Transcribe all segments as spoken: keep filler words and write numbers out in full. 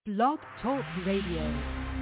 Blog Talk Radio.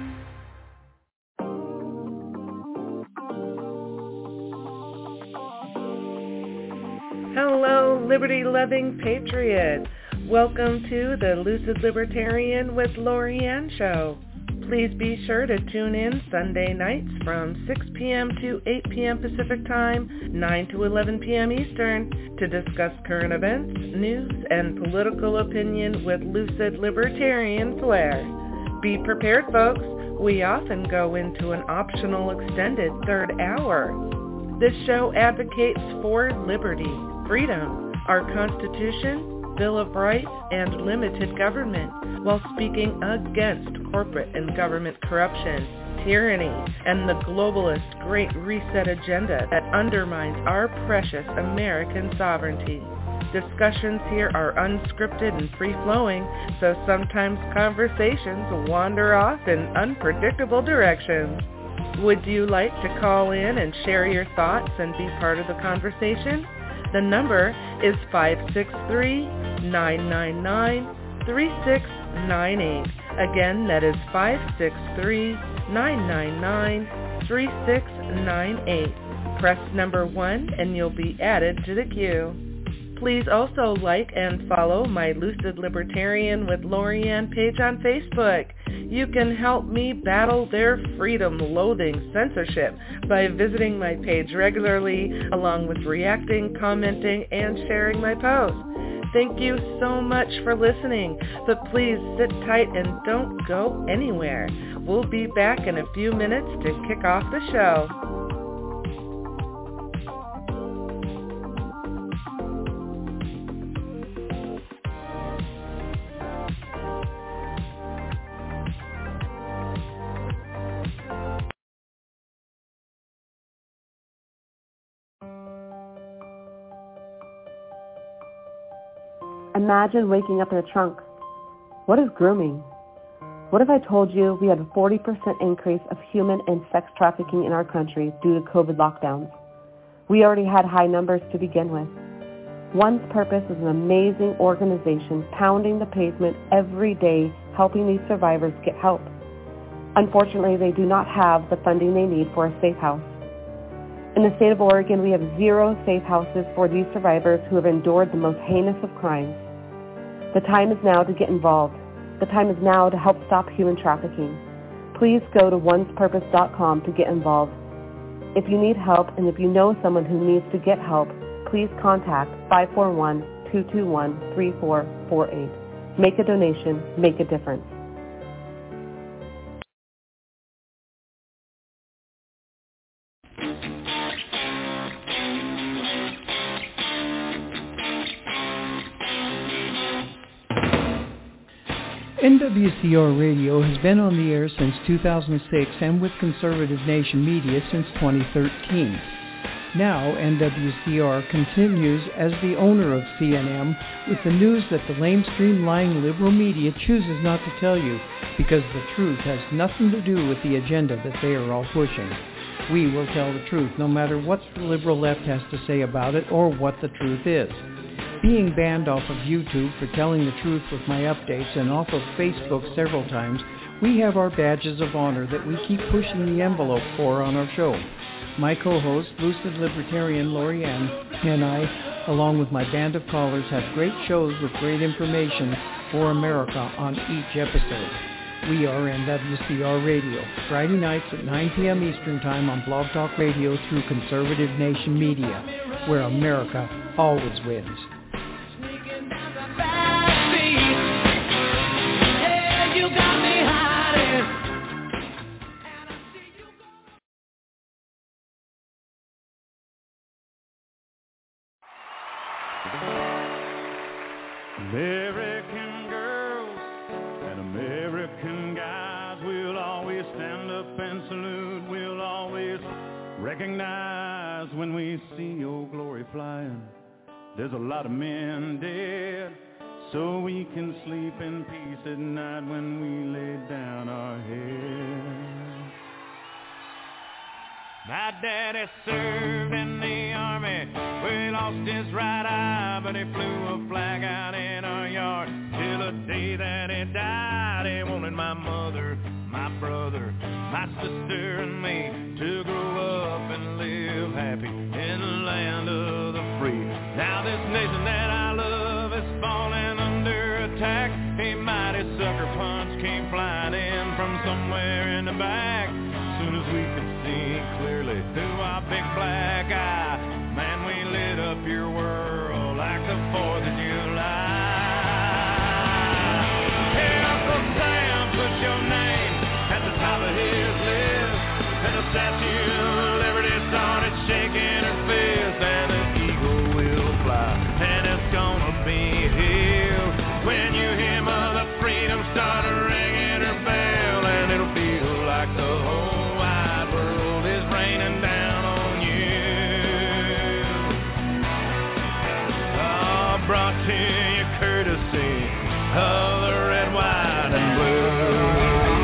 Hello, liberty-loving patriots. Welcome to the Lucid Libertarian with Lorianne show. Please be sure to tune in Sunday nights from six p.m. to eight p.m. Pacific Time, nine to eleven p.m. Eastern, to discuss current events, news, and political opinion with lucid libertarian flair. Be prepared, folks. We often go into an optional extended third hour. This show advocates for liberty, freedom, our Constitution, Bill of Rights, and limited government, while speaking against corporate and government corruption, tyranny, and the globalist Great Reset agenda that undermines our precious American sovereignty. Discussions here are unscripted and free-flowing, so sometimes conversations wander off in unpredictable directions. Would you like to call in and share your thoughts and be part of the conversation? The number is five six three, nine nine nine, three six nine eight. Again, that is five six three, nine nine nine, three six nine eight. Press number one and you'll be added to the queue. Please also like and follow my Lucid Libertarian with Lorianne page on Facebook. You can help me battle their freedom-loathing censorship by visiting my page regularly, along with reacting, commenting, and sharing my posts. Thank you so much for listening, but please sit tight and don't go anywhere. We'll be back in a few minutes to kick off the show. Imagine waking up in a trunk. What is grooming? What if I told you we had a forty percent increase of human and sex trafficking in our country due to COVID lockdowns? We already had high numbers to begin with. One's Purpose is an amazing organization pounding the pavement every day, helping these survivors get help. Unfortunately, they do not have the funding they need for a safe house. In the state of Oregon, we have zero safe houses for these survivors who have endured the most heinous of crimes. The time is now to get involved. The time is now to help stop human trafficking. Please go to ones purpose dot com to get involved. If you need help and if you know someone who needs to get help, please contact five four one, two two one, three four four eight. Make a donation, make a difference. N W C R Radio has been on the air since two thousand six and with Conservative Nation Media since twenty thirteen. Now, N W C R continues as the owner of C N M with the news that the lamestream lying liberal media chooses not to tell you because the truth has nothing to do with the agenda that they are all pushing. We will tell the truth no matter what the liberal left has to say about it or what the truth is. Being banned off of YouTube for telling the truth with my updates and off of Facebook several times, we have our badges of honor that we keep pushing the envelope for on our show. My co-host, Lucid Libertarian Lorianne, and I, along with my band of callers, have great shows with great information for America on each episode. We are N W C R Radio, Friday nights at nine p.m. Eastern Time on Blog Talk Radio through Conservative Nation Media, where America always wins. American girls and American guys will always stand up and salute. We'll always recognize when we see old glory flying. There's a lot of men dead, so we can sleep in peace at night when we lay down our heads. My daddy served in the army, where he lost his right eye, but he flew a flag out in our yard till the day that he died. He won't my mother, my brother, my sister and me to grow up and live happy in the land of the free. Now this nation that I love is falling under attack. A mighty sucker punch came flying in from somewhere in the back. Soon as we could see clearly through our big black eye, man, we lit up your world like the fourth of July. Hey, Uncle Sam put your name at the top of his list, and the Statue of Liberty's on it shaking her fist, and an eagle will fly, and it's gonna be here when you hear Mother Freedom start ringing her bell, and it'll feel like the whole wide world is raining down on you. Oh, brought to you courtesy of the red, white, and blue.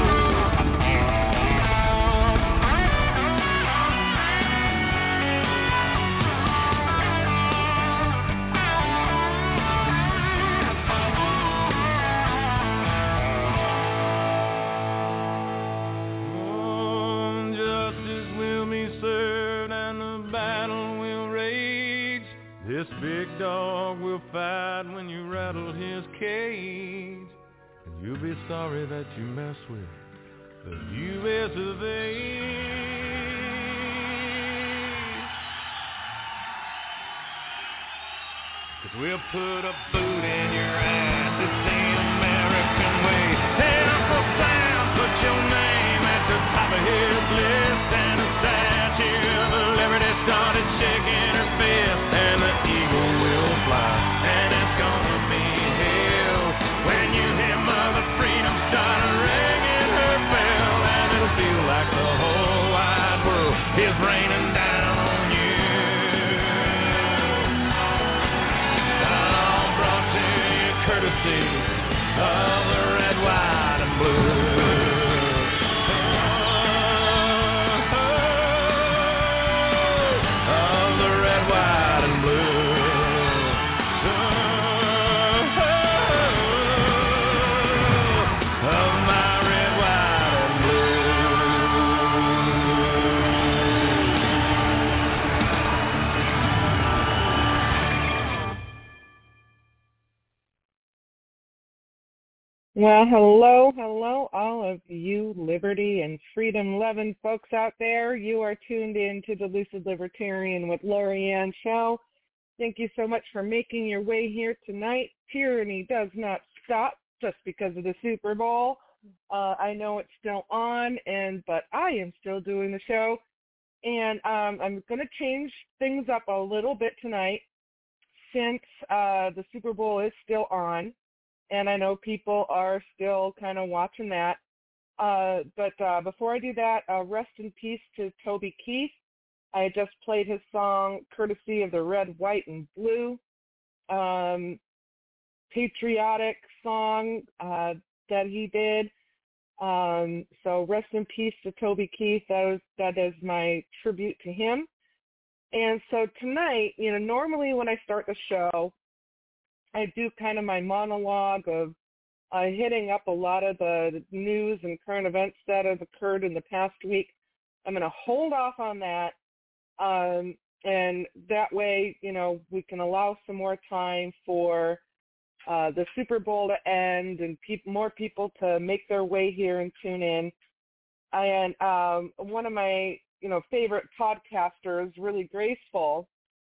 This big dog will fight when you rattle his cage, and you'll be sorry that you messed with the U S of A. Cause we'll put a boot in your ass, it's the American way. Hey, Uncle Sam, put your name at the top of his list, and the Statue of Liberty started shaking her fist, and the eagle will fly, and it's gonna be hell when you hear Mother Freedom start ringing her bell, and it'll feel like the whole wide world is raining down on you. All brought to you courtesy of the red, white, and blue. Well, hello, hello, all of you liberty and freedom-loving folks out there. You are tuned in to the Lucid Libertarian with Lorianne show. Thank you so much for making your way here tonight. Tyranny does not stop just because of the Super Bowl. Uh, I know it's still on, and but I am still doing the show. And um, I'm going to change things up a little bit tonight since uh, the Super Bowl is still on. And I know people are still kind of watching that. Uh, but uh, before I do that, uh, rest in peace to Toby Keith. I just played his song courtesy of the Red, White, and Blue. Um, patriotic song uh, that he did. Um, so rest in peace to Toby Keith. That, was, that is my tribute to him. And so tonight, you know, normally when I start the show, I do kind of my monologue of uh, hitting up a lot of the news and current events that have occurred in the past week. I'm going to hold off on that, um, and that way, you know, we can allow some more time for uh, the Super Bowl to end and pe- more people to make their way here and tune in. And um, one of my, you know, favorite podcasters, Really Graceful,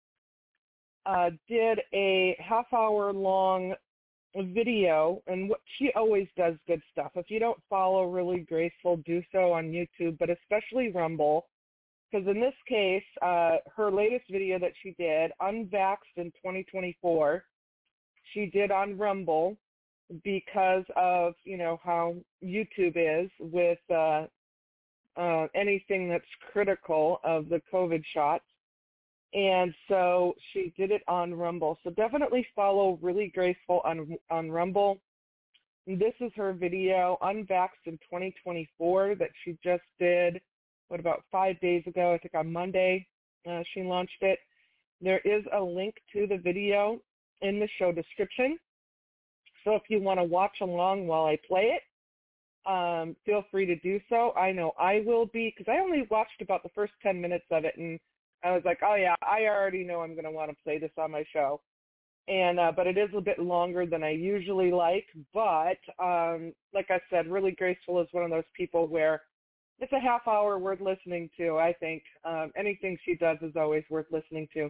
Uh, did a half-hour-long video, and what she always does good stuff. If you don't follow Really Graceful, do so on YouTube, but especially Rumble, because in this case, uh, her latest video that she did, Unvaxxed in twenty twenty-four, she did on Rumble because of, you know, how YouTube is with uh, uh, anything that's critical of the COVID shots. And so she did it on Rumble. So definitely follow Really Graceful on on Rumble. This is her video, Unvaxxed in twenty twenty-four, that she just did, what, about five days ago, I think on Monday uh, she launched it. There is a link to the video in the show description. So if you want to watch along while I play it, um, feel free to do so. I know I will be, because I only watched about the first ten minutes of it, and I was like, oh, yeah, I already know I'm going to want to play this on my show. And uh, but it is a bit longer than I usually like. But um, like I said, Really Graceful is one of those people where it's a half hour worth listening to, I think. Um, anything she does is always worth listening to.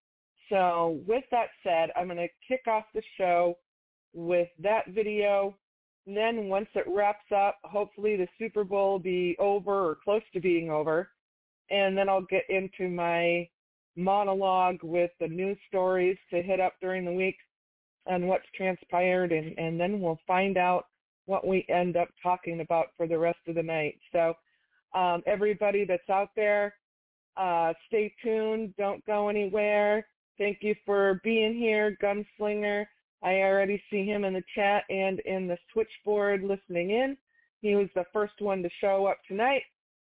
So with that said, I'm going to kick off the show with that video. And then once it wraps up, hopefully the Super Bowl will be over or close to being over. And then I'll get into my monologue with the news stories to hit up during the week on what's transpired. And, and then we'll find out what we end up talking about for the rest of the night. So um, everybody that's out there, uh, stay tuned. Don't go anywhere. Thank you for being here, Gunslinger. I already see him in the chat and in the switchboard listening in. He was the first one to show up tonight.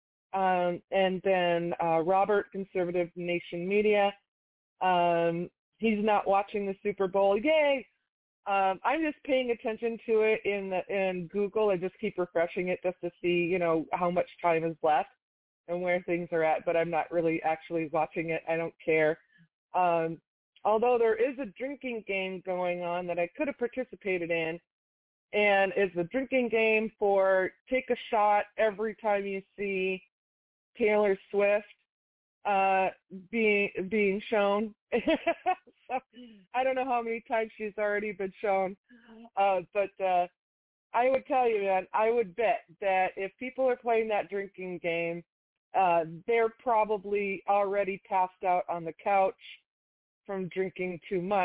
Um, and then uh, Robert, Conservative Nation Media. Um, he's not watching the Super Bowl. Yay! Um, I'm just paying attention to it in the, in Google. I just keep refreshing it just to see, you know, how much time is left and where things are at. But I'm not really actually watching it. I don't care. Um, although there is a drinking game going on that I could have participated in, and it's a drinking game for take a shot every time you see Taylor Swift uh, being being shown. So, I don't know how many times she's already been shown, uh, but uh, I would tell you, man, I would bet that if people are playing that drinking game, uh, they're probably already passed out on the couch from drinking too much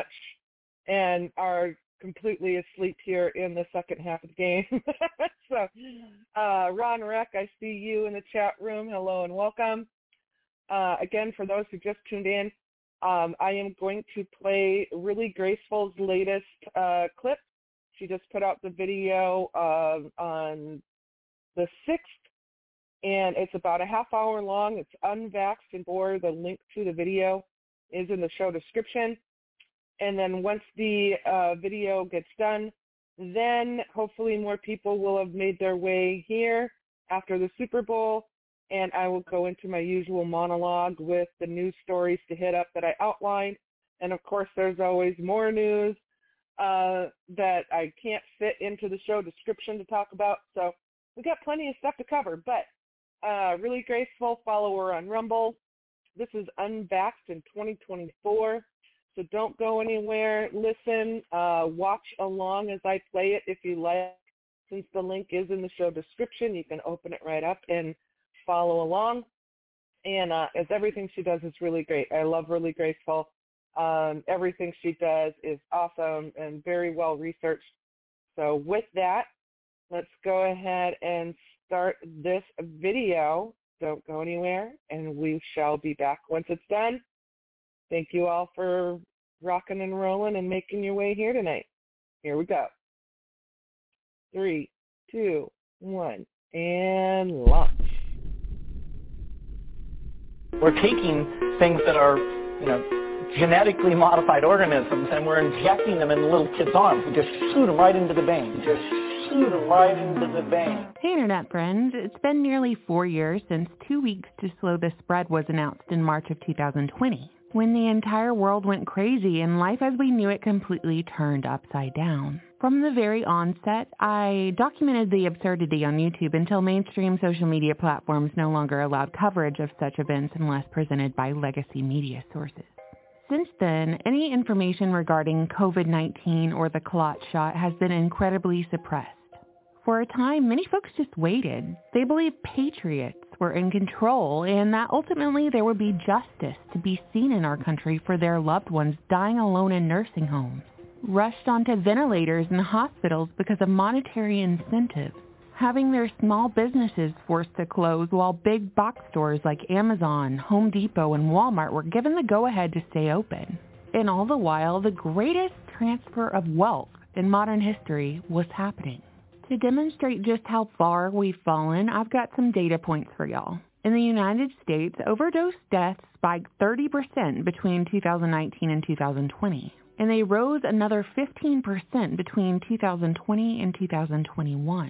and are completely asleep here in the second half of the game. So, uh, Ron Reck, I see you in the chat room. Hello and welcome. Uh, again, for those who just tuned in, um, I am going to play Really Graceful's latest uh, clip. She just put out the video uh, on the sixth, and it's about a half hour long. It's unvaxxed, and or the link to the video is in the show description. And then once the uh, video gets done, then hopefully more people will have made their way here after the Super Bowl, and I will go into my usual monologue with the news stories to hit up that I outlined. And, of course, there's always more news uh, that I can't fit into the show description to talk about. So we got plenty of stuff to cover. But uh, Really Graceful, follow her on Rumble. This is Unvaxxed in twenty twenty-four. So don't go anywhere. Listen, uh, watch along as I play it if you like. Since the link is in the show description, you can open it right up and follow along. And uh, as everything she does is really great. I love Really Graceful. Um, everything she does is awesome and very well researched. So with that, let's go ahead and start this video. Don't go anywhere, and we shall be back once it's done. Thank you all for rocking and rolling and making your way here tonight. Here we go. Three, two, one, and launch. We're taking things that are, you know, genetically modified organisms, and we're injecting them in little kids' arms. We just shoot them right into the vein. Just shoot them right into the vein. Hey, Internet friends. It's been nearly four years since two weeks to slow the spread was announced in March of two thousand twenty. When the entire world went crazy and life as we knew it completely turned upside down. From the very onset, I documented the absurdity on YouTube until mainstream social media platforms no longer allowed coverage of such events unless presented by legacy media sources. Since then, any information regarding COVID nineteen or the clot shot has been incredibly suppressed. For a time, many folks just waited. They believed patriots were in control and that ultimately there would be justice to be seen in our country for their loved ones dying alone in nursing homes, rushed onto ventilators in hospitals because of monetary incentives, having their small businesses forced to close while big box stores like Amazon, Home Depot, and Walmart were given the go-ahead to stay open. And all the while, the greatest transfer of wealth in modern history was happening. To demonstrate just how far we've fallen, I've got some data points for y'all. In the United States, overdose deaths spiked thirty percent between two thousand nineteen and two thousand twenty, and they rose another fifteen percent between two thousand twenty and two thousand twenty-one.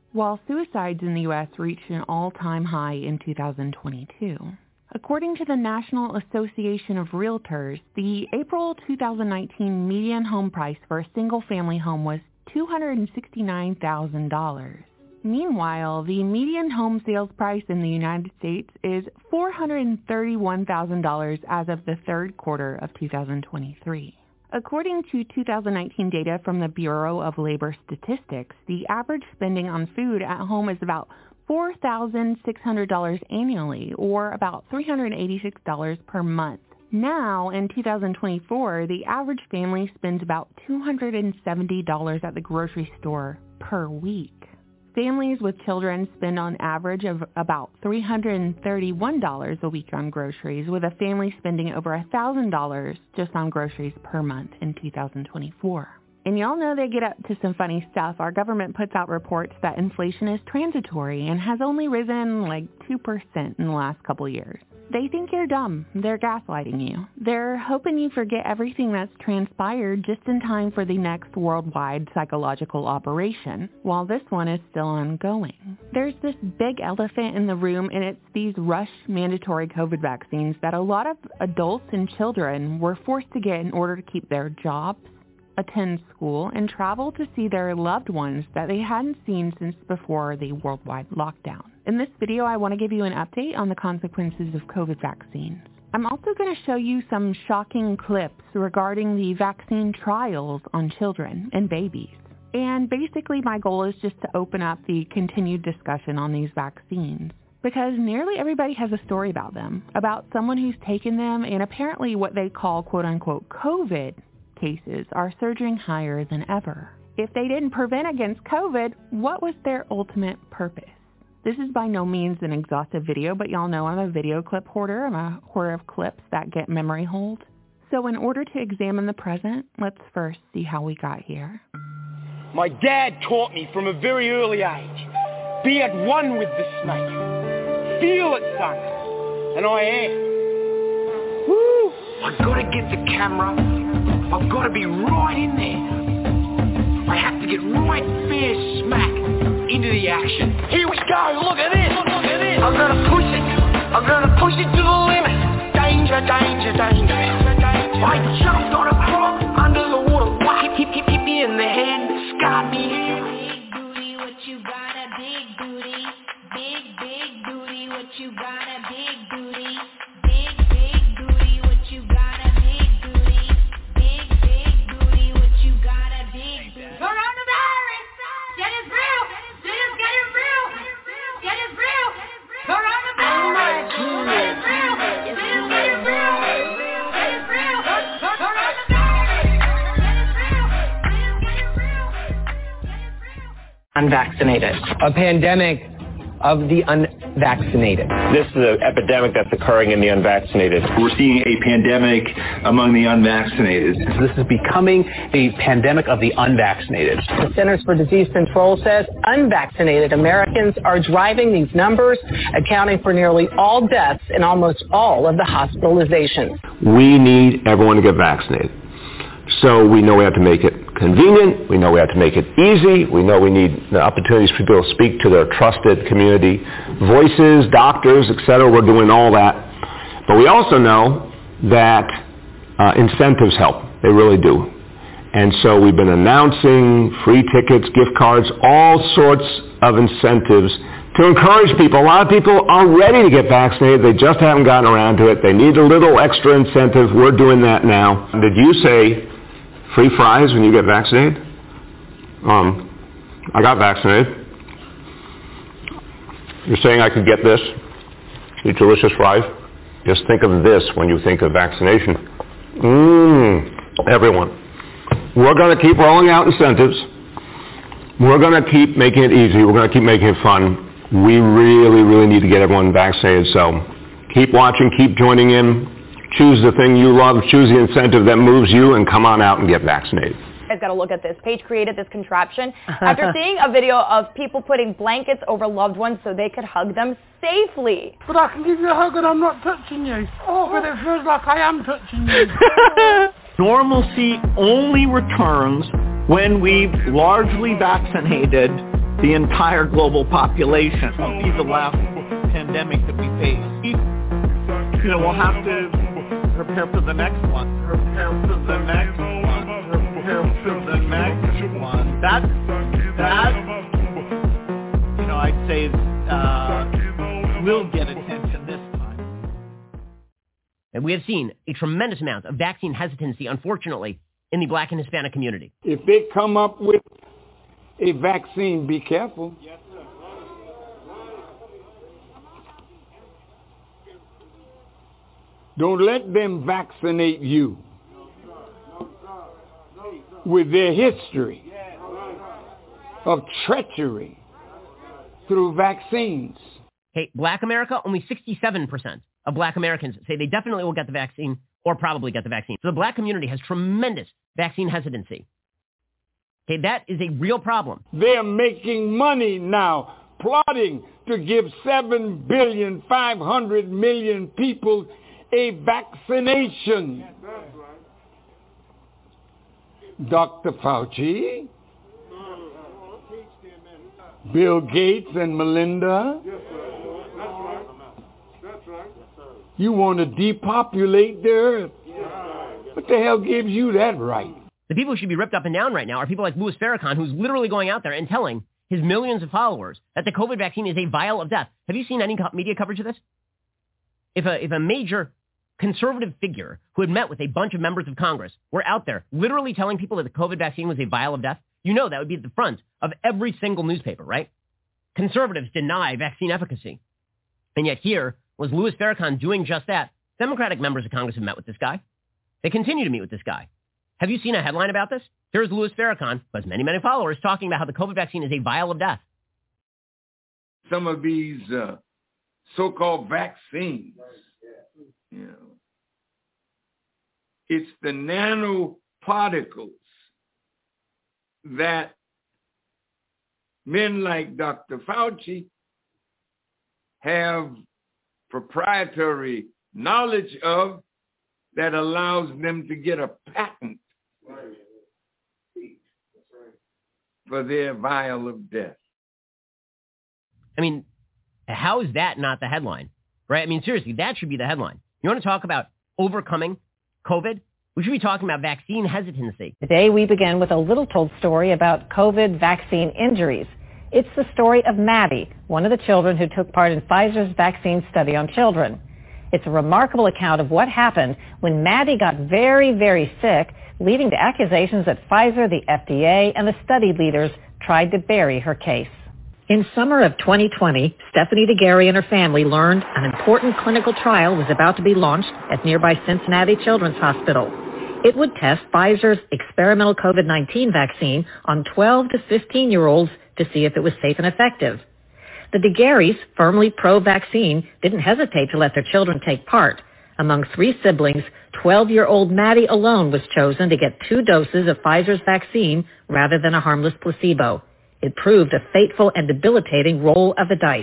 while suicides in the U S reached an all-time high in two thousand twenty-two. According to the National Association of Realtors, the April two thousand nineteen median home price for a single-family home was two hundred sixty-nine thousand dollars. Meanwhile, the median home sales price in the United States is four hundred thirty-one thousand dollars as of the third quarter of two thousand twenty-three. According to two thousand nineteen data from the Bureau of Labor Statistics, the average spending on food at home is about four thousand six hundred dollars annually, or about three hundred eighty-six dollars per month. Now, in two thousand twenty-four, the average family spends about two hundred seventy dollars at the grocery store per week. Families with children spend on average of about three hundred thirty-one dollars a week on groceries, with a family spending over one thousand dollars just on groceries per month in two thousand twenty-four. And y'all know they get up to some funny stuff. Our government puts out reports that inflation is transitory and has only risen like two percent in the last couple years. They think you're dumb. They're gaslighting you. They're hoping you forget everything that's transpired just in time for the next worldwide psychological operation, while this one is still ongoing. There's this big elephant in the room, and it's these rush mandatory COVID vaccines that a lot of adults and children were forced to get in order to keep their jobs, attend school, and travel to see their loved ones that they hadn't seen since before the worldwide lockdown. In this video, I want to give you an update on the consequences of COVID vaccines. I'm also going to show you some shocking clips regarding the vaccine trials on children and babies. And basically, my goal is just to open up the continued discussion on these vaccines, because nearly everybody has a story about them, about someone who's taken them, and apparently what they call quote-unquote COVID cases are surging higher than ever. If they didn't prevent against COVID, what was their ultimate purpose? This is by no means an exhaustive video, but y'all know I'm a video clip hoarder. I'm a hoarder of clips that get memory hold. So in order to examine the present, let's first see how we got here. My dad taught me from a very early age, be at one with the snake. Feel it, son. And I am. Woo! I've got to get the camera. I've got to be right in there. I have to get right fair smack into the action. Here we go, look at this, look at this. I'm gonna push it, I'm gonna push it to the limit. Danger, danger, danger. I jumped on a croc under the water. Whack, hip, hip, hip me in the head, scarred me. Big booty, what you got a big booty. Big, big booty, what you got a big booty. Big, big booty, what you got a big booty. Big, big booty, what you got a big booty. Coronavirus! Get it real! Get it, get it real! Get it real! Coronavirus! Get it real! Get it, get it real! Get it real! Coronavirus! Get it real! Get it real! Get it real! Unvaccinated. A pandemic of the unvaccinated. This is an epidemic that's occurring in the unvaccinated. We're seeing a pandemic among the unvaccinated. This is becoming a pandemic of the unvaccinated. The Centers for Disease Control says unvaccinated Americans are driving these numbers, accounting for nearly all deaths and almost all of the hospitalizations. We need everyone to get vaccinated. So we know we have to make it convenient. We know we have to make it easy. We know we need the opportunities for people to speak to their trusted community voices, doctors, et cetera. We're doing all that. But we also know that uh, incentives help. They really do. And so we've been announcing free tickets, gift cards, all sorts of incentives to encourage people. A lot of people are ready to get vaccinated. They just haven't gotten around to it. They need a little extra incentive. We're doing that now. Did you say free fries when you get vaccinated? Um, I got vaccinated. You're saying I could get this? These delicious fries? Just think of this when you think of vaccination. Mmm, everyone. We're going to keep rolling out incentives. We're going to keep making it easy. We're going to keep making it fun. We really, really need to get everyone vaccinated. So keep watching, keep joining in. Choose the thing you love, choose the incentive that moves you, and come on out and get vaccinated. You guys got to look at this. Paige created this contraption after seeing a video of people putting blankets over loved ones so they could hug them safely. But I can give you a hug and I'm not touching you. Oh, but it feels like I am touching you. Normalcy only returns when we've largely vaccinated the entire global population. Won't be the last pandemic that we face. You know, we'll have to prepare for the next one. Prepare for the next one. Prepare for the next one. That, that, you know, I'd say uh, will get attention this time. And we have seen a tremendous amount of vaccine hesitancy, unfortunately, in the Black and Hispanic community. If they come up with a vaccine, be careful. Yes, sir. Don't let them vaccinate you with their history of treachery through vaccines. Hey, Black America, only sixty-seven percent of Black Americans say they definitely will get the vaccine or probably get the vaccine. So the Black community has tremendous vaccine hesitancy. Okay, that is a real problem. They're making money now, plotting to give seven billion five hundred million people a vaccination. Doctor Fauci, Bill Gates and Melinda, you want to depopulate the earth. What the hell gives you that right? The people who should be ripped up and down right now are people like Louis Farrakhan, who's literally going out there and telling his millions of followers that the COVID vaccine is a vial of death. Have you seen any media coverage of this? If a, if a major conservative figure who had met with a bunch of members of Congress were out there literally telling people that the COVID vaccine was a vial of death, you know that would be at the front of every single newspaper, right? Conservatives deny vaccine efficacy. And yet here was Louis Farrakhan doing just that. Democratic members of Congress have met with this guy. They continue to meet with this guy. Have you seen a headline about this? Here's Louis Farrakhan, who has many, many followers, talking about how the COVID vaccine is a vial of death. Some of these uh, so-called vaccines, you know, it's the nanoparticles that men like Doctor Fauci have proprietary knowledge of that allows them to get a patent for their vial of death. I mean, how is that not the headline, right? I mean, seriously, that should be the headline. You want to talk about overcoming COVID? We should be talking about vaccine hesitancy. Today, we begin with a little-told story about COVID vaccine injuries. It's the story of Maddie, one of the children who took part in Pfizer's vaccine study on children. It's a remarkable account of what happened when Maddie got very, very sick, leading to accusations that Pfizer, the F D A, and the study leaders tried to bury her case. In summer of twenty twenty, Stephanie DeGarry and her family learned an important clinical trial was about to be launched at nearby Cincinnati Children's Hospital. It would test Pfizer's experimental COVID nineteen vaccine on twelve to fifteen-year-olds to see if it was safe and effective. The DeGarrys, firmly pro-vaccine, didn't hesitate to let their children take part. Among three siblings, twelve-year-old Maddie alone was chosen to get two doses of Pfizer's vaccine rather than a harmless placebo. It proved a fateful and debilitating roll of the dice.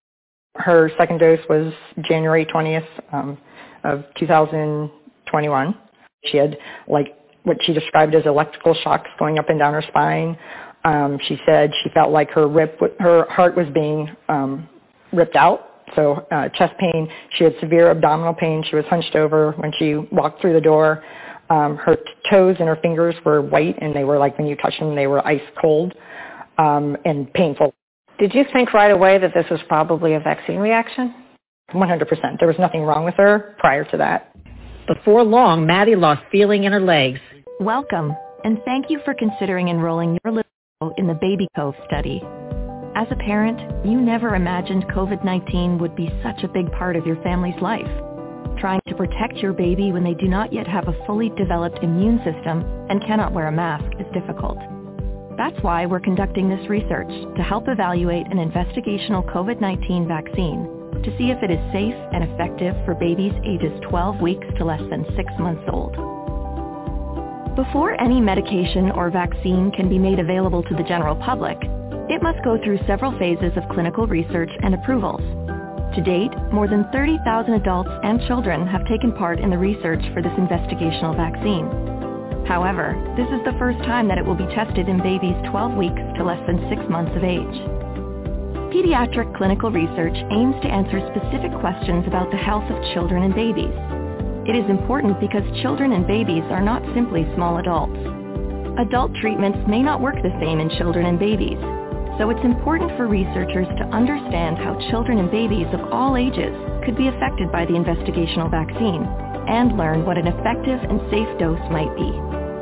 Her second dose was January twentieth um, of two thousand twenty-one. She had like what she described as electrical shocks going up and down her spine. Um, she said she felt like her rip, her heart was being um, ripped out. So uh, chest pain. She had severe abdominal pain. She was hunched over when she walked through the door. Um, her t- toes and her fingers were white, and they were like when you touched them, they were ice cold um, and painful. Did you think right away that this was probably a vaccine reaction? one hundred percent. There was nothing wrong with her prior to that. Before long, Maddie lost feeling in her legs. Welcome, and thank you for considering enrolling your little in the Baby Cove study. As a parent, you never imagined COVID nineteen would be such a big part of your family's life. Trying to protect your baby when they do not yet have a fully developed immune system and cannot wear a mask is difficult. That's why we're conducting this research to help evaluate an investigational COVID nineteen vaccine to see if it is safe and effective for babies ages twelve weeks to less than six months old. Before any medication or vaccine can be made available to the general public, it must go through several phases of clinical research and approvals. To date, more than thirty thousand adults and children have taken part in the research for this investigational vaccine. However, this is the first time that it will be tested in babies twelve weeks to less than six months of age. Pediatric clinical research aims to answer specific questions about the health of children and babies. It is important because children and babies are not simply small adults. Adult treatments may not work the same in children and babies, so it's important for researchers to understand how children and babies of all ages could be affected by the investigational vaccine and learn what an effective and safe dose might be.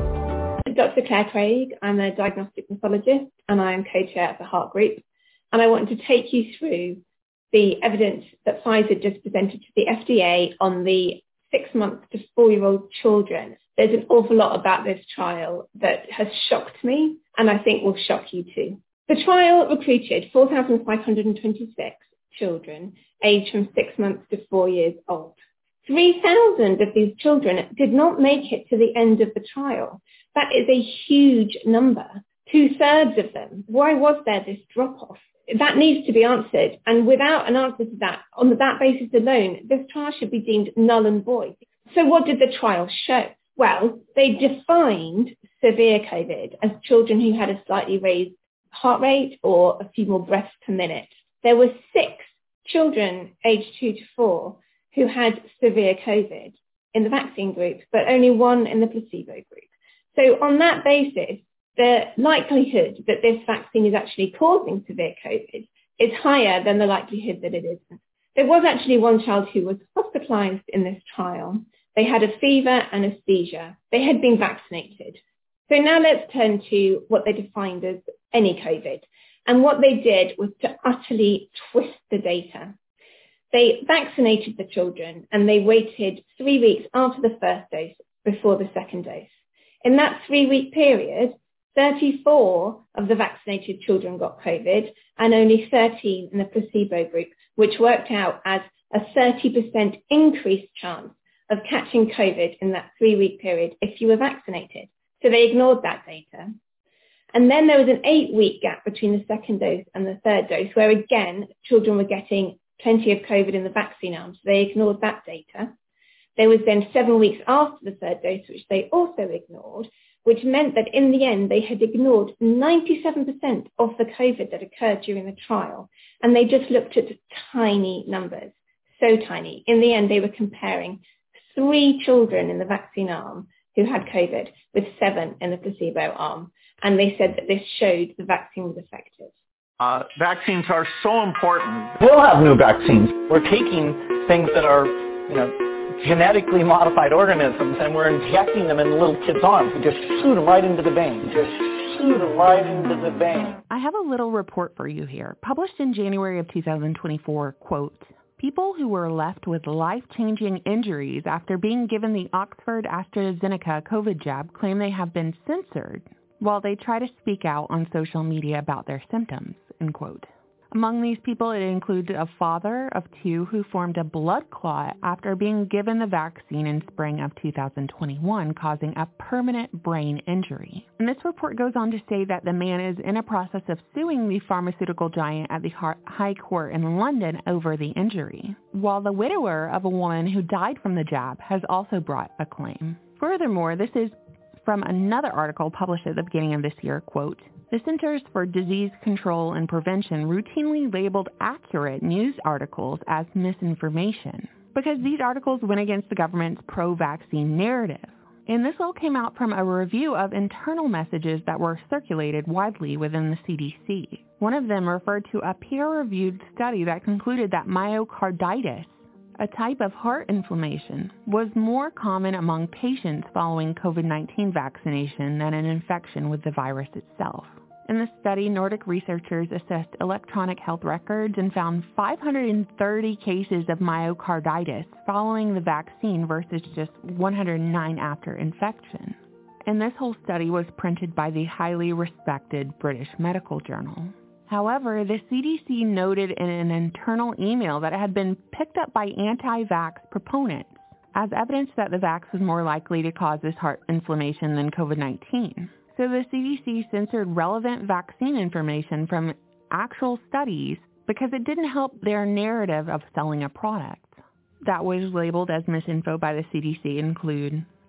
Doctor Claire Craig, I'm a diagnostic pathologist and I am co-chair of the Heart Group, and I wanted to take you through the evidence that Pfizer just presented to the F D A on the six-month to four-year-old children. There's an awful lot about this trial that has shocked me and I think will shock you too. The trial recruited four thousand five hundred twenty-six children aged from six months to four years old. three thousand of these children did not make it to the end of the trial. That is a huge number, two-thirds of them. Why was there this drop-off? That needs to be answered, and without an answer to that, on that basis alone, this trial should be deemed null and void. So what did the trial show? Well, they defined severe COVID as children who had a slightly raised heart rate or a few more breaths per minute. There were six children aged two to four who had severe COVID in the vaccine group, but only one in the placebo group. So on that basis, the likelihood that this vaccine is actually causing severe COVID is higher than the likelihood that it isn't. There was actually one child who was hospitalized in this trial. They had a fever and a seizure. They had been vaccinated. So now let's turn to what they defined as any COVID. And what they did was to utterly twist the data. They vaccinated the children and they waited three weeks after the first dose before the second dose. In that three-week period, thirty-four of the vaccinated children got COVID and only thirteen in the placebo group, which worked out as a thirty percent increased chance of catching COVID in that three-week period if you were vaccinated. So they ignored that data. And then there was an eight-week gap between the second dose and the third dose, where again, children were getting plenty of COVID in the vaccine arm, so they ignored that data. There was then seven weeks after the third dose, which they also ignored, which meant that in the end, they had ignored ninety-seven percent of the COVID that occurred during the trial. And they just looked at tiny numbers, so tiny. In the end, they were comparing three children in the vaccine arm who had COVID with seven in the placebo arm. And they said that this showed the vaccine was effective. Uh, vaccines are so important. We'll have new vaccines. We're taking things that are, you know, genetically modified organisms and we're injecting them in little kids' arms. We just shoot them right into the vein. Just shoot them right into the vein. I have a little report for you here. Published in January of two thousand twenty-four, quote, people who were left with life-changing injuries after being given the Oxford AstraZeneca COVID jab claim they have been censored while they try to speak out on social media about their symptoms, end quote. Among these people, it includes a father of two who formed a blood clot after being given the vaccine in spring of two thousand twenty-one, causing a permanent brain injury. And this report goes on to say that the man is in a process of suing the pharmaceutical giant at the High Court in London over the injury, while the widower of a woman who died from the jab has also brought a claim. Furthermore, this is from another article published at the beginning of this year, quote, the Centers for Disease Control and Prevention routinely labeled accurate news articles as misinformation because these articles went against the government's pro-vaccine narrative. And this all came out from a review of internal messages that were circulated widely within the C D C. One of them referred to a peer-reviewed study that concluded that myocarditis, a type of heart inflammation, was more common among patients following COVID nineteen vaccination than an infection with the virus itself. In the study, Nordic researchers assessed electronic health records and found five hundred thirty cases of myocarditis following the vaccine versus just one hundred nine after infection. And this whole study was printed by the highly respected British Medical Journal. However, the C D C noted in an internal email that it had been picked up by anti-vax proponents as evidence that the vax was more likely to cause this heart inflammation than COVID nineteen. So the C D C censored relevant vaccine information from actual studies because it didn't help their narrative of selling a product. That was labeled as misinfo by the C D C include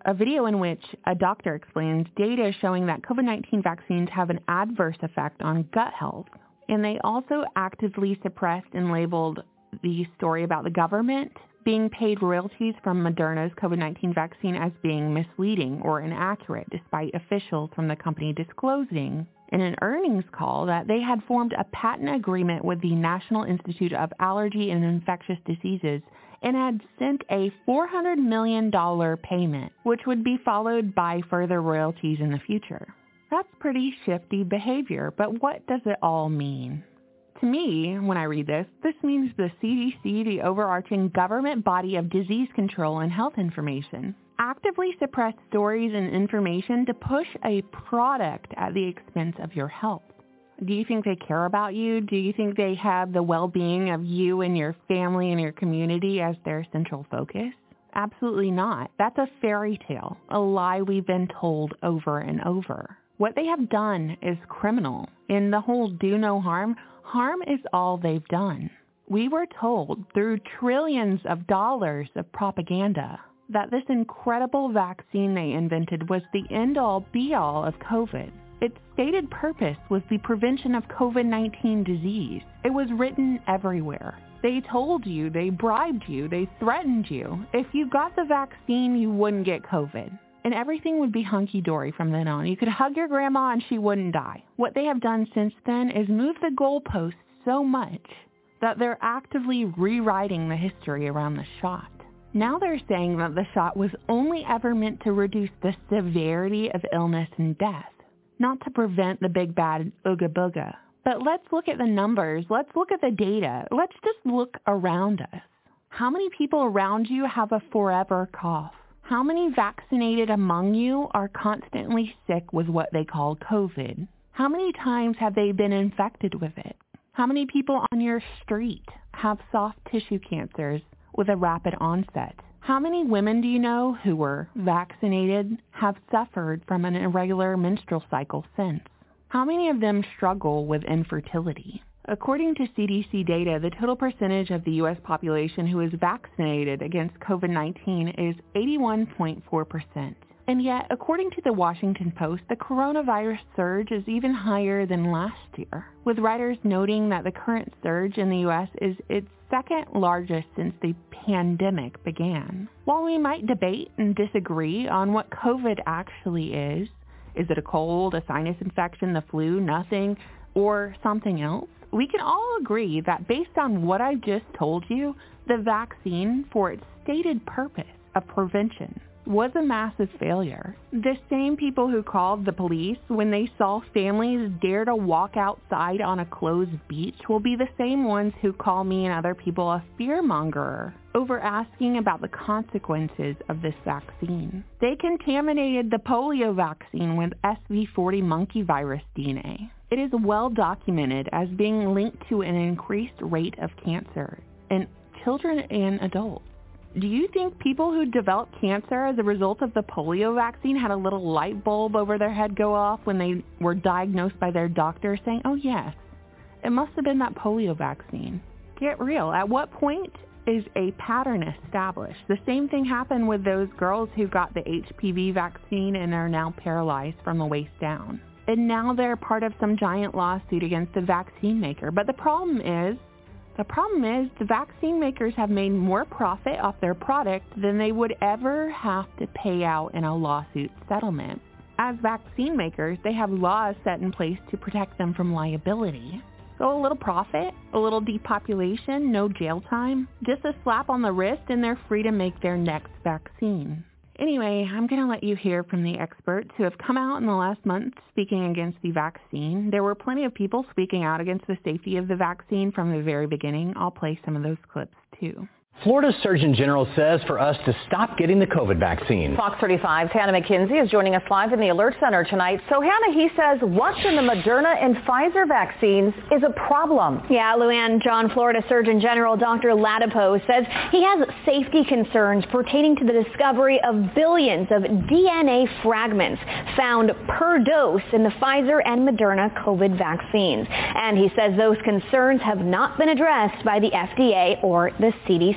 a video in which a doctor explains data showing that COVID nineteen vaccines have an adverse effect on gut health. And they also actively suppressed and labeled the story about the government being paid royalties from Moderna's COVID nineteen vaccine as being misleading or inaccurate, despite officials from the company disclosing in an earnings call that they had formed a patent agreement with the National Institute of Allergy and Infectious Diseases and had sent a four hundred million dollars payment, which would be followed by further royalties in the future. That's pretty shifty behavior, but what does it all mean? To me, when I read this, this means the C D C, the overarching government body of disease control and health information, actively suppress stories and information to push a product at the expense of your health. Do you think they care about you? Do you think they have the well-being of you and your family and your community as their central focus? Absolutely not. That's a fairy tale, a lie we've been told over and over. What they have done is criminal. In the whole do no harm, harm is all they've done. We were told through trillions of dollars of propaganda that this incredible vaccine they invented was the end-all be-all of COVID. Its stated purpose was the prevention of COVID nineteen disease. It was written everywhere. They told you, they bribed you, they threatened you. If you got the vaccine, you wouldn't get COVID. And everything would be hunky-dory from then on. You could hug your grandma and she wouldn't die. What they have done since then is move the goalposts so much that they're actively rewriting the history around the shot. Now they're saying that the shot was only ever meant to reduce the severity of illness and death, not to prevent the big bad ooga booga. But let's look at the numbers. Let's look at the data. Let's just look around us. How many people around you have a forever cough? How many vaccinated among you are constantly sick with what they call COVID? How many times have they been infected with it? How many people on your street have soft tissue cancers with a rapid onset? How many women do you know who were vaccinated have suffered from an irregular menstrual cycle since? How many of them struggle with infertility? According to C D C data, the total percentage of the U S population who is vaccinated against COVID nineteen is eighty-one point four percent. And yet, according to the Washington Post, the coronavirus surge is even higher than last year, with writers noting that the current surge in the U S is its second largest since the pandemic began. While we might debate and disagree on what COVID actually is, is it a cold, a sinus infection, the flu, nothing, or something else? We can all agree that based on what I just told you, the vaccine, for its stated purpose of prevention, was a massive failure. The same people who called the police when they saw families dare to walk outside on a closed beach will be the same ones who call me and other people a fearmonger over asking about the consequences of this vaccine. They contaminated the polio vaccine with S V forty monkey virus D N A. It is well documented as being linked to an increased rate of cancer in children and adults. Do you think people who developed cancer as a result of the polio vaccine had a little light bulb over their head go off when they were diagnosed by their doctor saying, oh yes, it must have been that polio vaccine? Get real. At what point is a pattern established? The same thing happened with those girls who got the H P V vaccine and are now paralyzed from the waist down. And now they're part of some giant lawsuit against the vaccine maker. But the problem is, The problem is the vaccine makers have made more profit off their product than they would ever have to pay out in a lawsuit settlement. As vaccine makers, they have laws set in place to protect them from liability. So a little profit, a little depopulation, no jail time, just a slap on the wrist and they're free to make their next vaccine. Anyway, I'm going to let you hear from the experts who have come out in the last month speaking against the vaccine. There were plenty of people speaking out against the safety of the vaccine from the very beginning. I'll play some of those clips too. Florida's Surgeon General says for us to stop getting the COVID vaccine. Fox thirty-five's Hannah McKenzie is joining us live in the Alert Center tonight. So Hannah, he says what's in the Moderna and Pfizer vaccines is a problem. Yeah, Luann, John, Florida Surgeon General Doctor Ladapo says he has safety concerns pertaining to the discovery of billions of D N A fragments found per dose in the Pfizer and Moderna COVID vaccines. And he says those concerns have not been addressed by the F D A or the C D C.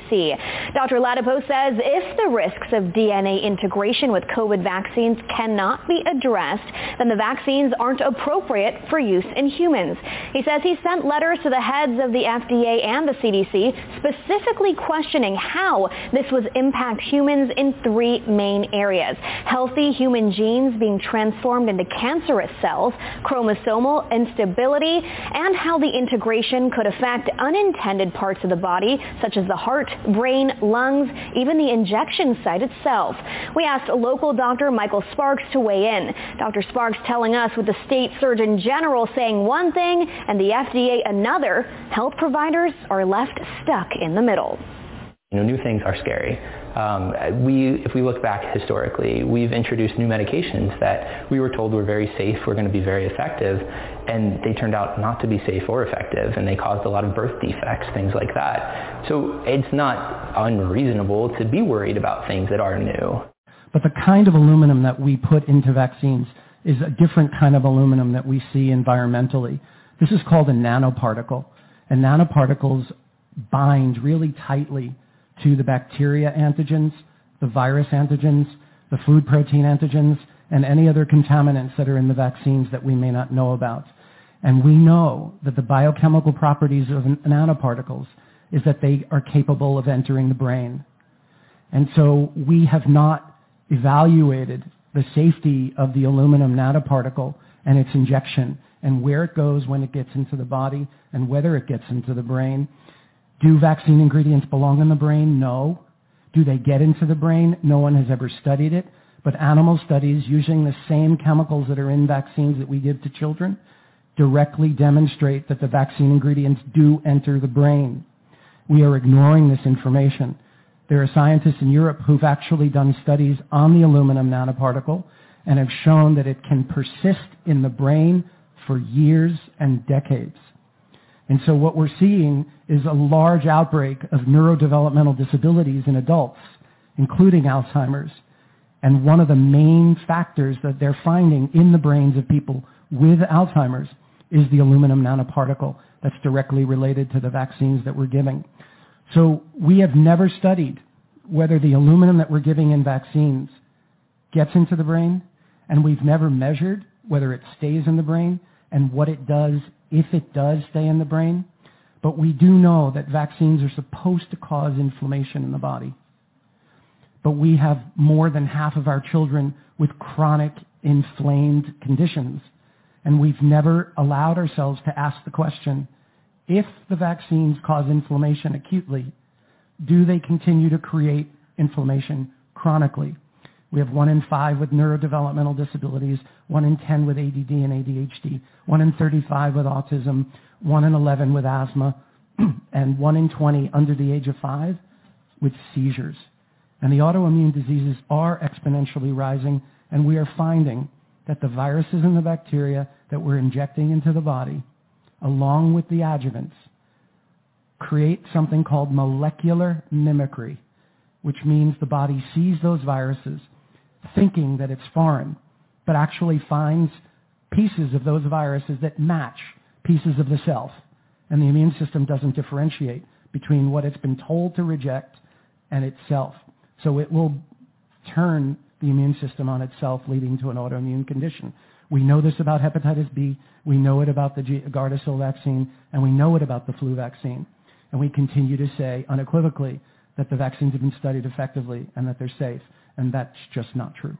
C. Doctor Ladapo says if the risks of D N A integration with COVID vaccines cannot be addressed, then the vaccines aren't appropriate for use in humans. He says he sent letters to the heads of the F D A and the C D C specifically questioning how this would impact humans in three main areas: healthy human genes being transformed into cancerous cells, chromosomal instability, and how the integration could affect unintended parts of the body, such as the heart, brain, lungs, even the injection site itself. We asked local doctor Michael Sparks to weigh in. Doctor Sparks telling us with the state surgeon general saying one thing and the F D A another, health providers are left stuck in the middle. You know, new things are scary. Um, we, if we look back historically, we've introduced new medications that we were told were very safe, were going to be very effective, and they turned out not to be safe or effective, and they caused a lot of birth defects, things like that. So it's not unreasonable to be worried about things that are new. But the kind of aluminum that we put into vaccines is a different kind of aluminum that we see environmentally. This is called a nanoparticle, and nanoparticles bind really tightly to the bacteria antigens, the virus antigens, the food protein antigens, and any other contaminants that are in the vaccines that we may not know about. And we know that the biochemical properties of nanoparticles is that they are capable of entering the brain. And so we have not evaluated the safety of the aluminum nanoparticle and its injection and where it goes when it gets into the body and whether it gets into the brain. Do vaccine ingredients belong in the brain? No. Do they get into the brain? No one has ever studied it. But animal studies using the same chemicals that are in vaccines that we give to children directly demonstrate that the vaccine ingredients do enter the brain. We are ignoring this information. There are scientists in Europe who've actually done studies on the aluminum nanoparticle and have shown that it can persist in the brain for years and decades. And so what we're seeing is a large outbreak of neurodevelopmental disabilities in adults, including Alzheimer's. And one of the main factors that they're finding in the brains of people with Alzheimer's is the aluminum nanoparticle that's directly related to the vaccines that we're giving. So we have never studied whether the aluminum that we're giving in vaccines gets into the brain, and we've never measured whether it stays in the brain and what it does if it does stay in the brain. But we do know that vaccines are supposed to cause inflammation in the body. But we have more than half of our children with chronic inflamed conditions, and we've never allowed ourselves to ask the question, if the vaccines cause inflammation acutely, do they continue to create inflammation chronically? We have one in five with neurodevelopmental disabilities, one in ten with A D D and A D H D, one in thirty-five with autism, one in eleven with asthma, and one in twenty under the age of five with seizures. And the autoimmune diseases are exponentially rising, and we are finding that the viruses and the bacteria that we're injecting into the body, along with the adjuvants, create something called molecular mimicry, which means the body sees those viruses thinking that it's foreign, but actually finds pieces of those viruses that match pieces of the self. And the immune system doesn't differentiate between what it's been told to reject and itself. So it will turn the immune system on itself, leading to an autoimmune condition. We know this about hepatitis B, we know it about the Gardasil vaccine, and we know it about the flu vaccine. And we continue to say unequivocally that the vaccines have been studied effectively and that they're safe, and that's just not true.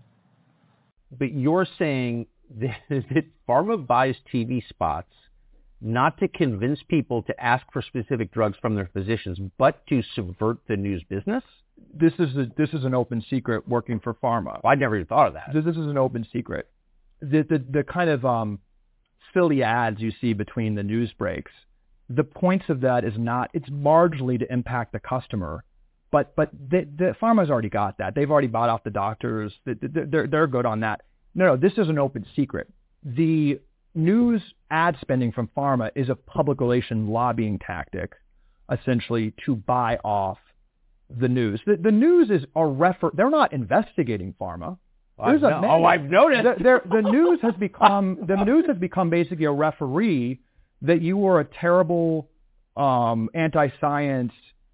But you're saying that, that pharma buys T V spots not to convince people to ask for specific drugs from their physicians, but to subvert the news business? This is a, this is an open secret working for pharma. I never even thought of that. This, this is an open secret. The the, the kind of um, silly ads you see between the news breaks, the points of that is not, it's marginally to impact the customer, but but the, the pharma's already got that. They've already bought off the doctors. They're, they're good on that. No, no, this is an open secret. The news ad spending from pharma is a public relation lobbying tactic, essentially, to buy off the news. The, the news is a refer. They're not investigating pharma. I've no, oh, I've noticed. The, the news has become the news has become basically a referee that you were a terrible um, anti-science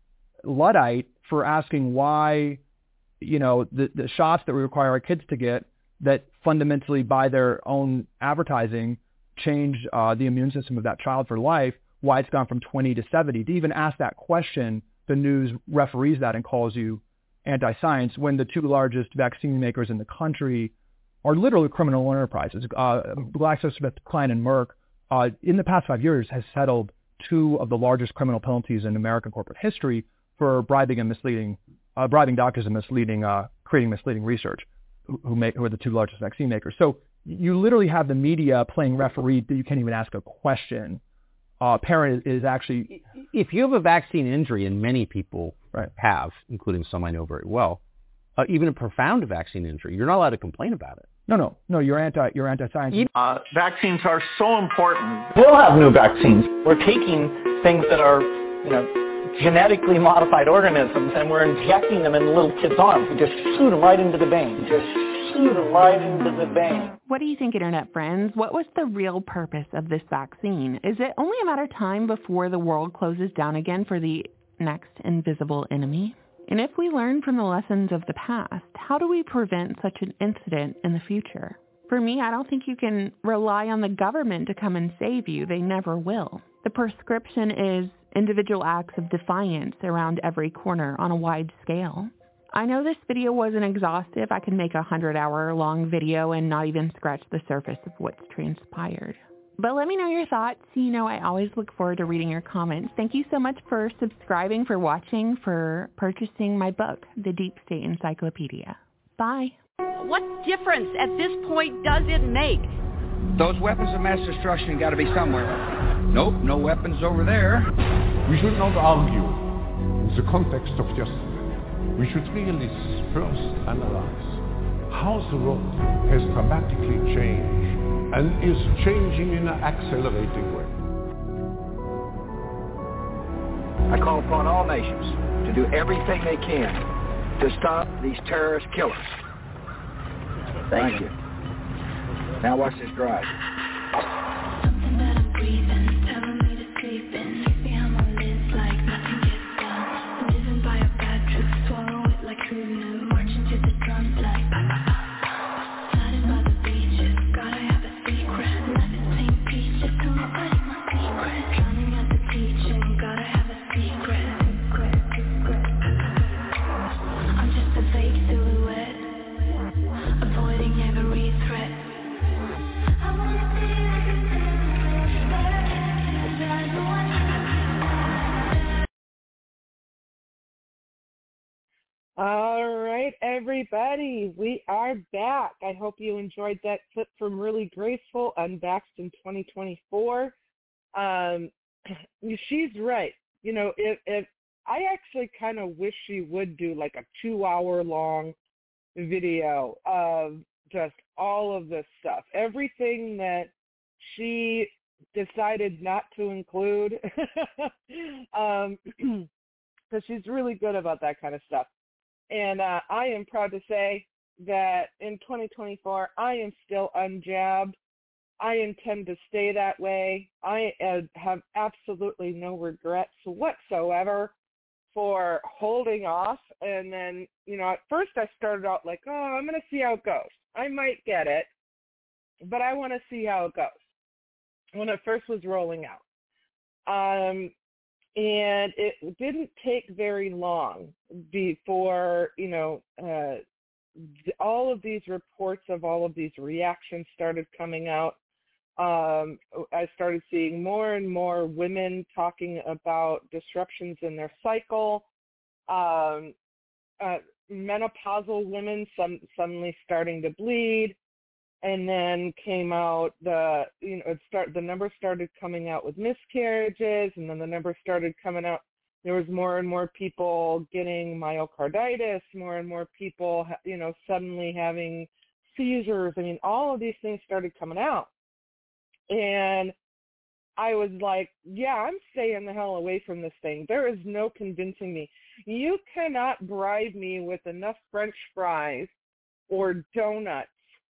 Luddite for asking why, you know, the, the shots that we require our kids to get that fundamentally by their own advertising change uh, the immune system of that child for life, why it's gone from twenty to seventy. To even ask that question, the news referees that and calls you anti-science when the two largest vaccine makers in the country are literally criminal enterprises. Uh, GlaxoSmithKline and Merck, uh, in the past five years, has settled two of the largest criminal penalties in American corporate history for bribing and misleading, uh, bribing doctors and misleading, uh, creating misleading research, who, who, make, who are the two largest vaccine makers. So you literally have the media playing referee that you can't even ask a question. Uh, parent is actually... If you have a vaccine injury, and many people right. have, including some I know very well, uh, even a profound vaccine injury, you're not allowed to complain about it. No, no, no, you're anti, you're anti-science. Uh, vaccines are so important. We'll have new vaccines. We're taking things that are, you know, genetically modified organisms, and we're injecting them in little kids' arms. We just shoot them right into the vein. Just shoot them right into the vein. What do you think, Internet friends? What was the real purpose of this vaccine? Is it only a matter of time before the world closes down again for the next invisible enemy? And if we learn from the lessons of the past, how do we prevent such an incident in the future? For me, I don't think you can rely on the government to come and save you. They never will. The prescription is individual acts of defiance around every corner on a wide scale. I know this video wasn't exhaustive. I could make a hundred-hour-long video and not even scratch the surface of what's transpired. But let me know your thoughts. You know, I always look forward to reading your comments. Thank you so much for subscribing, for watching, for purchasing my book, The Deep State Encyclopedia. Bye. What difference at this point does it make? Those weapons of mass destruction got to be somewhere. Nope, no weapons over there. We should not argue in the context of yesterday. We should really first analyze how the world has dramatically changed and is changing in an accelerating way. I call upon all nations to do everything they can to stop these terrorist killers. Thank, Thank you. Now watch this drive. Something that I'm breathing, telling me to sleep in. Makes me hum on this like nothing gets done. I'm living by a bad truth, swallow it like food. Marching to the drums like ba ba ba. Sliding by the beaches, gotta have a secret. Nothing Saint Peaches, don't know what is my secret. Drowning at the teaching, gotta have a secret. I'm just a fake silhouette, avoiding every threat. All right, everybody, we are back. I hope you enjoyed that clip from Really Graceful, Unvaxxed in twenty twenty-four. Um, she's right. You know, if, if I actually kind of wish she would do like a two-hour-long video of just all of this stuff, everything that she decided not to include, um, because she's really good about that kind of stuff. And uh, I am proud to say that in twenty twenty-four, I am still unjabbed. I intend to stay that way. I uh, have absolutely no regrets whatsoever for holding off. And then, you know, at first I started out like, oh, I'm going to see how it goes. I might get it, but I want to see how it goes when it first was rolling out. Um, and it didn't take very long before, you know, uh, all of these reports of all of these reactions started coming out. Um, I started seeing more and more women talking about disruptions in their cycle, um, uh, menopausal women some, suddenly starting to bleed, and then came out the, you know, it start the numbers started coming out with miscarriages, and then the numbers started coming out. There was more and more people getting myocarditis, more and more people, you know, suddenly having seizures. I mean, all of these things started coming out. And I was like, yeah, I'm staying the hell away from this thing. There is no convincing me. You cannot bribe me with enough French fries or donuts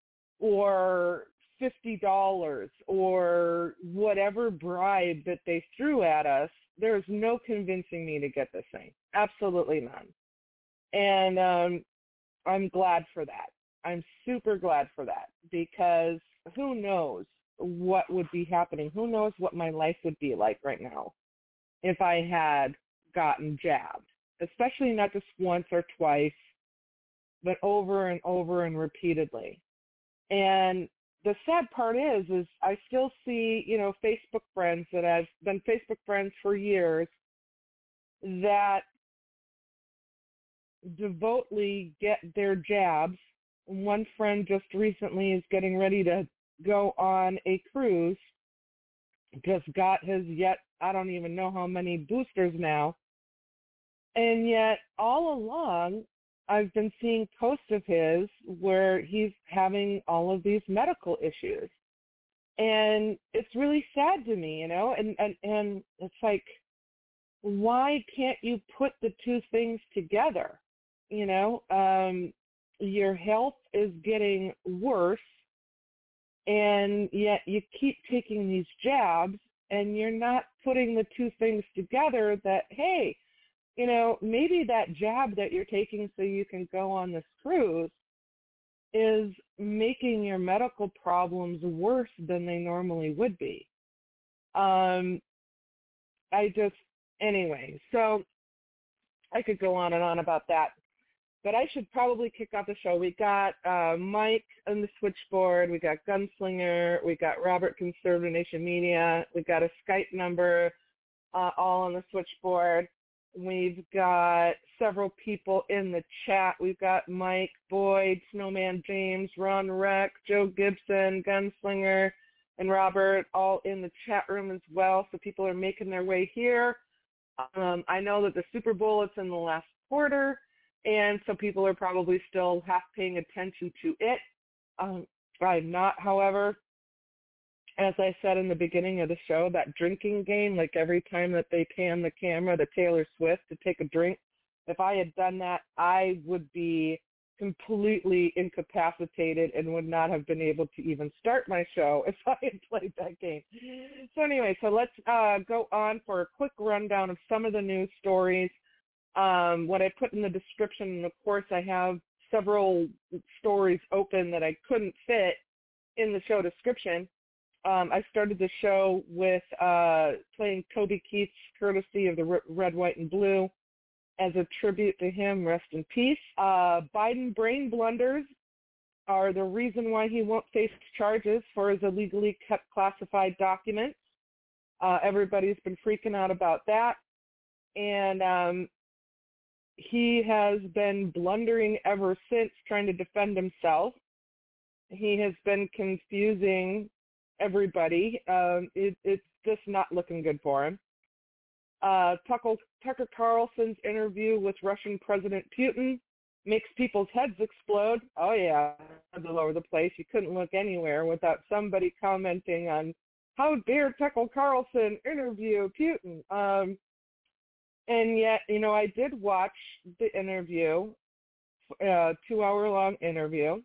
or fifty dollars or whatever bribe that they threw at us there is no convincing me to get this thing. Absolutely none. And um, I'm glad for that. I'm super glad for that, because who knows what would be happening? Who knows what my life would be like right now if I had gotten jabbed, especially not just once or twice, but over and over and repeatedly. And the sad part is, is I still see, you know, Facebook friends that have been Facebook friends for years that devotedly get their jabs. One friend just recently is getting ready to go on a cruise, just got his yet, I don't even know how many boosters now. And yet all along, I've been seeing posts of his where he's having all of these medical issues. And it's really sad to me, you know, and, and, and it's like, why can't you put the two things together? You know, um, your health is getting worse, and yet you keep taking these jabs, and you're not putting the two things together that, hey, you know, maybe that jab that you're taking so you can go on this cruise is making your medical problems worse than they normally would be. Um, I just, anyway, so I could go on and on about that, but I should probably kick off the show. We got uh, Mike on the switchboard. We got Gunslinger. We got Robert, Conservative Nation Media. We got a Skype number uh, all on the switchboard. We've got several people in the chat. We've got Mike, Boyd, Snowman James, Ron Reck, Joe Gibson, Gunslinger, and Robert all in the chat room as well. So people are making their way here. Um, I know that the Super Bowl is in the last quarter, and so people are probably still half paying attention to it. Um, I'm not, however. As I said in the beginning of the show, that drinking game, like every time that they pan the camera to Taylor Swift to take a drink, if I had done that, I would be completely incapacitated and would not have been able to even start my show if I had played that game. So anyway, so let's uh, go on for a quick rundown of some of the news stories. Um, what I put in the description, and of course I have several stories open that I couldn't fit in the show description. Um, I started the show with uh, playing Toby Keith's Courtesy of the Red, White, and Blue as a tribute to him. Rest in peace. Uh, Biden brain blunders are the reason why he won't face charges for his illegally kept classified documents. Uh, everybody's been freaking out about that. And um, he has been blundering ever since, trying to defend himself. He has been confusing everybody. Um, it, it's just not looking good for him. Uh, Tucker, Tucker Carlson's interview with Russian President Putin makes people's heads explode. Oh yeah, all over the place. You couldn't look anywhere without somebody commenting on, how dare Tucker Carlson interview Putin? Um, and yet, you know, I did watch the interview, uh, two-hour-long interview,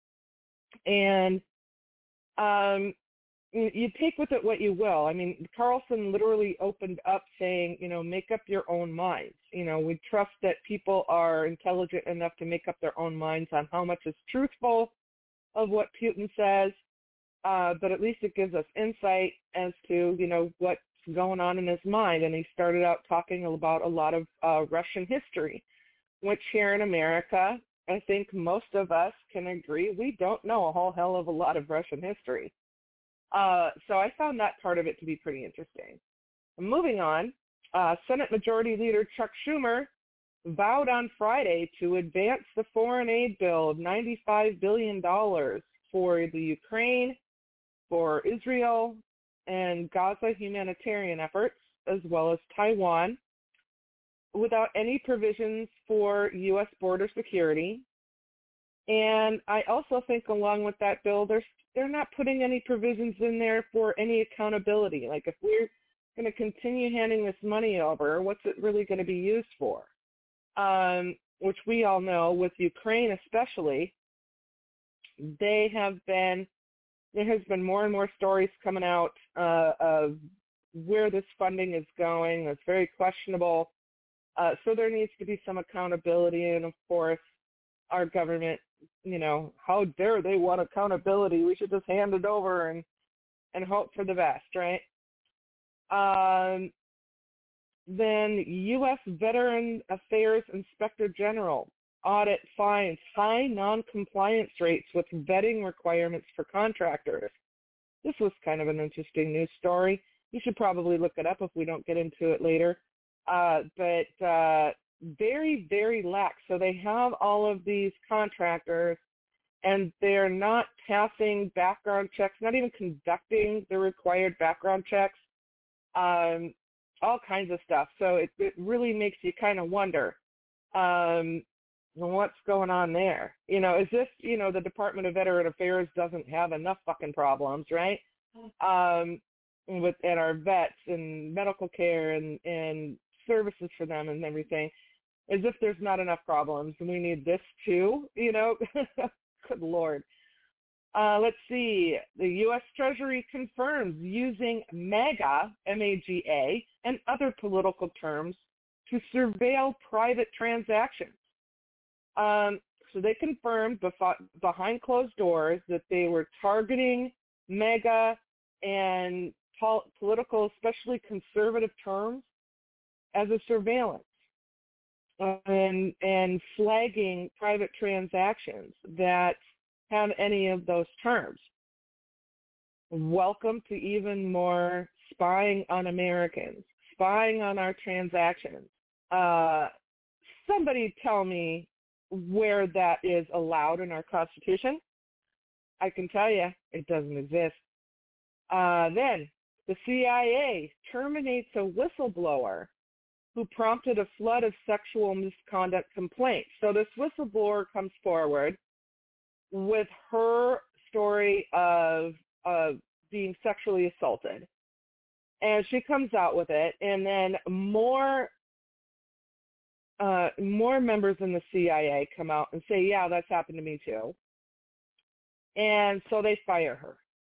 and um, you take with it what you will. I mean, Carlson literally opened up saying, you know, make up your own minds. You know, we trust that people are intelligent enough to make up their own minds on how much is truthful of what Putin says, uh, but at least it gives us insight as to, you know, what's going on in his mind. And he started out talking about a lot of uh, Russian history, which here in America, I think most of us can agree we don't know a whole hell of a lot of Russian history. Uh, so I found that part of it to be pretty interesting. Moving on, uh, Senate Majority Leader Chuck Schumer vowed on Friday to advance the foreign aid bill of ninety-five billion dollars for the Ukraine, for Israel, and Gaza humanitarian efforts, as well as Taiwan, without any provisions for U S border security. And I also think along with that bill, there's they're not putting any provisions in there for any accountability. Like, if we're going to continue handing this money over, what's it really going to be used for? Um, which we all know, with Ukraine especially, they have been, there has been more and more stories coming out uh, of where this funding is going. It's very questionable. Uh, so there needs to be some accountability. And, of course, our government, you know, how dare they want accountability? We should just hand it over and, and hope for the best, right? Um, then U S Veteran Affairs Inspector General audit finds high non-compliance rates with vetting requirements for contractors. This was kind of an interesting news story. You should probably look it up if we don't get into it later. Uh, but uh, very, very lax. So they have all of these contractors, and they're not passing background checks, not even conducting the required background checks, um, all kinds of stuff. So it, it really makes you kind of wonder um, what's going on there. You know, as if, you know, the Department of Veteran Affairs doesn't have enough fucking problems, right? Um, with and our vets and medical care and, and services for them and everything, as if there's not enough problems and we need this too, you know? Good Lord. Uh, let's see. The U S Treasury confirms using MAGA, M A G A, and other political terms to surveil private transactions. Um, so they confirmed bef- behind closed doors that they were targeting MAGA and pol- political, especially conservative terms, as a surveillance uh, and and flagging private transactions that have any of those terms. Welcome to even more spying on Americans, spying on our transactions. Uh, somebody tell me where that is allowed in our Constitution. I can tell you it doesn't exist. Uh, then the C I A terminates a whistleblower who prompted a flood of sexual misconduct complaints. So this whistleblower comes forward with her story of uh, being sexually assaulted. And she comes out with it, and then more uh, more members in the C I A come out and say, yeah, that's happened to me too. And so they fire her.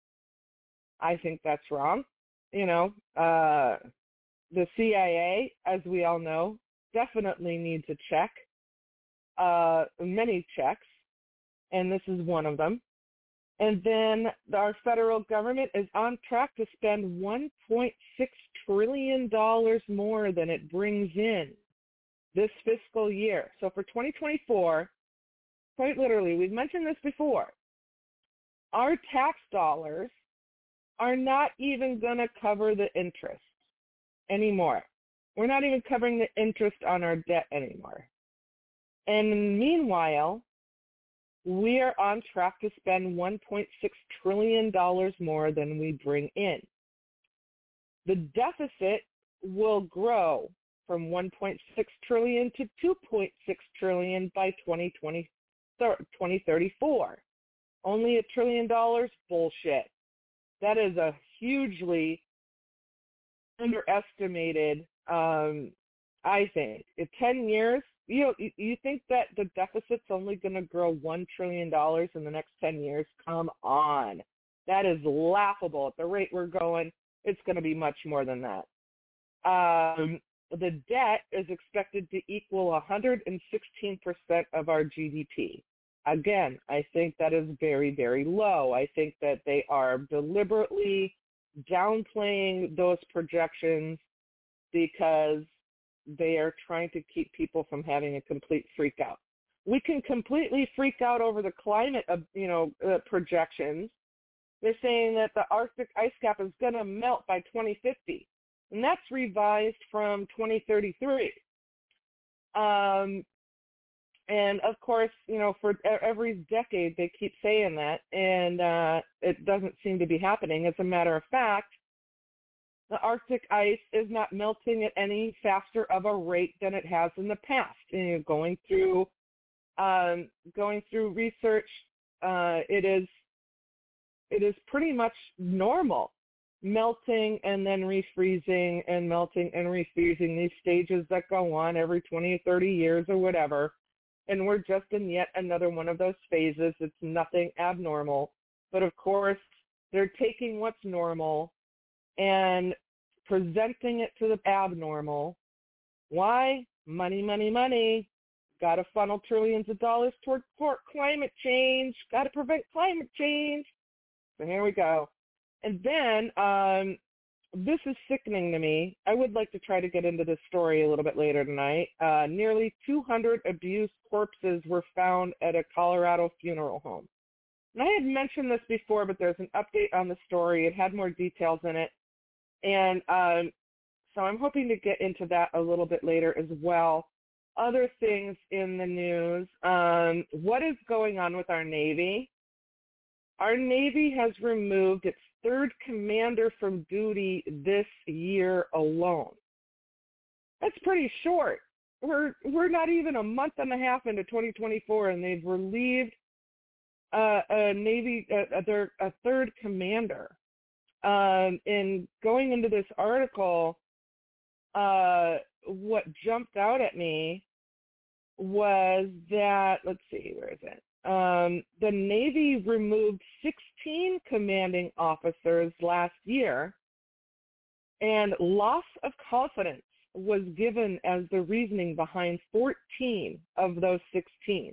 I think that's wrong. You know, uh, the C I A, as we all know, definitely needs a check, uh, many checks, and this is one of them. And then our federal government is on track to spend one point six trillion dollars more than it brings in this fiscal year. So for twenty twenty-four, quite literally, we've mentioned this before, our tax dollars are not even going to cover the interest anymore. We're not even covering the interest on our debt anymore. And meanwhile, we are on track to spend one point six trillion dollars more than we bring in. The deficit will grow from one point six trillion dollars to two point six trillion dollars by twenty twenty, twenty thirty-four. Only a trillion dollars? Bullshit. That is a hugely underestimated, um, I think. In ten years, you know, you, you think that the deficit's only going to grow one trillion dollars in the next ten years? Come on. That is laughable. At the rate we're going, it's going to be much more than that. Um, the debt is expected to equal one hundred sixteen percent of our G D P. Again, I think that is very, very low. I think that they are deliberately downplaying those projections because they are trying to keep people from having a complete freak out. We can completely freak out over the climate of, you know, uh, projections. They're saying that the Arctic ice cap is going to melt by twenty fifty, and that's revised from twenty thirty-three. Um, and of course, you know, for every decade they keep saying that, and uh, it doesn't seem to be happening. As a matter of fact, the Arctic ice is not melting at any faster of a rate than it has in the past. You know, going through, um, going through research, uh, it is, it is pretty much normal, melting and then refreezing and melting and refreezing. These stages that go on every twenty or thirty years or whatever, and we're just in yet another one of those phases. It's nothing abnormal, but of course they're taking what's normal and presenting it to the abnormal. Why? Money, money, money. Got to funnel trillions of dollars toward climate change. Got to prevent climate change. So here we go. And then um, this is sickening to me. I would like to try to get into this story a little bit later tonight. Uh, nearly two hundred abused corpses were found at a Colorado funeral home. And I had mentioned this before, but there's an update on the story. It had more details in it. And um, so I'm hoping to get into that a little bit later as well. Other things in the news. Um, what is going on with our Navy? Our Navy has removed its third commander from duty this year alone. That's pretty short. We're we're not even a month and a half into twenty twenty-four, and they've relieved uh, a Navy uh, their a third commander. Um, and going into this article, uh, what jumped out at me was that, let's see, where is it? Um, the Navy removed sixteen commanding officers last year, and loss of confidence was given as the reasoning behind fourteen of those sixteen.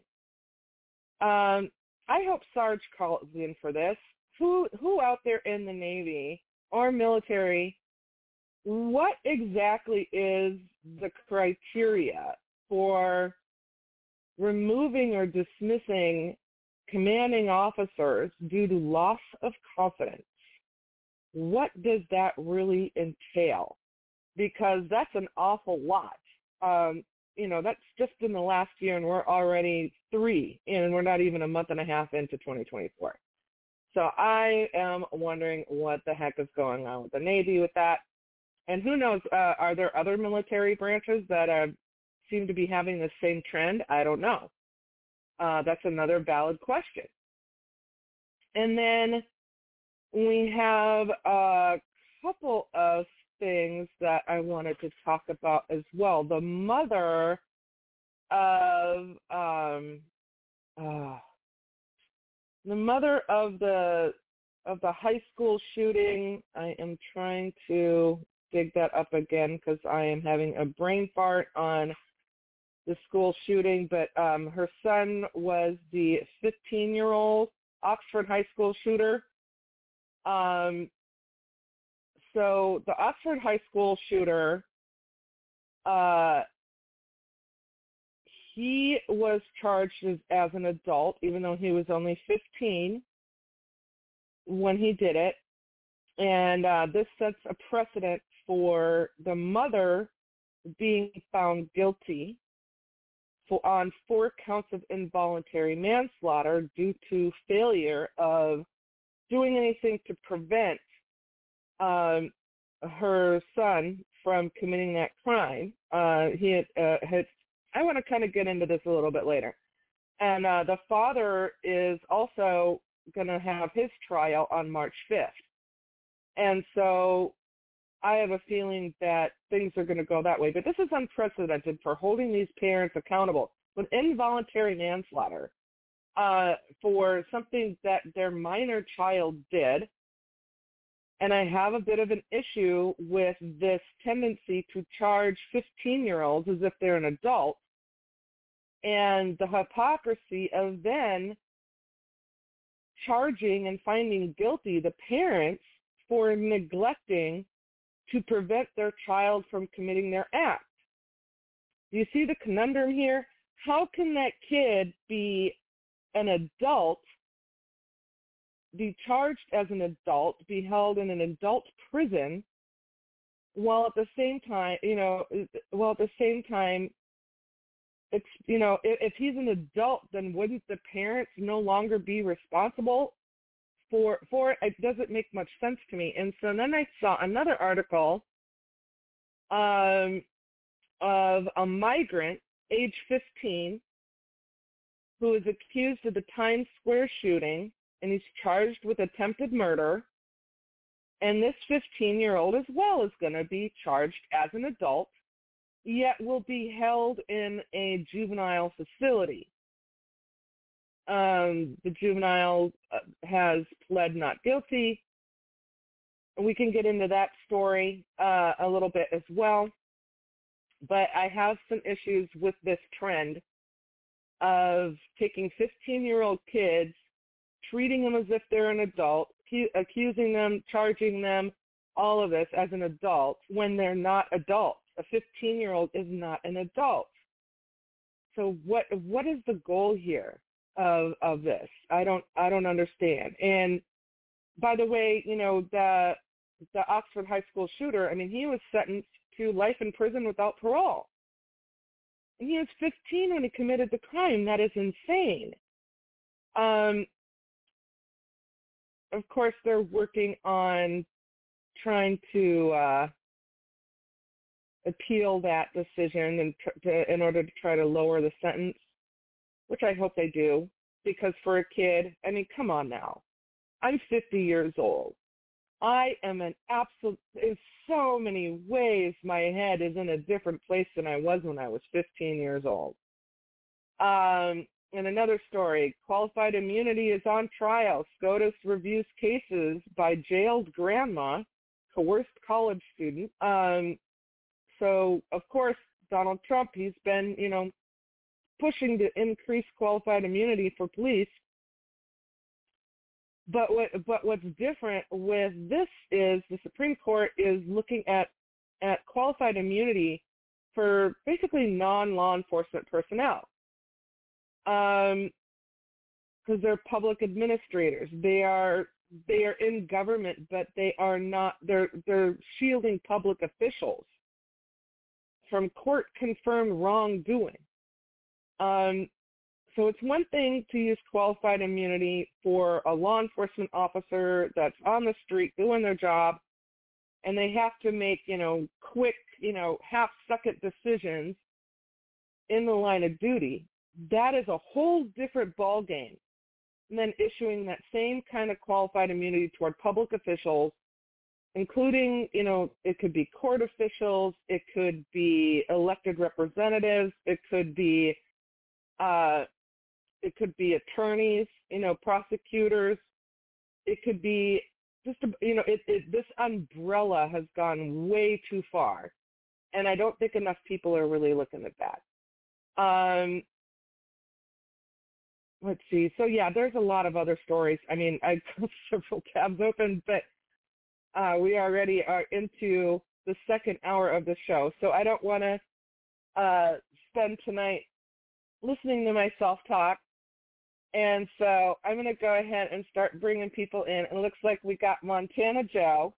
Um, I hope Sarge calls in for this. Who who out there in the Navy or military, what exactly is the criteria for removing or dismissing commanding officers due to loss of confidence? What does that really entail? Because that's an awful lot. Um, you know, that's just in the last year, and we're already three, and we're not even a month and a half into twenty twenty-four. So I am wondering what the heck is going on with the Navy with that. And who knows, uh, are there other military branches that are, seem to be having the same trend? I don't know. Uh, that's another valid question. And then we have a couple of things that I wanted to talk about as well. The mother of um, uh, the mother of the of the high school shooting. I am trying to dig that up again because I am having a brain fart on the school shooting. But um, her son was the fifteen-year-old Oxford high school shooter. Um, so the Oxford high school shooter, uh, he was charged as, as an adult, even though he was only fifteen when he did it. And uh, this sets a precedent for the mother being found guilty for, on four counts of involuntary manslaughter due to failure of doing anything to prevent um, her son from committing that crime. Uh, he had, uh, had I want to kind of get into this a little bit later. And uh, the father is also going to have his trial on March fifth. And so I have a feeling that things are going to go that way. But this is unprecedented for holding these parents accountable with involuntary manslaughter uh, for something that their minor child did. And I have a bit of an issue with this tendency to charge fifteen-year-olds as if they're an adult, and the hypocrisy of then charging and finding guilty the parents for neglecting to prevent their child from committing their act. Do you see the conundrum here? How can that kid be an adult, be charged as an adult, be held in an adult prison, while at the same time, you know, while at the same time, it's, you know, if, if he's an adult, then wouldn't the parents no longer be responsible for for it? It doesn't make much sense to me. And so then I saw another article um, of a migrant, age fifteen, who is accused of the Times Square shooting, and he's charged with attempted murder. And this fifteen-year-old as well is going to be charged as an adult, yet will be held in a juvenile facility. Um, the juvenile uh, has pled not guilty, we can get into that story uh, a little bit as well. But I have some issues with this trend of taking fifteen-year-old kids, treating them as if they're an adult, accusing them, charging them, all of this as an adult when they're not adults. A fifteen-year-old is not an adult. So what what is the goal here of of this? I don't I don't understand. And by the way, you know, the the Oxford High School shooter, I mean, he was sentenced to life in prison without parole. And he was fifteen when he committed the crime. That is insane. Um, of course, they're working on trying to uh, appeal that decision and tr- to, in order to try to lower the sentence, which I hope they do, because for a kid, I mean, come on now. I'm fifty years old. I am an absolute, in so many ways, my head is in a different place than I was when I was fifteen years old. Um, and another story, qualified immunity is on trial. SCOTUS reviews cases by jailed grandma, coerced college student. Um, so, of course, Donald Trump, he's been, you know, pushing to increase qualified immunity for police. But what but what's different with this is the Supreme Court is looking at, at qualified immunity for basically non-law enforcement personnel. Um, because they're public administrators. They are they are in government, but they are not they're they're shielding public officials from court confirmed wrongdoing. Um So it's one thing to use qualified immunity for a law enforcement officer that's on the street doing their job, and they have to make, you know, quick, you know, half-second decisions in the line of duty. That is a whole different ballgame than issuing that same kind of qualified immunity toward public officials, including, you know, it could be court officials, it could be elected representatives, it could be uh, It could be attorneys, you know, prosecutors. It could be just, a, you know, it, it, this umbrella has gone way too far. And I don't think enough people are really looking at that. Um, let's see. So, yeah, there's a lot of other stories. I mean, I've got several tabs open, but uh, we already are into the second hour of the show. So I don't want to uh, spend tonight listening to myself talk. And so I'm going to go ahead and start bringing people in. It looks like we got Montana Joe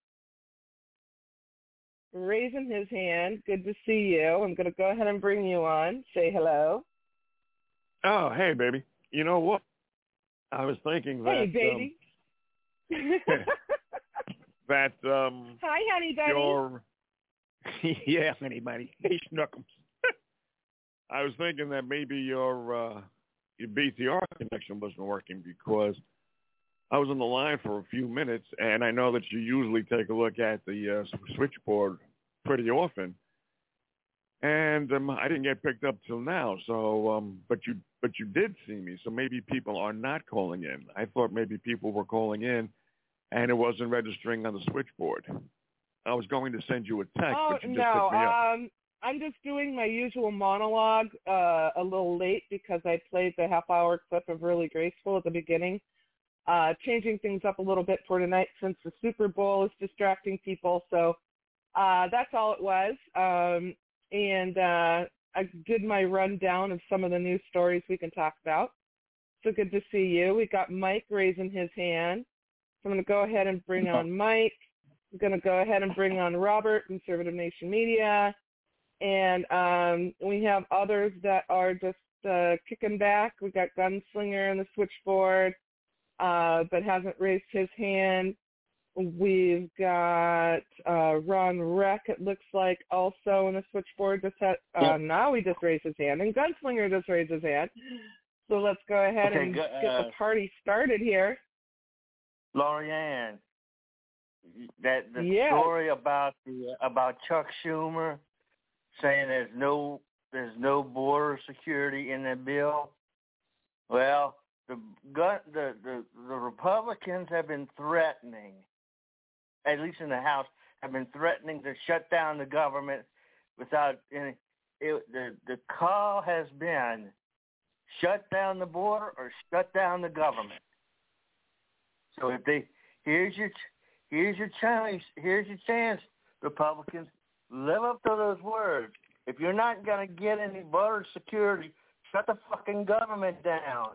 raising his hand. Good to see you. I'm going to go ahead and bring you on. Say hello. Oh, hey, baby. You know what? I was thinking that... Hey, baby. Um, that... Um, Hi, honey buddy. Your... yeah, honey buddy. Hey, Snookums. I was thinking that maybe your... Uh, your B T R connection wasn't working because I was on the line for a few minutes, and I know that you usually take a look at the uh, switchboard pretty often, and um, I didn't get picked up till now. So, um, but you but you did see me, so maybe people are not calling in. I thought maybe people were calling in, and it wasn't registering on the switchboard. I was going to send you a text, oh, but you just no, picked me up. Um, I'm just doing my usual monologue uh, a little late because I played the half-hour clip of Really Graceful at the beginning, uh, changing things up a little bit for tonight since the Super Bowl is distracting people. So uh, that's all it was. Um, and uh, I did my rundown of some of the news stories we can talk about. So good to see you. We got Mike raising his hand. So I'm going to go ahead and bring on Mike. I'm going to go ahead and bring on Robert, Conservative Nation Media. And um, we have others that are just uh, kicking back. We got Gunslinger in the switchboard, uh, but hasn't raised his hand. We've got uh, Ron Reck, it looks like, also in the switchboard. Just had, uh, now he just raised his hand. And Gunslinger just raised his hand. So let's go ahead okay, and go, get uh, the party started here. Lorianne, that the yes. story about the about Chuck Schumer saying there's no there's no border security in the bill. Well, the gun, the, the the Republicans have been threatening at least in the House, have been threatening to shut down the government without any. It, the the call has been shut down the border or shut down the government. So if they here's your here's your chance here's your chance, Republicans, live up to those words. If you're not gonna get any border security, shut the fucking government down.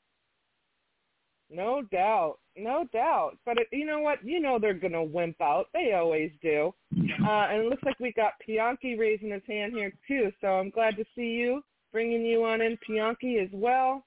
No doubt, no doubt. But it, you know what? You know they're going to wimp out. They always do. Uh, and it looks like we got Pianki raising his hand here, too. So I'm glad to see you, bringing you on in, Pianki, as well.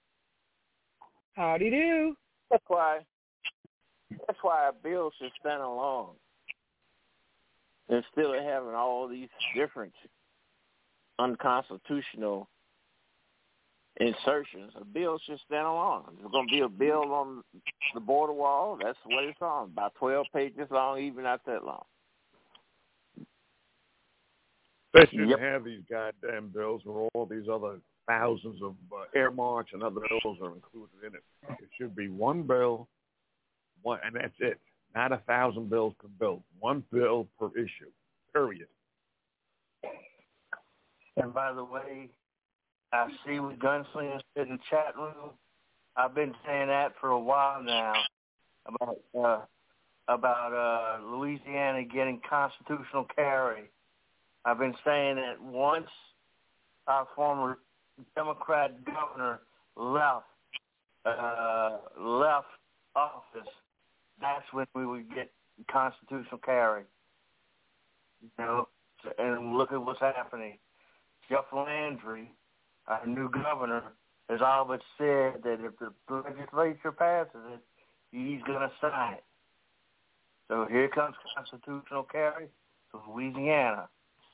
Howdy do. That's why, that's why a bill should stand alone. Instead of having all these different unconstitutional insertions, a bill should stand alone. There's going to be a bill on the border wall. That's what it's on. About twelve pages long, even not that long. They shouldn't yep. have these goddamn bills where all these other thousands of uh, earmarks and other bills are included in it. It should be one bill, one, and that's it. Not a thousand bills per bill. One bill per issue, period. And by the way, I see with Gunslingers in the chat room. I've been saying that for a while now about uh, about uh, Louisiana getting constitutional carry. I've been saying that once our former Democrat governor left uh, left office, that's when we would get constitutional carry. You know, and look at what's happening. Jeff Landry, our new governor, has all but said that if the legislature passes it, he's going to sign it. So here comes constitutional carry to Louisiana.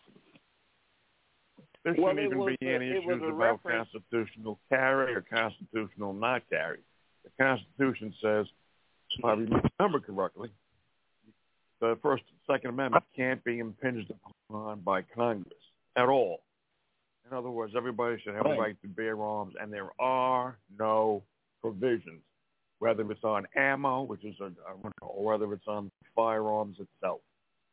There shouldn't well, even was, be any issues about reference. Constitutional carry or constitutional not carry. The Constitution says, if I remember correctly, the First and Second Amendment can't be impinged upon by Congress at all. In other words, everybody should have right. a right to bear arms, and there are no provisions, whether it's on ammo, which is a, or whether it's on firearms itself.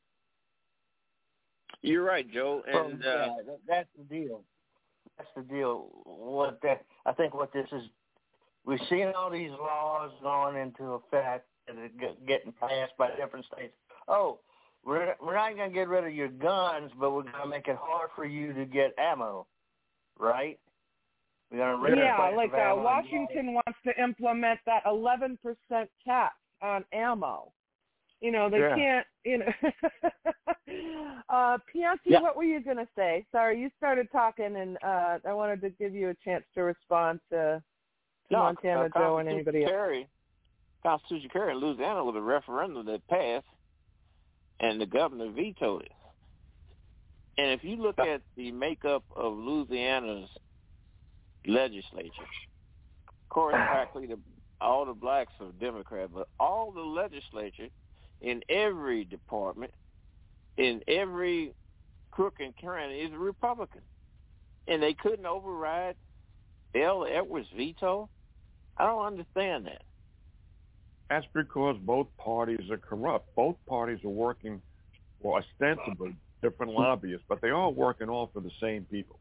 You're right, Joe, and well, yeah, uh, that's the deal. That's the deal. What that I think what this is, we're seeing all these laws going into effect and getting passed by different states. Oh, we're we're not going to get rid of your guns, but we're going to make it hard for you to get ammo, right? We're going to yeah, like uh, Washington wants to implement that eleven percent tax on ammo. You know, they yeah. can't, you know. uh, Pianki, yeah. what were you going to say? Sorry, you started talking, and uh, I wanted to give you a chance to respond to, to no, Montana uh, Joe and anybody else. Carry, Constitution carry in Louisiana was a referendum that passed, and the governor vetoed it. And if you look at the makeup of Louisiana's legislature, of course, practically the, all the blacks are Democrat, but all the legislature in every department, in every crook and cranny is a Republican. And they couldn't override L. Edwards' veto? I don't understand that. That's because both parties are corrupt. Both parties are working for ostensibly different lobbyists, but they are working all for the same people.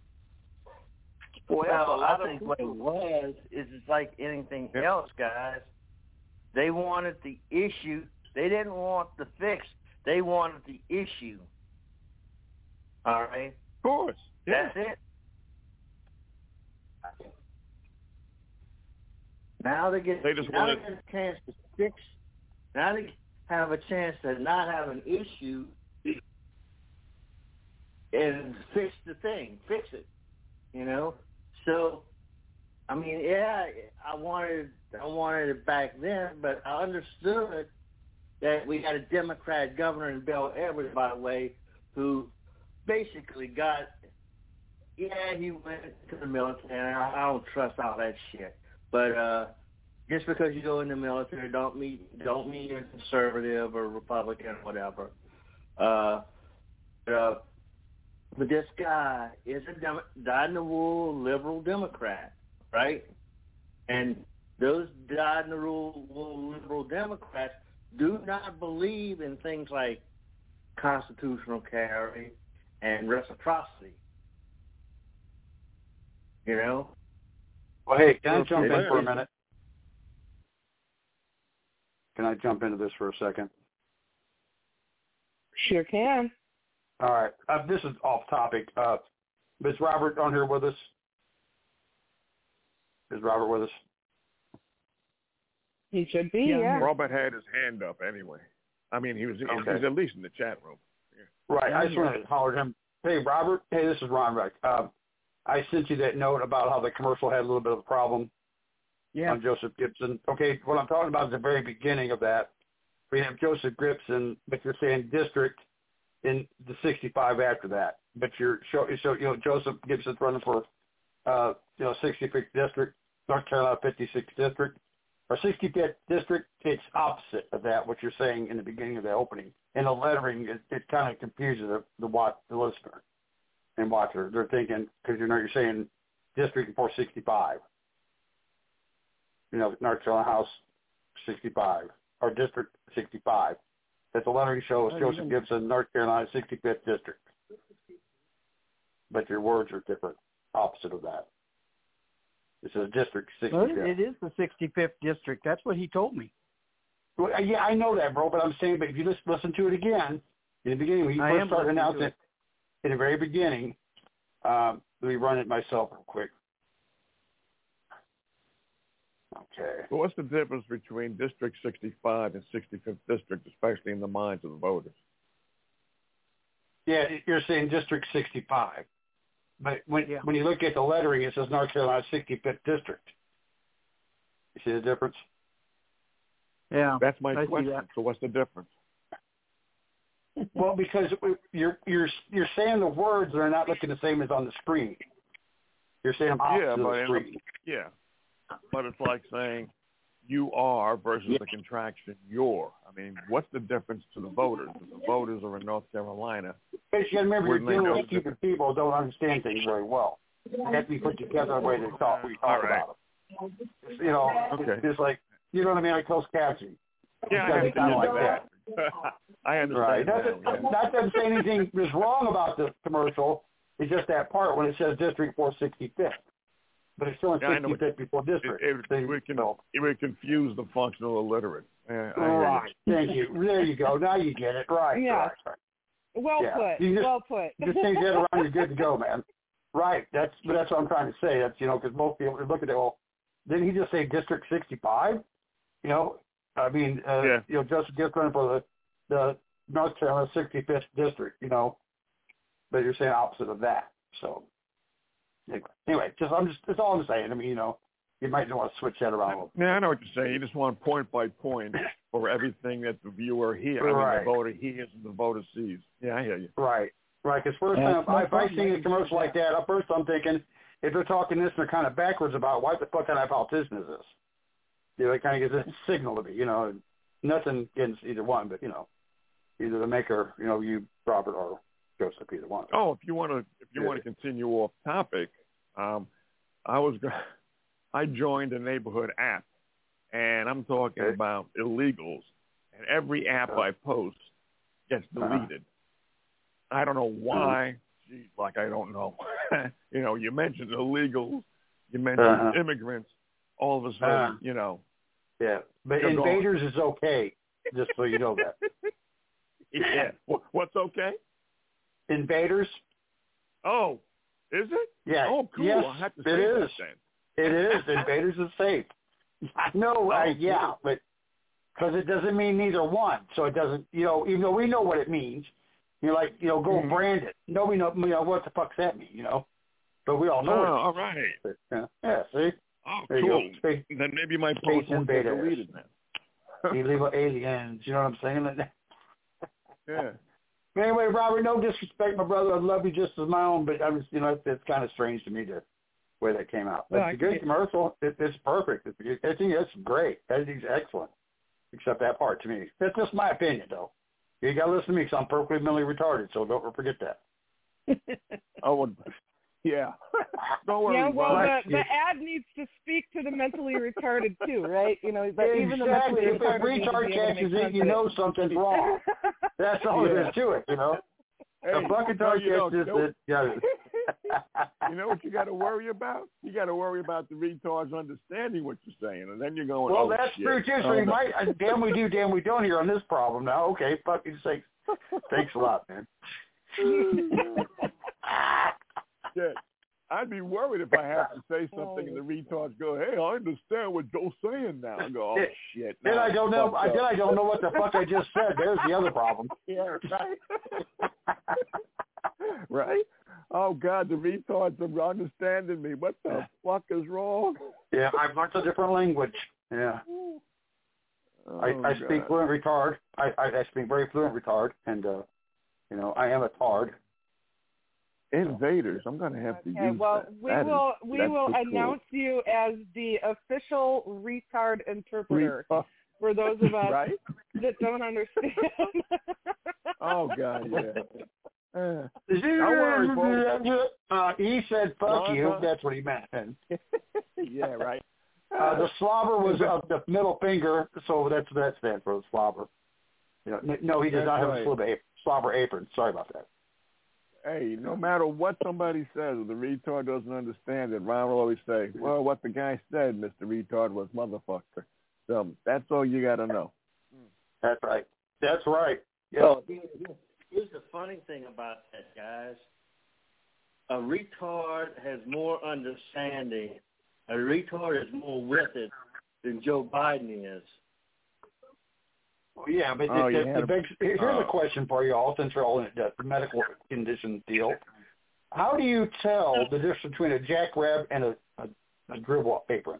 Well, I think what it was is it's like anything yep. else, guys. They wanted the issue. They didn't want the fix. They wanted the issue. All right? Of course. Yeah. That's it. Now they get, they just now wanted... they get a chance to fix. Now they have a chance to not have an issue and fix the thing, fix it. You know, so I mean, yeah, I wanted, I wanted it back then, but I understood that we had a Democrat governor in Bill Edwards, by the way, who basically got, yeah, he went to the military, and I, I don't trust all that shit. But uh, just because you go in the military, don't mean don't mean you're conservative or Republican or whatever. Uh, uh, but this guy is a Demo- dyed-in-the-wool liberal Democrat, right? And those dyed-in-the-wool liberal Democrats do not believe in things like constitutional carry and reciprocity. You know? Well, hey, can I So jump in it- for a minute? Can I jump into this for a second? Sure can. All right. Uh, this is off topic. Uh, is Robert on here with us? Is Robert with us? He should be, Yeah, yeah. Robert had his hand up anyway. I mean, he was, he Okay. was at least in the chat room. Right. Yeah, I just yeah. want to holler at him. Hey, Robert. Hey, this is Ron Reck. Uh, I sent you that note about how the commercial had a little bit of a problem Yeah. on Joseph Gibson. Okay, what I'm talking about is the very beginning of that. We have Joseph Gibson, but you're saying district in the sixty-five after that. But you're show, so you know Joseph Gibson's running for uh, you know sixty-fifth district, North Carolina fifty-sixth district, or sixty-fifth district. It's opposite of that. What you're saying in the beginning of the opening, and the lettering, it, it kind of confuses the the, watch, the listener and watcher. They're thinking because you know you're saying district four sixty-five. You know, North Carolina House sixty-five or District sixty-five. That the lettering shows Oh, Joseph even- Gibson, North Carolina sixty-fifth District. But your words are different, opposite of that. It says District Well, sixty-fifth. it is the sixty-fifth district. That's what he told me. Well, yeah, I know that, bro, but I'm saying, but if you just listen to it again, in the beginning, when you I first am started listening to announcing it. in the very beginning, um, let me run it myself real quick. Okay. But what's the difference between District sixty-five and sixty-fifth District, especially in the minds of the voters? Yeah, you're saying District sixty-five. But when Yeah. when you look at the lettering, it says North Carolina sixty-fifth District. You see the difference? Yeah. That's my I see question. that. So what's the difference? Well, because you're you're you're saying the words that are not looking the same as on the screen. You're saying them opposite Yeah, of but the in screen. the, yeah, but it's like saying you are versus Yeah. the contraction you're. I mean, what's the difference to the voters? If the voters are in North Carolina, But you got to remember, you're wouldn't they dealing know with the stupid people who don't understand things very well. They have to be put together the way they talk. We All talk right. about them. It's, you know, Okay. it's like you know what I mean. Like closed captioning. Yeah, It's gotta I be kind of understand like that. that. I understand Right. Not that. that, yeah. not that I'm saying anything is wrong about the commercial. It's just that part when it says District four sixty-fifth. But it's still in Yeah, I know what- sixty-fifth before District. It, it, it, would con- it would confuse the functional illiterate. Yeah, I hear you. Right. Thank you. There you go. Now you get it. Right. Yeah. Right. right. Well Yeah. put. You just- well put. Just change that around. You're good to go, man. Right. That's but that's what I'm trying to say. That's you know because most people look at it. Well, didn't he just say District sixty-five? You know, I mean, uh, Yeah. you know, Joseph Gibbs running for the the North Carolina sixty-fifth district. You know, but you're saying opposite of that. So anyway, anyway, just I'm just that's all I'm saying. I mean, you know, you might want to switch that around a little. Yeah, I know what you're saying. You just want point by point for everything that the viewer hears, I mean, Right. the voter hears and the voter sees. Yeah, I hear you. Right, right. Because first Yeah, time, it's no if I problem. see a commercial like that, at first I'm thinking, if they're talking this and they're kind of backwards about why the fuck kind of politician is this? You know, it kind of gives a signal to me. You know, nothing against either one, but you know, either the maker, you know, you Robert or Joseph, either one. Oh, if you want to, if you Yeah. want to continue off topic, um, I was, go- I joined a neighborhood app, and I'm talking Okay. about illegals, and every app I post gets Uh-huh. deleted. I don't know why. Geez, like I don't know. You know, you mentioned illegals, you mentioned Uh-huh. immigrants. All of a sudden, Uh-huh. you know, Yeah, but You're gone. invaders is okay, just so you know that. yeah. Wh- What's okay? Invaders, Oh, is it? yeah, Oh, cool. yes, I'll have to it say that is. then. It is. Invaders is safe. No, I, Oh, yeah, cool. but because it doesn't mean neither one. So it doesn't, you know, even though we know what it means, you're like, you know, go Mhm. brand it. Nobody know, you know, what the fuck's that mean, you know? But we all know Oh, it. all right. means. Yeah, yeah, see? Oh, There you cool. go. Space, Then maybe my Space post won't get invaders. deleted now. illegal aliens, you know what I'm saying? Yeah. Anyway, Robert, no disrespect, my brother. I love you just as my own, but I was, you know, it's, it's kind of strange to me the way that came out. But Well, I it's a good get- commercial. It, it's perfect. It's, I think it's great. Editing's excellent, except that part to me. That's just my opinion, though. You got to listen to me because I'm perfectly mentally retarded, so don't forget that. Oh, well, yeah. Don't worry Yeah, well, about the, the it. ad needs to speak to the mentally retarded too, right? You know, but even the Exactly. mentally If retarded a need to retard be able to catches make it, sense you of know something's wrong. That's all Yeah. there is to it, you know. Hey, a bucket no, dog you don't. catches You know- it. Yeah. You know what you got to worry about? You got to worry about the retards understanding what you're saying, and then you're going, Well, oh, that's shit. true too. So Oh, you no. might, uh, damn we do, damn we don't here on this problem now. Okay, fucking sakes. Thanks a lot, man. Shit. I'd be worried if I have to say something and the retards go, hey, I understand what Joe's saying now. I go, oh, shit. Then now I don't know. I, fucked then up. I don't know what the fuck I just said. There's the other problem. Yeah, right. Right? Oh, God, the retards are understanding me. What the fuck is wrong? Yeah, I've learned a different language. Yeah. Oh, I, I speak God. fluent retard. I, I, I speak very fluent retard, and uh, you know, I am a tard. Invaders. I'm going to have to Okay, use well, that. we That is- will we that's will so cool. announce you as the official retard interpreter Retard. for those of us Right? that don't understand. Oh, God, yeah. Uh, Don't worry, uh, he said, fuck No, you. no. That's what he meant. And, yeah, right. uh, the slobber was uh, the middle finger, so that's what that stands for, the slobber. You know, n- no, he does That's not have right. a slobber apron, slobber apron. Sorry about that. Hey, no matter what somebody says, if the retard doesn't understand it, Ron will always say, well, what the guy said, Mister Retard, was motherfucker. So that's all you got to know. That's right. That's right. Yeah. So here's the funny thing about that, guys. A retard has more understanding. A retard is more with it than Joe Biden is. Well, yeah, but Oh, the, you the, had the a- big, here's oh. a question for you all, since we're all in the medical condition deal. How do you tell the difference between a jackrabbit and a, a, a dribble apron?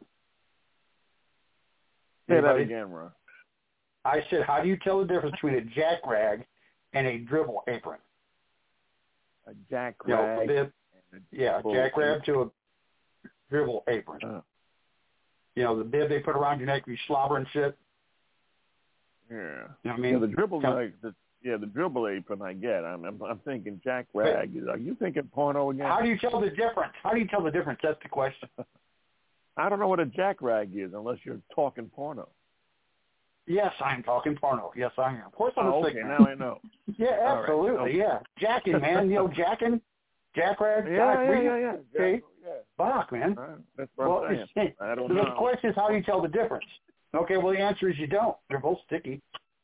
Say that Anybody? again, Ron. I said, how do you tell the difference between a jackrag and a dribble apron? A jack You know, rag. the- yeah, dribble jackrabbit to a dribble apron. Uh, You know, the bib they put around your neck, you slobber and shit. yeah. You know what I mean? Yeah, the dribble, Kind of- like, the, yeah, the dribble apron I get. I'm, I'm, I'm thinking jack rag. Are you thinking porno again? How do you tell the difference? How do you tell the difference? That's the question. I don't know what a jack rag is unless you're talking porno. Yes, I'm talking porno. Yes, I am. Of course I'm Oh, a okay, sick now man. I know. Yeah, All right. absolutely. Okay. Yeah, jacking, man. You know, jacking, jackrag. Yeah, jack, yeah, we- yeah, yeah. Okay, Yeah. fuck, man. Right. That's what Well, I'm saying. it's, I don't the know. question is, how do you tell the difference? Okay, well, the answer is you don't. They're both sticky.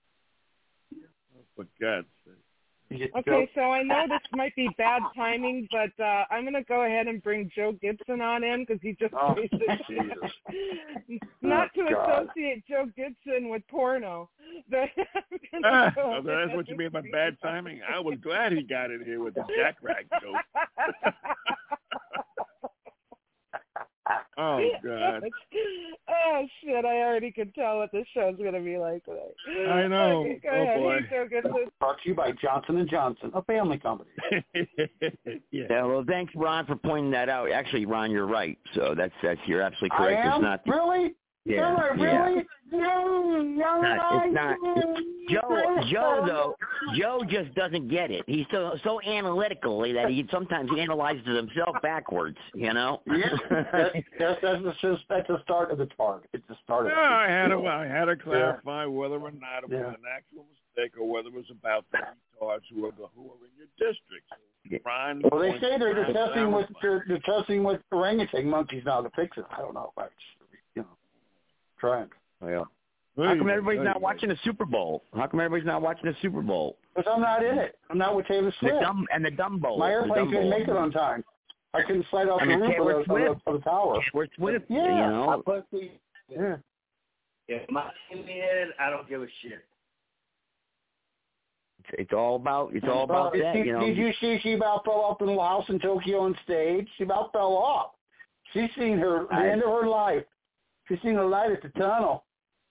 For God's sake. You get Okay, Joe- so I know this might be bad timing, but uh, I'm going to go ahead and bring Joe Gibson on in because he just Oh, raised it. Jesus. Not Oh, to God. associate Joe Gibson with porno. But I'm gonna Ah, go so ahead that's what you and mean by bring bad him on. timing? I was glad he got in here with the jack rag joke. Oh, God. Oh, shit, I already can tell what this show's going to be like today. I know. Okay, go Oh, ahead. boy. Hey, Joe Gibson. Brought to you by Johnson and Johnson, a family company. Yeah. Yeah, well, thanks, Ron, for pointing that out. Actually, Ron, you're right. So that's that's you're absolutely I correct. am? It's not. Really? Yeah, Am I yeah. really? No, no, Not, it's not. Joe, Joe though, Joe just doesn't get it. He's so so analytical that he sometimes he analyzes himself backwards. You know. Yeah, that's, that's, that's, just, that's the start of the target. It's the start of No, I had to, it. I had to clarify whether or not it was Yeah. an actual mistake or whether it was about the retards who are, who are in your district. So Brian Well, they points say they're out discussing that with was- they're discussing with orangutan monkeys now to fix it. I don't know if I, you know, trying. Yeah. How come everybody's not watching the Super Bowl? How come everybody's not watching the Super Bowl? Because I'm not in it. I'm not with Taylor The Swift. dumb and the dumb bowl. My the airplane dumb couldn't bowl. make it on time. I couldn't slide off I the mean, roof Taylor of the, of, Swift. the, of the tower. Taylor Swift. Yeah. You know. Yeah. If my team in, I don't give a shit. It's, it's all about. It's all about Well, that. did, You know. did you see she about fell off in the house in Tokyo on stage? She about fell off. She's seen her the I- end of her life. She's seen the light at the tunnel.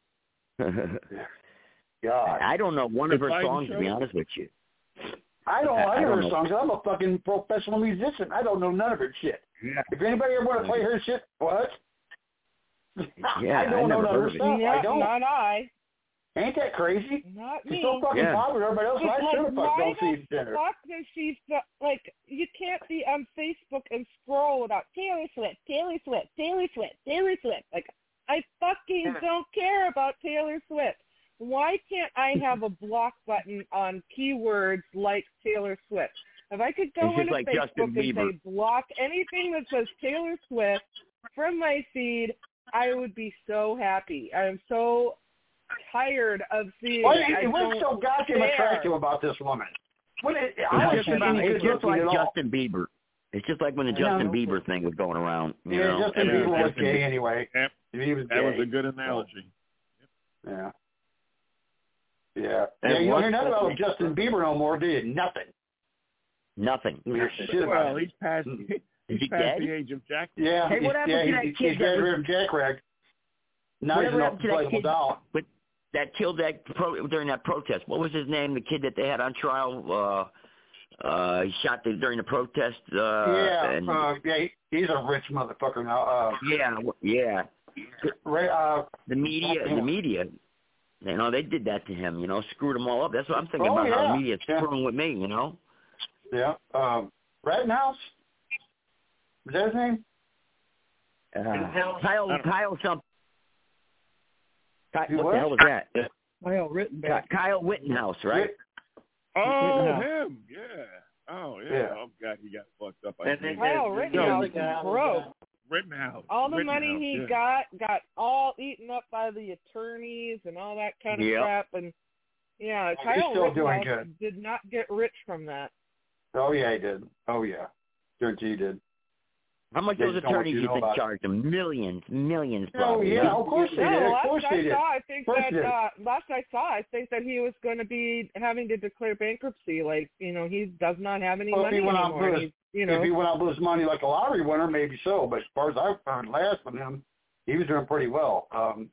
God. I don't know one of The her Biden songs, to be show? honest with you. I don't I- like I don't her know. songs. I'm a fucking professional musician. I don't know none of her shit. Yeah. If anybody ever want to play her shit, what? Yeah, I I don't know never none of heard her of it. stuff. I Yeah, don't. not I. Ain't that crazy? Not She's me. so fucking Yeah. popular. Everybody else, But, I like, should have fucked why don't see the dinner. fuck does she fe- like? You can't be on Facebook and scroll without Taylor Swift, Taylor Swift, Taylor Swift, Taylor Swift. Like, I fucking don't care about Taylor Swift. Why can't I have a block button on keywords like Taylor Swift? If I could go It's just into like Facebook Justin and Bieber. say block anything that says Taylor Swift from my feed, I would be so happy. I am so tired of seeing What, it. I what's don't so goddamn care. attractive about this woman? What is, It's I don't just, see about, any it's good just like looking at all. Justin Bieber. It's just like when the No. Justin Bieber thing was going around. You Yeah, know? Justin Yeah, Bieber was Justin gay Bieber. anyway. Yep. He was That gay. was a good analogy. Yeah. Yeah. And Yeah, you don't what- hear nothing about Justin Bieber no more, do you? Nothing. Nothing. You're shit about Well, it. he's past Is he's he past dead? the age of Jack. Yeah. Hey, what he's, happened yeah, to that he's, kid he's that was- graduated from Jackrag. Now he's Whatever an happened to that playable kid doll. but that killed that pro, during that protest? What was his name? The kid that they had on trial? Uh, uh, he shot the, during the protest. Uh, yeah, and, uh, yeah, he, he's a rich motherfucker now. Uh, yeah, yeah. Ray, uh, The media, the media. You know, they did that to him. You know, screwed him all up. That's what I'm thinking Oh, about. How yeah. the media's Yeah. screwing with me. You know. yeah, um, Rattenhouse. Is that his name? Uh, Kyle, Kyle, some. Kyle, He what what? the hell was that? Kyle Rittenhouse. Kyle Wittenhouse, right? Oh, Rittenhouse. him. Yeah. Oh, yeah. Yeah. Oh, God, he got fucked up. I And think. then- Kyle Rittenhouse is broke. Rittenhouse. All the Rittenhouse, money he yeah. got got all eaten up by the attorneys and all that kind of Yep. crap. And yeah, He's Kyle still doing Rittenhouse good. did not get rich from that. Oh yeah, he did. Oh yeah, guarantee he did. How much They those just don't want attorneys you you to know think about it. charged him? Millions, millions, Oh probably. yeah, of course they No, did. Of last course I they did. saw, I think Of course that they did. uh, last I saw, I think that he was going to be having to declare bankruptcy. Like, you know, he does not have any Well, if money he went out anymore. and He's, lose, you know, if he went out and lose money like a lottery winner, maybe so. But as far as I've heard last from him, he was doing pretty well. Um,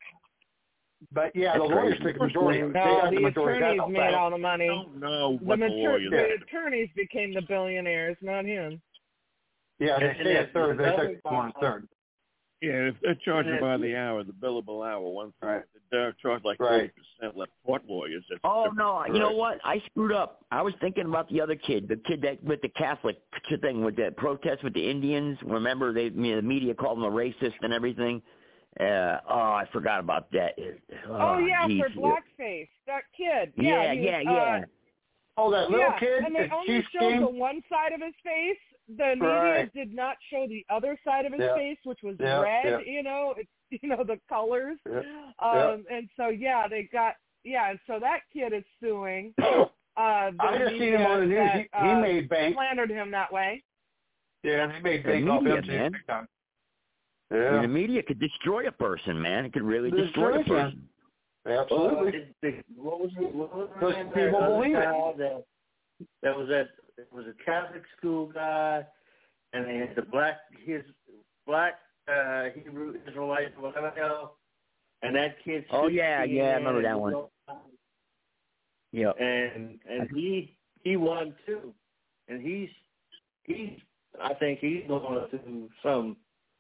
but yeah, That's the lawyers crazy. took the majority. They no, got the the majority. attorneys That's made all. all the money. I don't know The, what the mature, lawyers the did. attorneys became the billionaires, not him. Yeah, they And stay then at third. They the take other one guy- third. Yeah, if they're charging Yeah. by the hour, the billable hour, one thing. Right. They're charged like Right. forty percent left court lawyers. That's Oh different. no! You know Right. what? I screwed up. I was thinking about the other kid, the kid that with the Catholic thing with that protest with the Indians. Remember, they you know, the media called him a racist and everything. Uh, oh, I forgot about that. Oh, Oh, yeah, geez. for blackface, that kid. Yeah, Yeah, he yeah, was, yeah. Uh, Oh, that little yeah, kid. and they the only Chiefs showed game. the one side of his face. The media Right. did not show the other side of his Yeah. face, which was Yeah, red. yeah. You know, it's you know the colors. Yeah. Um, and so yeah, they got yeah, and so that kid is suing. Uh, the I just seen him media on the news. that, He, he uh, made bank. slandered him that way. Yeah, they made The bank off media, him too. man. big time. And Yeah, the media could destroy a person, man. It could really Destroy destroy a him. person. absolutely. Uh, the- what was it? What was the Because name of people that other believe it. guy That, that was at it was a Catholic school guy, and they had the black his black uh, Hebrew Israelite whatever the hell, and that kid. Oh, yeah, sixteen, yeah, I remember that and one. he- Yep. And and he he won too, and he's he's I think he's going to some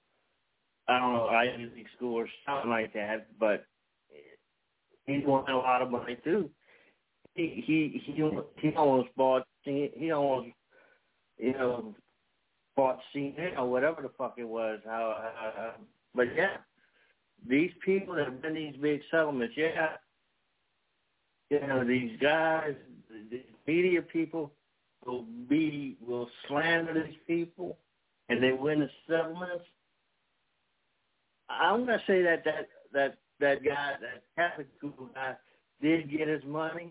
I don't know Ivy League school or something like that, but he's won a lot of money too. He he he he almost bought he, he almost you know bought C N N or whatever the fuck it was. How, uh, but yeah, these people that have been these big settlements, yeah, you know these guys, the media people will be will slander these people, and they win the settlements. I'm gonna say that that that that guy, that Catholic school guy, did get his money.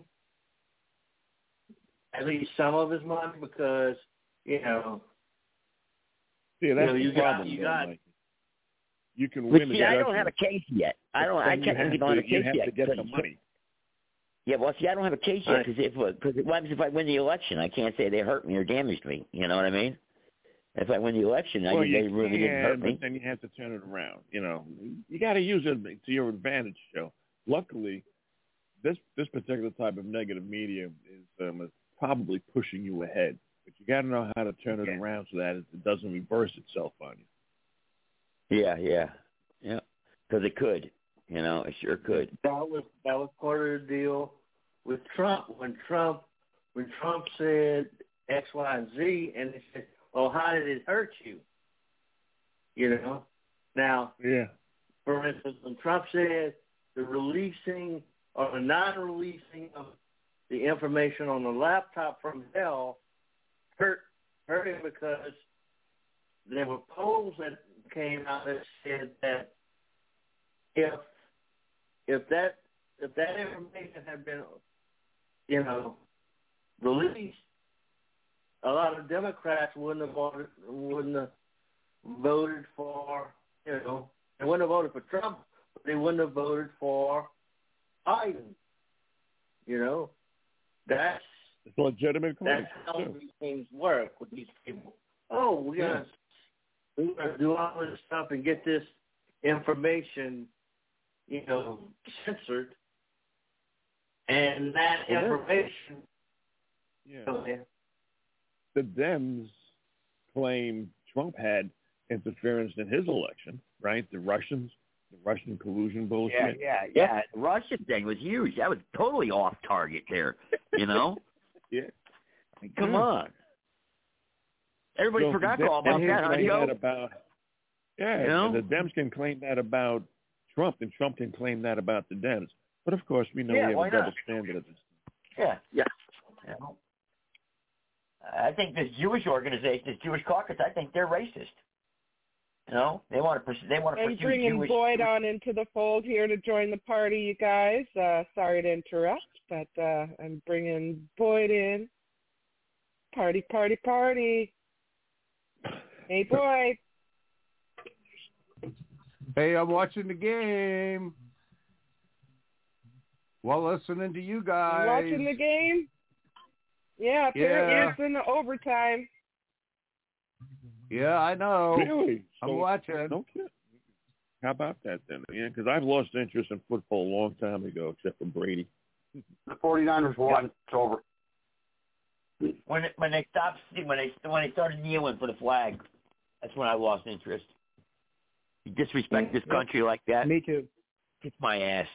At least some of his money, because you know, Yeah, that's you know, the you got problem. you though, got. Mikey. You can But win see, the I don't judgment, have a case yet. I don't. but I then you technically have don't have a to, you case have yet. to get the 'cause- money. Yeah, well, see, I don't have a case yet Right. because if because what happens if I win the election? I can't say they hurt me or damaged me. You know what I mean? If I win the election, Well, I, you they really didn't can, hurt me. but then you have to turn it around. You know, you got to use it to your advantage. So, luckily, this this particular type of negative media is, um, is probably pushing you ahead. But you got to know how to turn it Yeah. around so that it doesn't reverse itself on you. Yeah, yeah, yeah. Because it could. You know, it sure could. That was that was part of the deal with Trump when Trump when Trump said X, Y, and Z, and they said, "Well, how did it hurt you?" You know. Now, yeah. For instance, when Trump said the releasing or the non-releasing of the information on the laptop from hell hurt hurt him because there were polls that came out that said that if if that if that information had been, you know, released, a lot of Democrats wouldn't have voted wouldn't have voted for, you know, they wouldn't have voted for Trump, but they wouldn't have voted for Biden. You know, that's it's a legitimate claim. That's how these things work with these people. Oh, we're gonna we're gonna do all this stuff and get this information, you know, censored, and that well, information. Yeah. Oh, yeah. The Dems claim Trump had interference in his election, right? The Russians, the Russian collusion bullshit. Yeah, yeah, yeah. The Russian thing was huge. That was totally off target there, you know? Yeah. I mean, come yeah. on. Everybody so forgot the all about Dems that, huh, claim Joe? that about, yeah, you know? the Dems can claim that about Trump, and Trump can claim that about the Dems. But, of course, we know Yeah, we have why a double not? standard at this Yeah, yeah. You know? I think this Jewish organization, this Jewish caucus, I think they're racist. You know, they want to pursue, they want to I'm pursue bringing Jewish. Boyd on into the fold here to join the party, you guys. Uh, sorry to interrupt, but uh, I'm bringing Boyd in. Party, party, party. Hey, Boyd. Hey, I'm watching the game while listening to you guys. Watching the game? Yeah, apparently Yeah. it's in the overtime. Yeah, I know. Really? I'm So, watching. No kidding. How about that then? Yeah, because I've lost interest in football a long time ago, except for Brady. The 49ers won. It's over. When it, when they stopped, when they when they started kneeling for the flag, that's when I lost interest. You disrespect this country like that? Me too. Kiss my ass.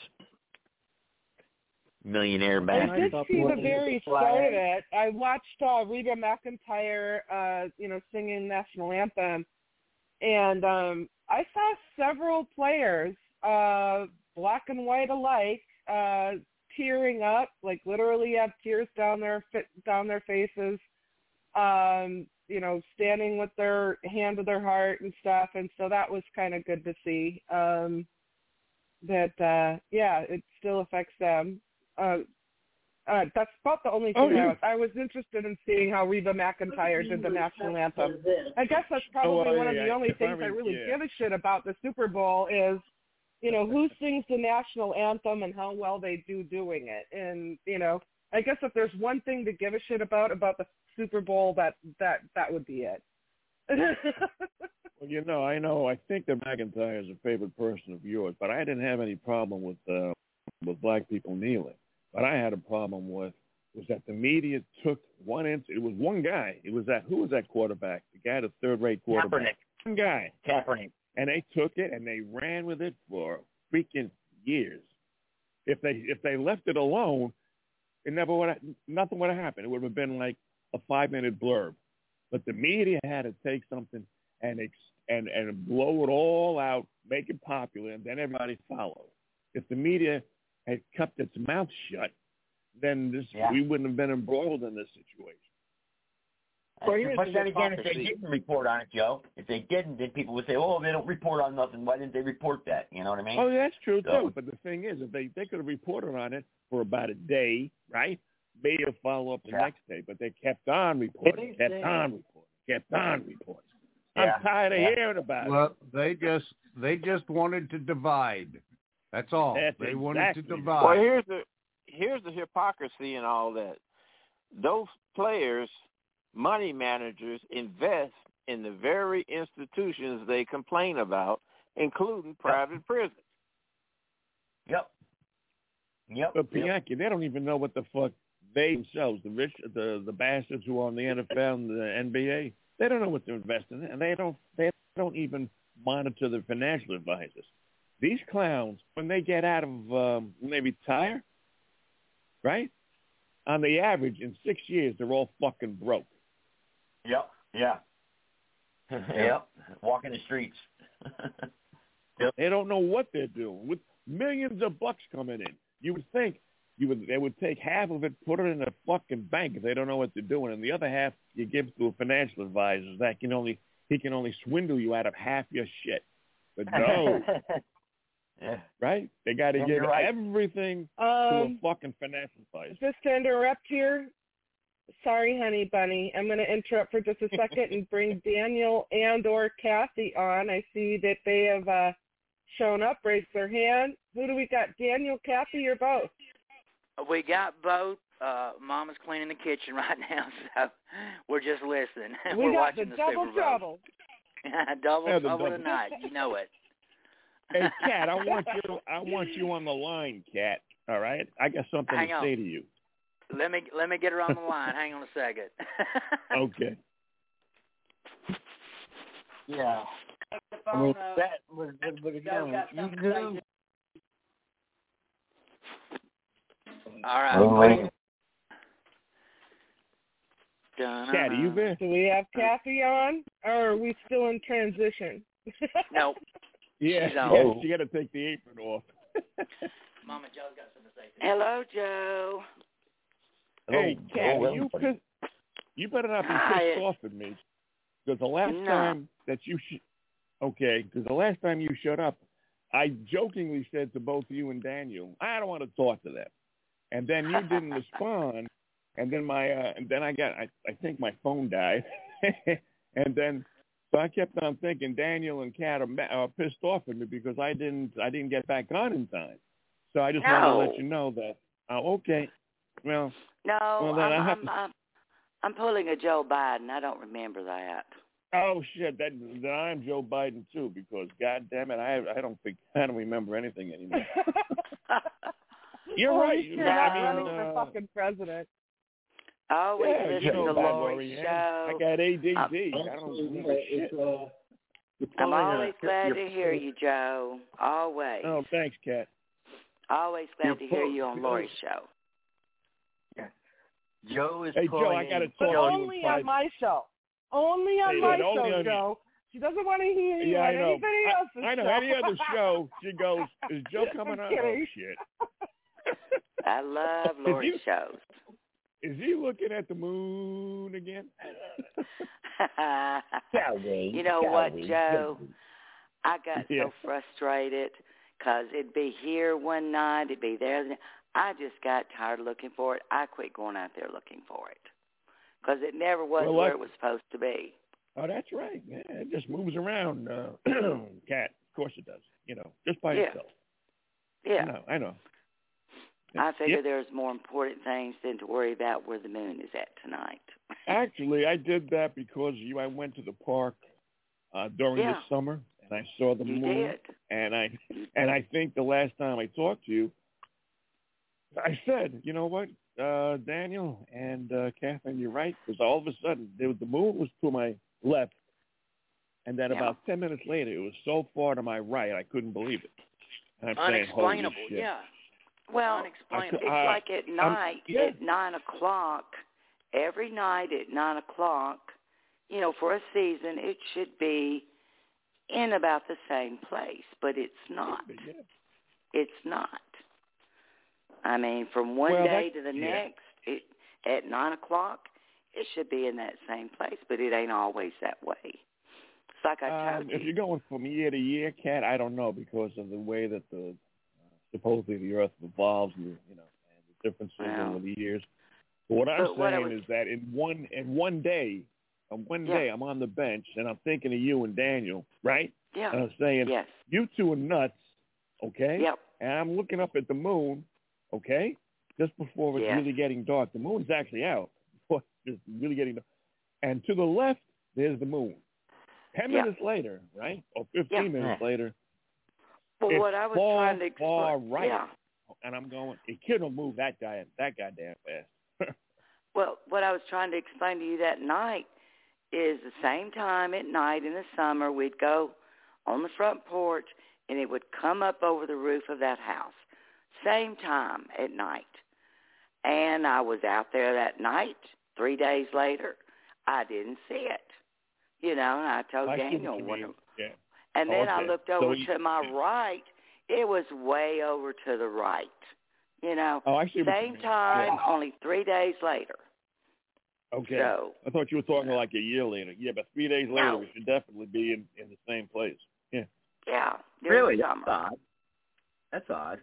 Millionaire I bastard. did see the very start of it. I watched uh, Reba McEntire, uh, you know, singing national anthem, and um, I saw several players, uh, black and white alike, uh, tearing up, like literally have tears down their down their faces, um, you know, standing with their hand to their heart and stuff, and so that was kind of good to see. Um, that uh, yeah, it still affects them. Uh, uh, that's about the only thing Oh, yeah. I was. I was interested in seeing how Reba McEntire did the national anthem. I guess that's probably Oh, uh, one of yeah, the only if I things I re- really yeah. give a shit about the Super Bowl is, you know, who sings the national anthem and how well they do doing it. And, you know, I guess if there's one thing to give a shit about about the Super Bowl, that that that would be it. Well, you know, I know. I think that McIntyre is a favorite person of yours, but I didn't have any problem with uh, with black people kneeling. But I had a problem with was that the media took one inch. It was one guy. It was that who was that quarterback? The guy, the third-rate quarterback. Kaepernick. One guy. Kaepernick. And they took it and they ran with it for freaking years. If they if they left it alone, it never would have, nothing would have happened. It would have been like a five-minute blurb. But the media had to take something and ex, and and blow it all out, make it popular, and then everybody followed. If the media had kept its mouth shut, then this Yeah. we wouldn't have been embroiled in this situation. Well, here's but the then again, if they hypocrisy. didn't report on it, Joe, if they didn't, then people would say, "Oh, they don't report on nothing. Why didn't they report that?" You know what I mean? Oh, that's true So- too. But the thing is, if they they could have reported on it for about a day, right? Maybe a follow up the Yeah. next day, but they kept on reporting, kept Anything. on reporting, kept on reporting. Yeah. I'm tired of Yeah. hearing about it. Well, they just they just wanted to divide. That's all. That's they wanted to exactly- divide. Well, here's the here's the hypocrisy and all that. Those players, money managers, invest in the very institutions they complain about, including private prisons. Yep. Yep. But yep. Bianchi, they don't even know what the fuck they themselves, the rich, the the bastards who are on the N F L and the N B A, they don't know what they're investing in, and they don't they don't even monitor the financial advisors. these clowns, when they get out of, um, when they retire, right? On the average, in six years, they're all fucking broke. Yep. Yeah. Yep. Walking the streets. Yep. They don't know what they're doing with millions of bucks coming in. You would think you would they would take half of it, put it in a fucking bank if they don't know what they're doing, and the other half you give to a financial advisor that can only he can only swindle you out of half your shit. But no, yeah. Right? They got to Yeah, give you're right. everything Um, to a fucking financial advisor. Just to interrupt here. Sorry, honey bunny. I'm going to interrupt for just a second and bring Daniel and or Kathy on. I see that they have uh, shown up, raised their hand. Who do we got? Daniel, Kathy, or both? We got both. Uh, Mama's cleaning the kitchen right now, so we're just listening. We we're got watching the the double Super Bowl. trouble. double Yeah, the trouble double. tonight. You know it. Hey, Kat, I want you. I want you on the line, Kat. All right, I got something Hang to on. say to you. Let me let me get her on the line. Hang on a second. Okay. Yeah. I mean, that was, but again, you knew. All right. Oh, wait. Kat, are you there? Do we have Kathy on, or are we still in transition? Nope. Yeah, She's on. yeah, she got to take the apron off. Mama Joe's got something to say. Hello, Joe. Hey, Oh, Kat, oh, you everybody. pissed, you better not be Hi. pissed off at me because the last No. time that you sh- okay, because the last time you showed up, I jokingly said to both you and Daniel, I don't want to talk to them, and then you didn't respond, and then my uh, and then I got I, I think my phone died, and then so I kept on thinking Daniel and Kat are, ma- are pissed off at me because I didn't I didn't get back on in time, so I just wanted to No. let you know that. Uh, okay, well. No, Well, then I'm, I have I'm, to- I'm I'm pulling a Joe Biden. I don't remember that. Oh shit! That then I'm Joe Biden too, because God damn it, I I don't think I don't remember anything anymore. You're Holy right. shit, You I'm know, I running mean, for uh, fucking president. Always yeah, listen you know to about Lori Lori Ann. show. I got A D D. I'm, I don't remember shit. I'm always glad to hear you, Joe. Always. Oh, thanks, Kat. Always glad to hear you on Lori's show. Joe is Hey, Joe, pulling I got to in- talk But to you in only private. on my show. Only on Hey, my but only show, on- Joe. She doesn't want to hear you Yeah, on I know. anybody I, else's I know. show. Any other show, she goes, "Is Joe coming I'm on?" Oh kidding. shit. I love Is Lori's you- shows. Is he looking at the moon again? Calvin, You know what, Calvin, Joe? Calvin. I got Yeah. so frustrated because it'd be here one night, it'd be there. the- I just got tired of looking for it. I quit going out there looking for it because it never was Well, where like- it was supposed to be. Oh, that's right. Yeah, it just moves around. Uh, Cat, of course it does. You know, just by Yeah. itself. Yeah. I know. I know. I figure Yep. there's more important things than to worry about where the moon is at tonight. Actually, I did that because you. I went to the park uh, during Yeah. the summer, and I saw the You moon. did. And I and I think the last time I talked to you, I said, you know what, uh, Daniel and uh, Catherine, you're right, because all of a sudden there was, the moon was to my left, and then Yeah. about ten minutes later, it was so far to my right, I couldn't believe it. And I'm saying, holy Unexplainable, shit. yeah. Well, Unexplainable. it's Uh, like at um, night, yeah. at nine o'clock, every night at nine o'clock, you know, for a season, it should be in about the same place, but it's not. Yeah. It's not. I mean, from one Well, day that- to the yeah. next, it, at nine o'clock, it should be in that same place, but it ain't always that way. It's like I told Um, you. if you're going from year to year, Cat, I don't know because of the way that the uh, supposedly the Earth evolves, and you know, and the differences Wow. over the years. But what I'm But what I saying was- is that in one in one day, on one Yeah. day, I'm on the bench and I'm thinking of you and Daniel, right? Yeah. And I'm saying, Yes. you two are nuts, okay? Yep. And I'm looking up at the moon, okay? Just before it's Yes. really getting dark. The moon's actually out. Before it's really getting dark. And to the left, there's the moon. Ten Yeah. minutes later, right? Or fifteen Yeah. minutes later, Well, it's what I was far, trying to explain, far right. yeah. And I'm going, it couldn't move that guy that goddamn fast. Well, what I was trying to explain to you that night is the same time at night in the summer we'd go on the front porch and it would come up over the roof of that house, same time at night. And I was out there that night. Three days later, I didn't see it. You know, and I told I see Daniel. what you When, mean. Yeah. and then Okay. I looked over So you- to my right. It was way over to the right. You know, Oh, I see what you same mean. time, Yeah. only three days later. Okay. So, I thought you were talking like a year later. Yeah, but three days later, No. we should definitely be in, in the same place. Yeah. yeah, during Really? the That's summer. odd. That's odd.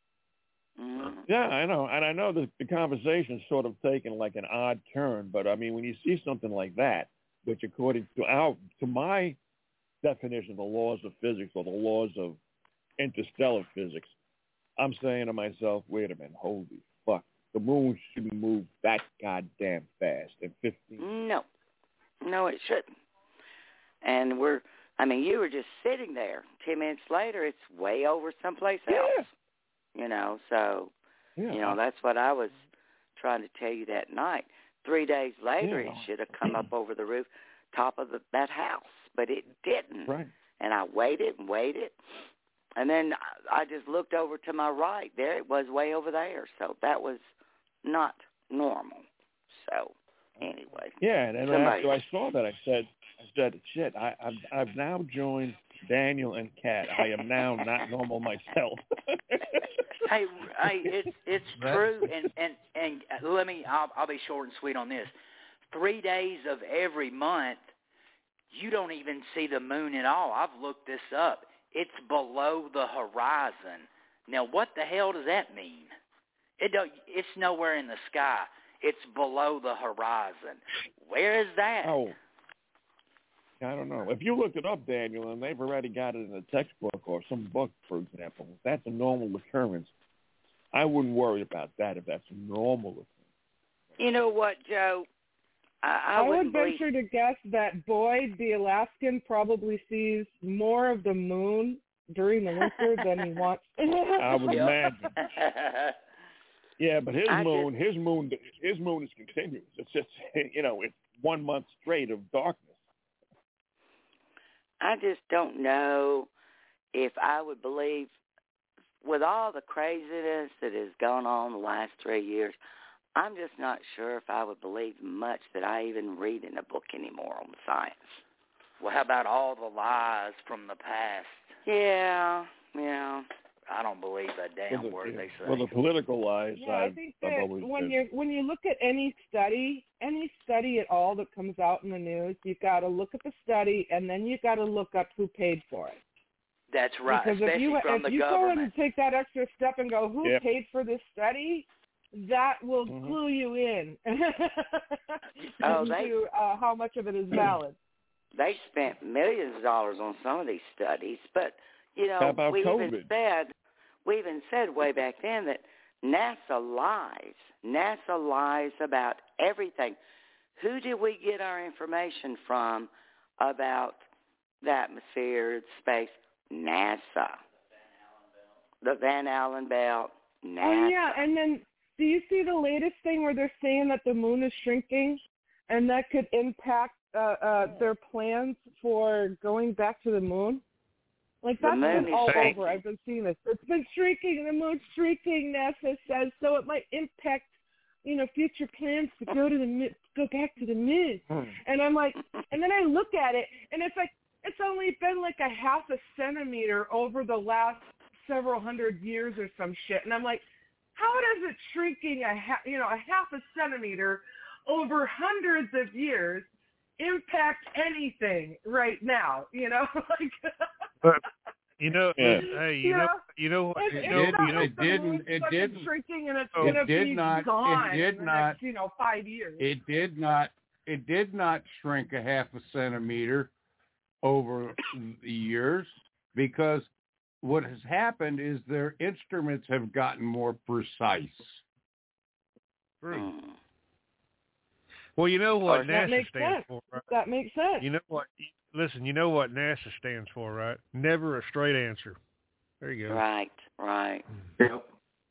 Mhm. Yeah, I know. And I know that the conversation's sort of taken like an odd turn, but I mean, when you see something like that, which according to our, to my definition of the laws of physics or the laws of interstellar physics, I'm saying to myself, wait a minute, holy fuck. The moon shouldn't move that goddamn fast in fifteen. No, no, it shouldn't. And we're, I mean, you were just sitting there. Ten minutes later, it's way over someplace else. Yeah. You know, so, Yeah. you know, that's what I was trying to tell you that night. Three days later, Yeah. it should have come up over the roof, top of the, that house, but it didn't. Right. And I waited and waited. And then I just looked over to my right. There it was, way over there. So that was not normal. So anyway. Yeah, and then somebody- after I saw that, I said, I said, shit, I, I've, I've now joined Daniel and Kat. I am now not normal myself. Hey, hey, it's it's That- true, and and and uh, let me, I'll I'll be short and sweet on this. Three days of every month, you don't even see the moon at all. I've looked this up. It's below the horizon. Now, what the hell does that mean? It don't. It's nowhere in the sky. It's below the horizon. Where is that? Oh, I don't know. If you looked it up, Daniel, and they've already got it in a textbook or some book, for example, if that's a normal occurrence, I wouldn't worry about that if that's a normal occurrence. You know what, Joe? I, I, I would wouldn't believe- venture to guess that Boyd, the Alaskan, probably sees more of the moon during the winter than he wants. I would imagine. Yeah, but his I moon, his moon, his moon is continuous. It's just, you know, it's one month straight of darkness. I just don't know if I would believe, with all the craziness that has gone on the last three years, I'm just not sure if I would believe much that I even read in a book anymore on science. Well, how about all the lies from the past? Yeah, yeah. I don't believe a damn Well, the, word they say. well, the political lies, Yeah, I've, I think I've that always when said. you when you look at any study, any study at all that comes out in the news, you've got to look at the study and then you've got to look up who paid for it. That's right, Because especially if you from if the you government. go and take that extra step and go, who Yep. paid for this study? That will Mhm. clue you in Oh, to they- uh, how much of it is valid. They spent millions of dollars on some of these studies, but you know, How about we even COVID? said we even said way back then that NASA lies. NASA lies about everything. Who did we get our information from about the atmosphere, space? NASA. The Van Allen belt. NASA. Oh yeah, and then do you see the latest thing where they're saying that the moon is shrinking, and that could impact uh, uh, their plans for going back to the moon? Like The that's moon been is all shrinking. over. I've been seeing this. It's been shrinking. The moon's shrinking. NASA says so. It might impact, you know, future plans to go to the moon, go back to the moon. And I'm like, and then I look at it, and it's like it's only been like a half a centimeter over the last several hundred years or some shit. And I'm like, how does it shrinking a ha- you know a half a centimeter over hundreds of years impact anything right now? You know, like. But you know, Yeah. hey, you Yeah. know, you know what? It's, You it's know, not you know, like the didn't- moon's it fucking didn't- shrinking and it's it gonna did be not- it gone did in the not- next, you know, five years. It did not. It did not shrink a half a centimeter over the years because what has happened is their instruments have gotten more precise. True. Well, you know what that NASA makes stands sense. for, right? That makes sense. You know what? Listen, you know what NASA stands for, right? Never a straight answer. There you go. Right, right. Yep.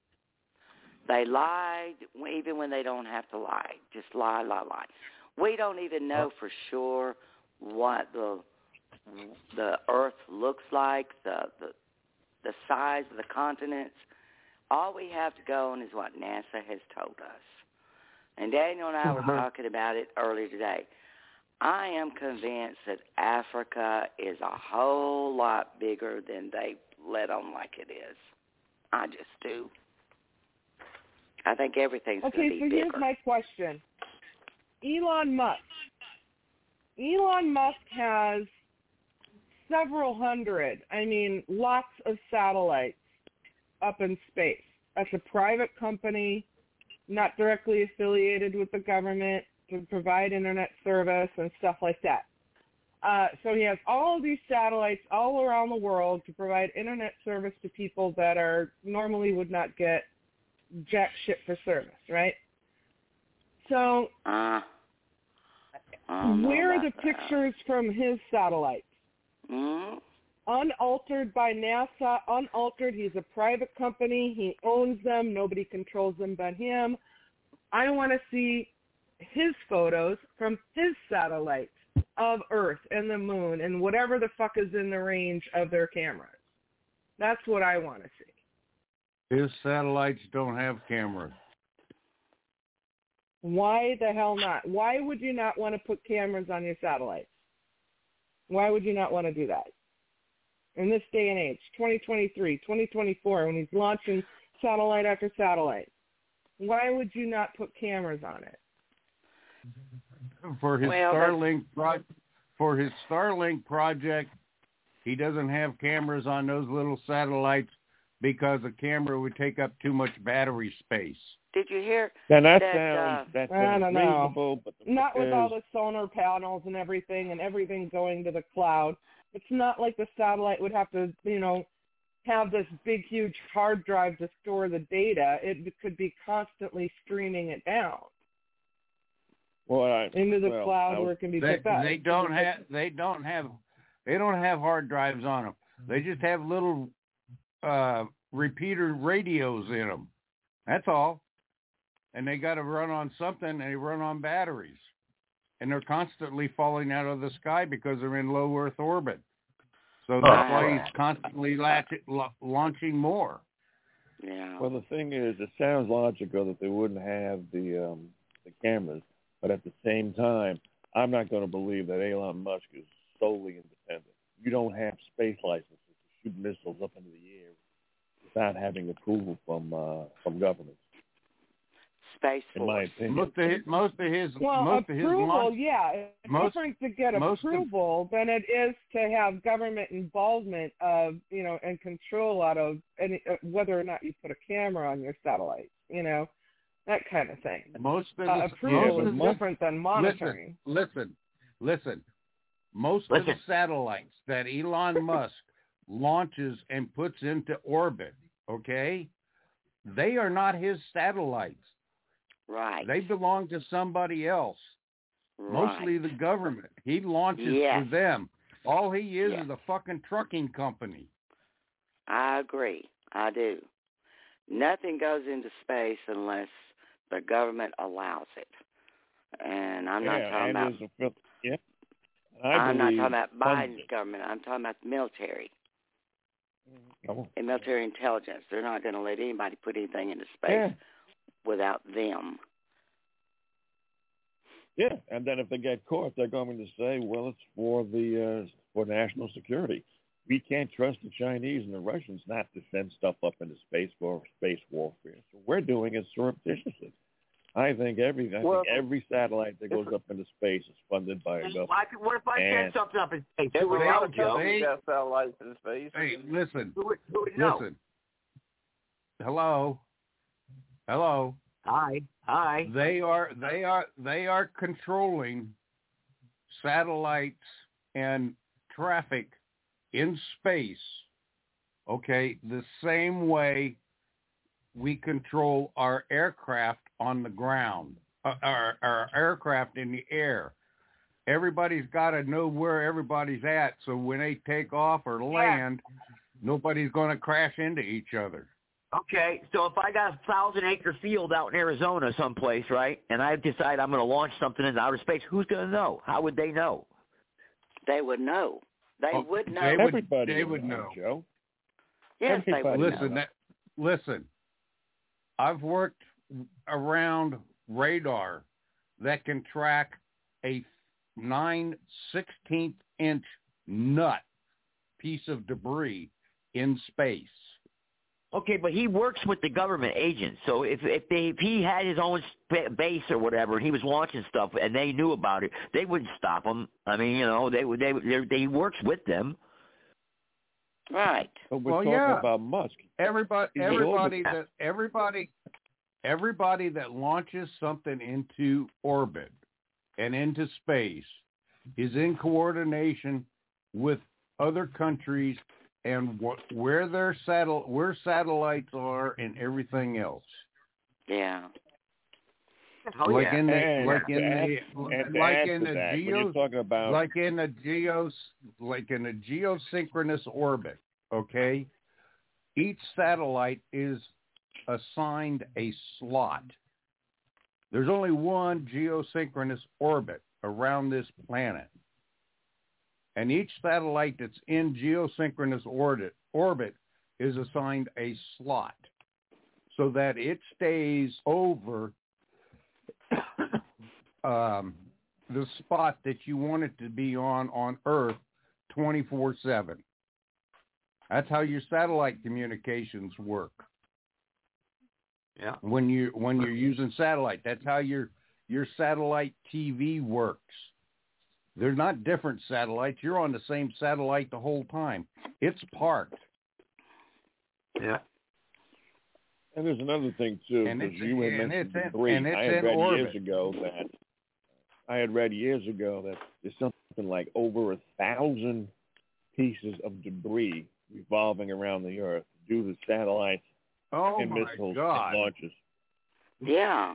They lied even when they don't have to lie. Just lie, lie, lie. We don't even know for sure what the the Earth looks like, the the the size of the continents. All we have to go on is what NASA has told us. And Daniel and I were Uh-huh. talking about it earlier today. I am convinced that Africa is a whole lot bigger than they let on like it is. I just do. I think everything's Okay, going to so be bigger. here's my question. Elon Musk. Elon Musk has several hundred, I mean, lots of satellites up in space. That's a private company, not directly affiliated with the government, to provide internet service and stuff like that. Uh, so he has all of these satellites all around the world to provide internet service to people that are normally would not get jack shit for service, right? So Uh, where are the pictures from his satellites? Mm-hmm. Unaltered by NASA, unaltered. He's a private company. He owns them. Nobody controls them but him. I want to see his photos from his satellites of Earth and the moon and whatever the fuck is in the range of their cameras. That's what I want to see. His satellites don't have cameras. Why the hell not? Why would you not want to put cameras on your satellites? Why would you not want to do that? In this day and age, twenty twenty-three, twenty twenty-four, when he's launching satellite after satellite, why would you not put cameras on it? For his Well, Starlink pro- for his Starlink project, he doesn't have cameras on those little satellites because a camera would take up too much battery space. Did you hear Now that that? sounds uh, that I sounds don't know. reasonable, but the Not with thing all is- the solar panels and everything and everything going to the cloud. It's not like the satellite would have to, you know, have this big, huge hard drive to store the data. It could be constantly streaming it down well, I, into the well, cloud I where was- it can be They, picked up. they don't have they don't have they don't have hard drives on them. They just have little uh, repeater radios in them. That's all. And they got to run on something, and they run on batteries. And they're constantly falling out of the sky because they're in low Earth orbit. So that's Oh. why he's constantly latch, la- launching more. Yeah. Well, the thing is, it sounds logical that they wouldn't have the um, the cameras, but at the same time, I'm not going to believe that Elon Musk is solely independent. You don't have space licenses to shoot missiles up into the air without having approval from uh, from governments. Space in my Force. opinion. Most of his, most of his, Well, most of his approval, launch, yeah. It's most- different to get most of- approval than it is to have government involvement of, you know, and control out of any, uh, whether or not you put a camera on your satellite, you know, that kind of thing. most of Uh, the, approval most is of the- different than monitoring. Listen, listen, listen. Most of the satellites that Elon Musk launches and puts into orbit, okay, they are not his satellites. Right. They belong to somebody else, Right. mostly the government. He launches Yes. for them. All he is Yes. is a fucking trucking company. I agree. I do. Nothing goes into space unless the government allows it. And I'm not yeah, talking and about there's a fil- yeah. I I'm not believe talking about tons Biden's government. I'm talking about the military of it. and military intelligence. They're not going to let anybody put anything into space Yeah. without them. Yeah, and then if they get caught, they're going to say, "Well, it's for the uh, for national security. We can't trust the Chinese and the Russians not to send stuff up into space for space warfare. So we're doing it surreptitiously." I think every I Well, think every satellite that goes up into space is funded by a government. Why, what if I send And- something up in space? Who Every would know, other Joe? company got satellites in space. Hey, listen. Who would, who would know? Listen. Hello. Hello. Hi. Hi. They are they are they are controlling satellites and traffic in space. Okay, the same way we control our aircraft on the ground, uh, our our aircraft in the air. Everybody's got to know where everybody's at, so when they take off or land, nobody's going to crash into each other. Okay, so if I got a thousand acre field out in Arizona someplace, right, and I decide I'm going to launch something into outer space, who's going to know? How would they know? They would know. They Oh, would know. they would- Everybody they would would know, know. Joe. Yes, they would listen, know. that, listen. I've worked around radar that can track a nine sixteenth inch nut piece of debris in space. Okay, but he works with the government agents. So if if, they, if he had his own sp- base or whatever, and he was launching stuff, and they knew about it, they wouldn't stop him. I mean, you know, they they they, they he works with them. Right. But we're well, talking yeah. about Musk. Everybody, He's everybody global. that everybody, everybody that launches something into orbit and into space is in coordination with other countries and what where their satel where satellites are and everything else. Yeah. Oh, like yeah. in the And like to in add- the and to like add in to the that, when geo you're talking about like in the geos like in a geosynchronous orbit, okay? Each satellite is assigned a slot. There's only one geosynchronous orbit around this planet. And each satellite that's in geosynchronous orbit orbit is assigned a slot so that it stays over um, the spot that you want it to be on on Earth twenty-four seven. That's how your satellite communications work. Yeah. When you when you're using satellite, that's how your your satellite T V works. They're not different satellites. You're on the same satellite the whole time. It's parked. Yeah. And there's another thing too, And because it's- you had and mentioned it's in- debris. and it's I had in read orbit. years ago that I had read years ago that there's something like over a thousand pieces of debris revolving around the Earth due to satellites Oh and my missiles God. and launches. Yeah.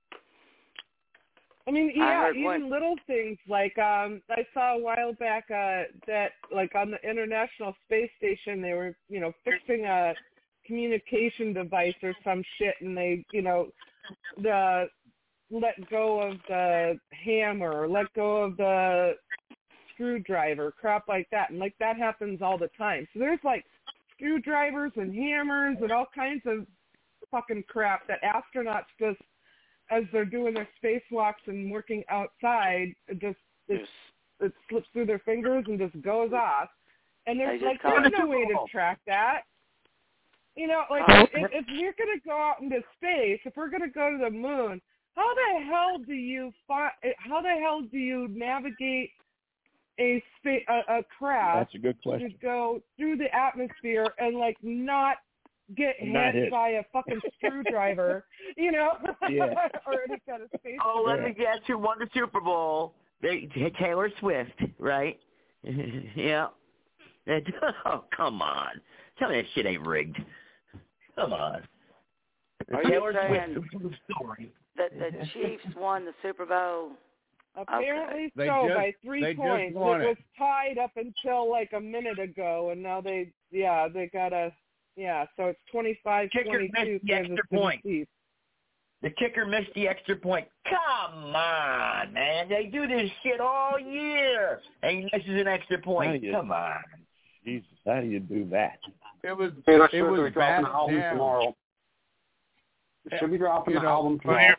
I mean, I yeah, heard even one- little things like um I saw a while back uh that like on the International Space Station they were, you know, fixing a communication device or some shit and they, you know, the let go of the hammer or let go of the screwdriver, crap like that. And like that happens all the time. So there's like screwdrivers and hammers and all kinds of fucking crap that astronauts just as they're doing their spacewalks and working outside, it just it, it slips through their fingers and just goes off. And there's They like just call there's it no way to cool. track that. You know, like Oh. if, if we're gonna go out into space, if we're gonna go to the moon, how the hell do you find? How the hell do you navigate a space a, a craft That's a good question. to go through the atmosphere and like not get Not hit hit. by a fucking screwdriver, you know, Yeah. or any kind of space. Oh, let Yeah. me guess who won the Super Bowl. They, Taylor Swift, right? Yeah. That- oh, come on. Tell me that shit ain't rigged. Come on. Are you Taylor saying Swift story. that the Chiefs won the Super Bowl? Apparently They so just- by three they just points. won It it. was tied up until like a minute ago, and now they, yeah, they got a, yeah, so it's twenty-five Kicker twenty-two missed the Kansas extra City point. Chiefs. The kicker missed the extra point. Come on, man. They do this shit all year. And he misses an extra point. How do you- Come on. Jesus, how do you do that? It was Taylor it Swift was will be dropping bad the album down. tomorrow. Should be dropping You the know, album well, tomorrow.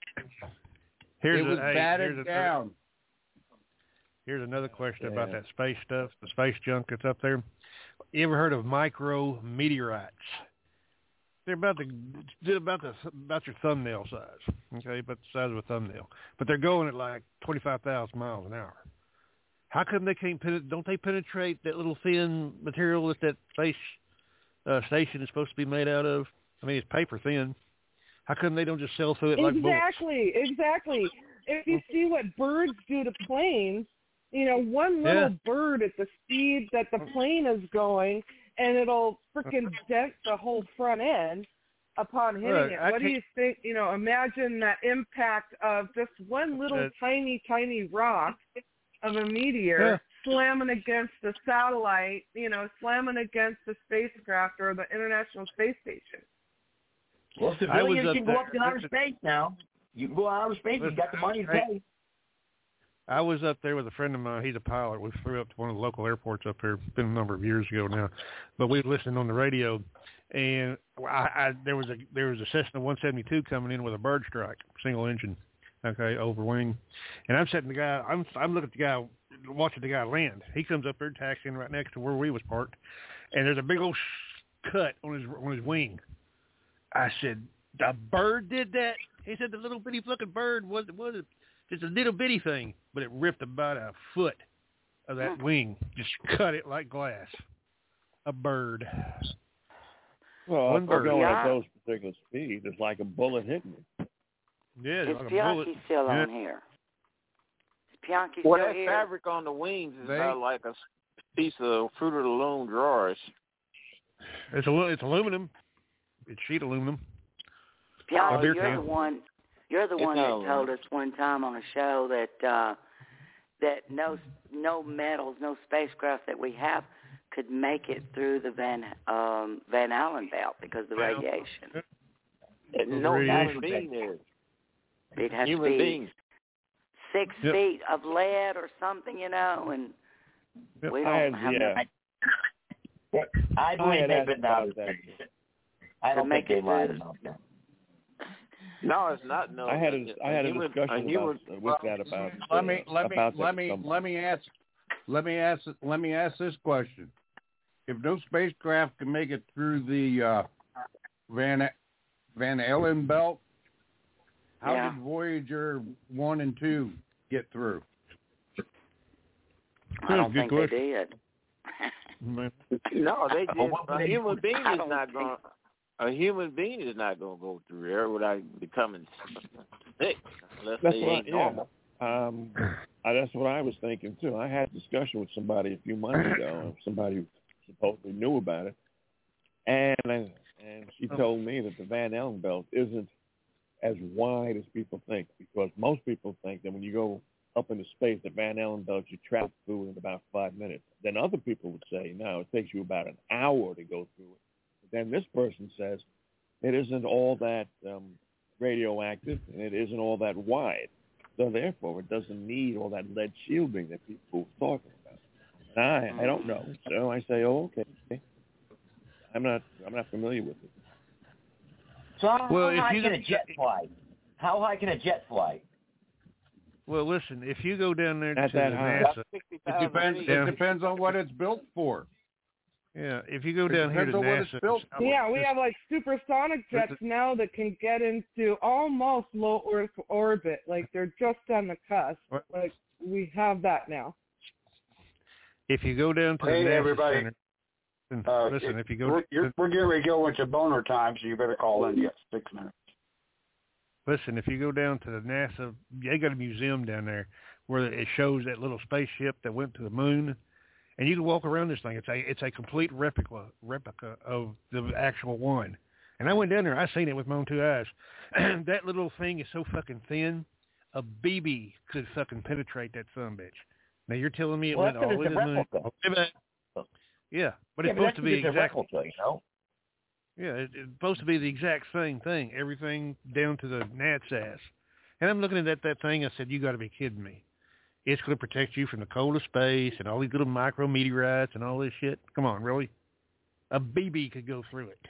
Here's it was a, hey, batted here's down. Another, here's another question about Yeah. that space stuff, the space junk that's up there. You ever heard of micrometeorites? They're about the they're about the about your thumbnail size, okay, about the size of a thumbnail, but they're going at like twenty-five thousand miles an hour. How come they can't pen- don't they penetrate that little thin material that that space uh, station is supposed to be made out of? I mean, it's paper thin. How come they don't just sail through it like bullets? Exactly, exactly. If you see what birds do to planes, you know, one little Yeah. bird at the speed that the plane is going, and it'll freaking dent the whole front end upon hitting Look, it. I What do can't- you think? You know, imagine that impact of just one little Uh, tiny, tiny rock of a meteor Yeah. slamming against the satellite, you know, slamming against the spacecraft or the International Space Station. Well, I was civilians up can go there. up to outer space now. You can go outer space. You got the money to Hey. pay. I was up there with a friend of mine. He's a pilot. We flew up to one of the local airports up here. It's been a number of years ago now, but we listened on the radio, and I, I there was a there was a Cessna one seventy-two coming in with a bird strike, single engine, okay, over wing, and I'm sitting the guy. I'm I'm looking at the guy, watching the guy land. He comes up there taxiing right next to where we was parked, and there's a big old cut on his on his wing. I said, the bird did that? He said the little bitty fucking bird was was it. It's a little bitty thing, but it ripped about a foot of that wing. Just cut it like glass. A bird. Well, One if bird. we're going Yeah. at those particular speeds, it's like a bullet hitting me. Yeah, Is like a Bianchi bullet. still Yeah. on here? Is Bianchi Well, still that here? fabric on the wings is They- about like a piece of Fruit of the Loom drawers. It's alu- it's aluminum. It's sheet aluminum. Bianchi, A beer you're can. the one. You're the It's one that not told us one time on a show that uh, that no no metals, no spacecraft that we have could make it through the Van um, Van Allen belt because of the radiation. No radiation. human being is. It has Human to be beings. six Yep. feet of lead or something, you know, and Yep. we I don't had, have yeah. enough I I believe had they've asked been down. about that. I to don't make think it they lied through. about that. No, it's not. No, I had a, I had a human, discussion a human, about, uh, with that about Let me let me about let that me some- let me ask let me ask let me ask this question: if no spacecraft can make it through the uh, Van Van Allen belt, how Yeah. did Voyager one and two get through? I don't Good think question. they did. no, they just a human being I is don't not think- going. A human being is not going to go through there without becoming sick unless That's they what I- ain't yeah. normal. Um, I, that's what I was thinking too. I had a discussion with somebody a few months ago, somebody who supposedly knew about it, and and she told me that the Van Allen belt isn't as wide as people think, because most people think that when you go up into space, the Van Allen belt you travel through in about five minutes. Then other people would say, no, it takes you about an hour to go through it. But then this person says it isn't all that um, radioactive and it isn't all that wide. So therefore, it doesn't need all that lead shielding that people are talking about. And I, I don't know. So I say, oh, okay. I'm not, I'm not familiar with it. So how, Well, how if high you can go- a jet fly? How high can a jet fly? Well, listen, if you go down there Not to that the high. NASA, It depends. It Yeah. depends on what it's built for. yeah, if you go It down here to depends on what it's NASA, built for. Yeah, we this- have like supersonic jets now that can get into almost low Earth orbit. Like they're just on the cusp. What? Like we have that now. if you go down to Hey, the NASA everybody. Center, and Uh, listen, if you go, we're, you're, we're getting ready to go into boner time, so you better call in. Yes, six minutes. listen, if you go down to the NASA, they got a museum down there where it shows that little spaceship that went to the moon, and you can walk around this thing. It's a it's a complete replica replica of the actual one. And I went down there. I seen it with my own two eyes. That little thing is so fucking thin, a B B could fucking penetrate that sumbitch. Now you're telling me it Well, went that's all the because way to the it's a moon? replica. Yeah, but yeah, it's but supposed that's to be because it's a exactly. replica, you know. Yeah, it, it's supposed to be the exact same thing. Everything down to the gnat's ass. And I'm looking at that, that thing. I said, you got to be kidding me. It's going to protect you from the cold of space and all these little micrometeorites and all this shit. Come on, really? A B B could go through it.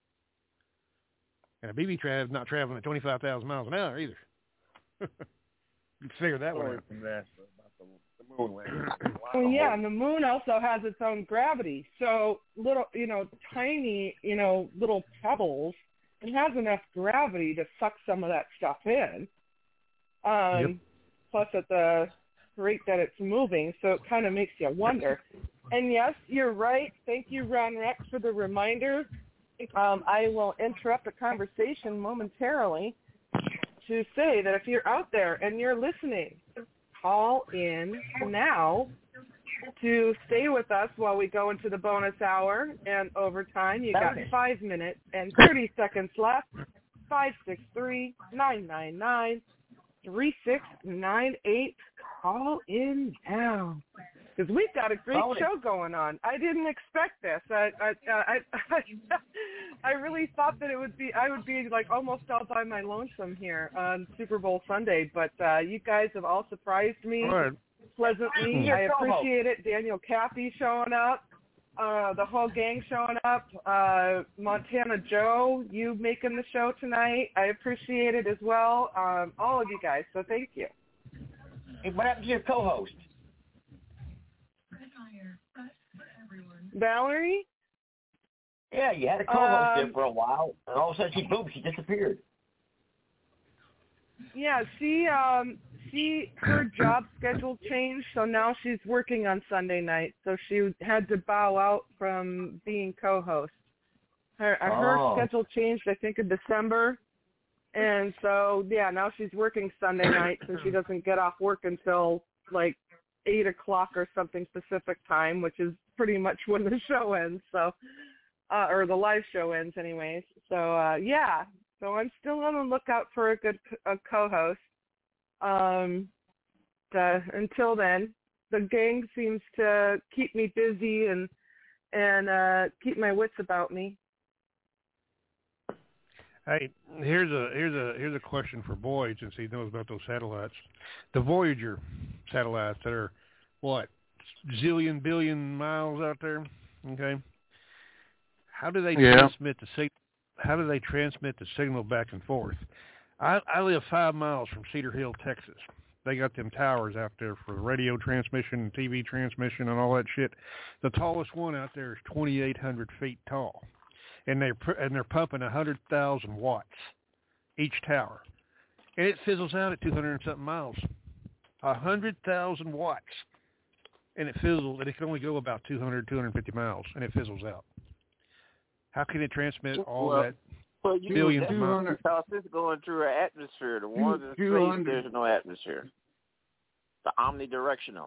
And a B B tra- not traveling at twenty-five thousand miles an hour either. You can figure that one out. From NASA about the, the moon landing. Well, yeah, and the moon also has its own gravity. So little, you know, tiny, you know, little pebbles, it has enough gravity to suck some of that stuff in. Um, Yep. Plus at the rate that it's moving, so it kind of makes you wonder. And yes, you're right. Thank you, Ron Rex, for the reminder. Um, I will interrupt the conversation momentarily to say that if you're out there and you're listening, call in now to stay with us while we go into the bonus hour and overtime. You got five minutes and thirty seconds left. five six three, nine nine nine, three six nine eight. Call in now. because we've got a great Tony. show going on. I didn't expect this. I I, I I I really thought that it would be I would be like almost all by my lonesome here on Super Bowl Sunday, but uh, you guys have all surprised me All right. pleasantly. I appreciate it. Daniel Caffey showing up, uh, the whole gang showing up, uh, Montana Joe, you making the show tonight. I appreciate it as well. Um, all of you guys. So thank you. Hey, what happened to your co-host? Valerie? Yeah, you had a co-host Um, there for a while, and all of a sudden she boom, she disappeared. Yeah, she um she her job schedule changed, so now she's working on Sunday night. So she had to bow out from being co-host. Her uh, her Oh. schedule changed, I think, in December, and so yeah, now she's working Sunday night, so she doesn't get off work until like eight o'clock or something Pacific time, which is pretty much when the show ends. So. Uh, or the live show ends anyways. So, uh, yeah. So I'm still on the lookout for a good a co-host. Um, the, until then, the gang seems to keep me busy and and uh, keep my wits about me. Hey, here's a here's a here's a question for Boyd, since he knows about those satellites. The Voyager satellites that are what, zillion billion miles out there. Okay. How do they Yeah. transmit the sig- How do they transmit the signal back and forth? I, I live five miles from Cedar Hill, Texas. They got them towers out there for radio transmission and T V transmission and all that shit. The tallest one out there is twenty-eight hundred feet tall, and they and they're pumping one hundred thousand watts each tower, and it fizzles out at two hundred and something miles. one hundred thousand watts, and it fizzles, and it can only go about two hundred, two hundred fifty miles, and it fizzles out. How can it transmit all Well, that well, you billions that's of miles? because it's going through an atmosphere. The ones in two space, hundred there's no atmosphere. The omnidirectional.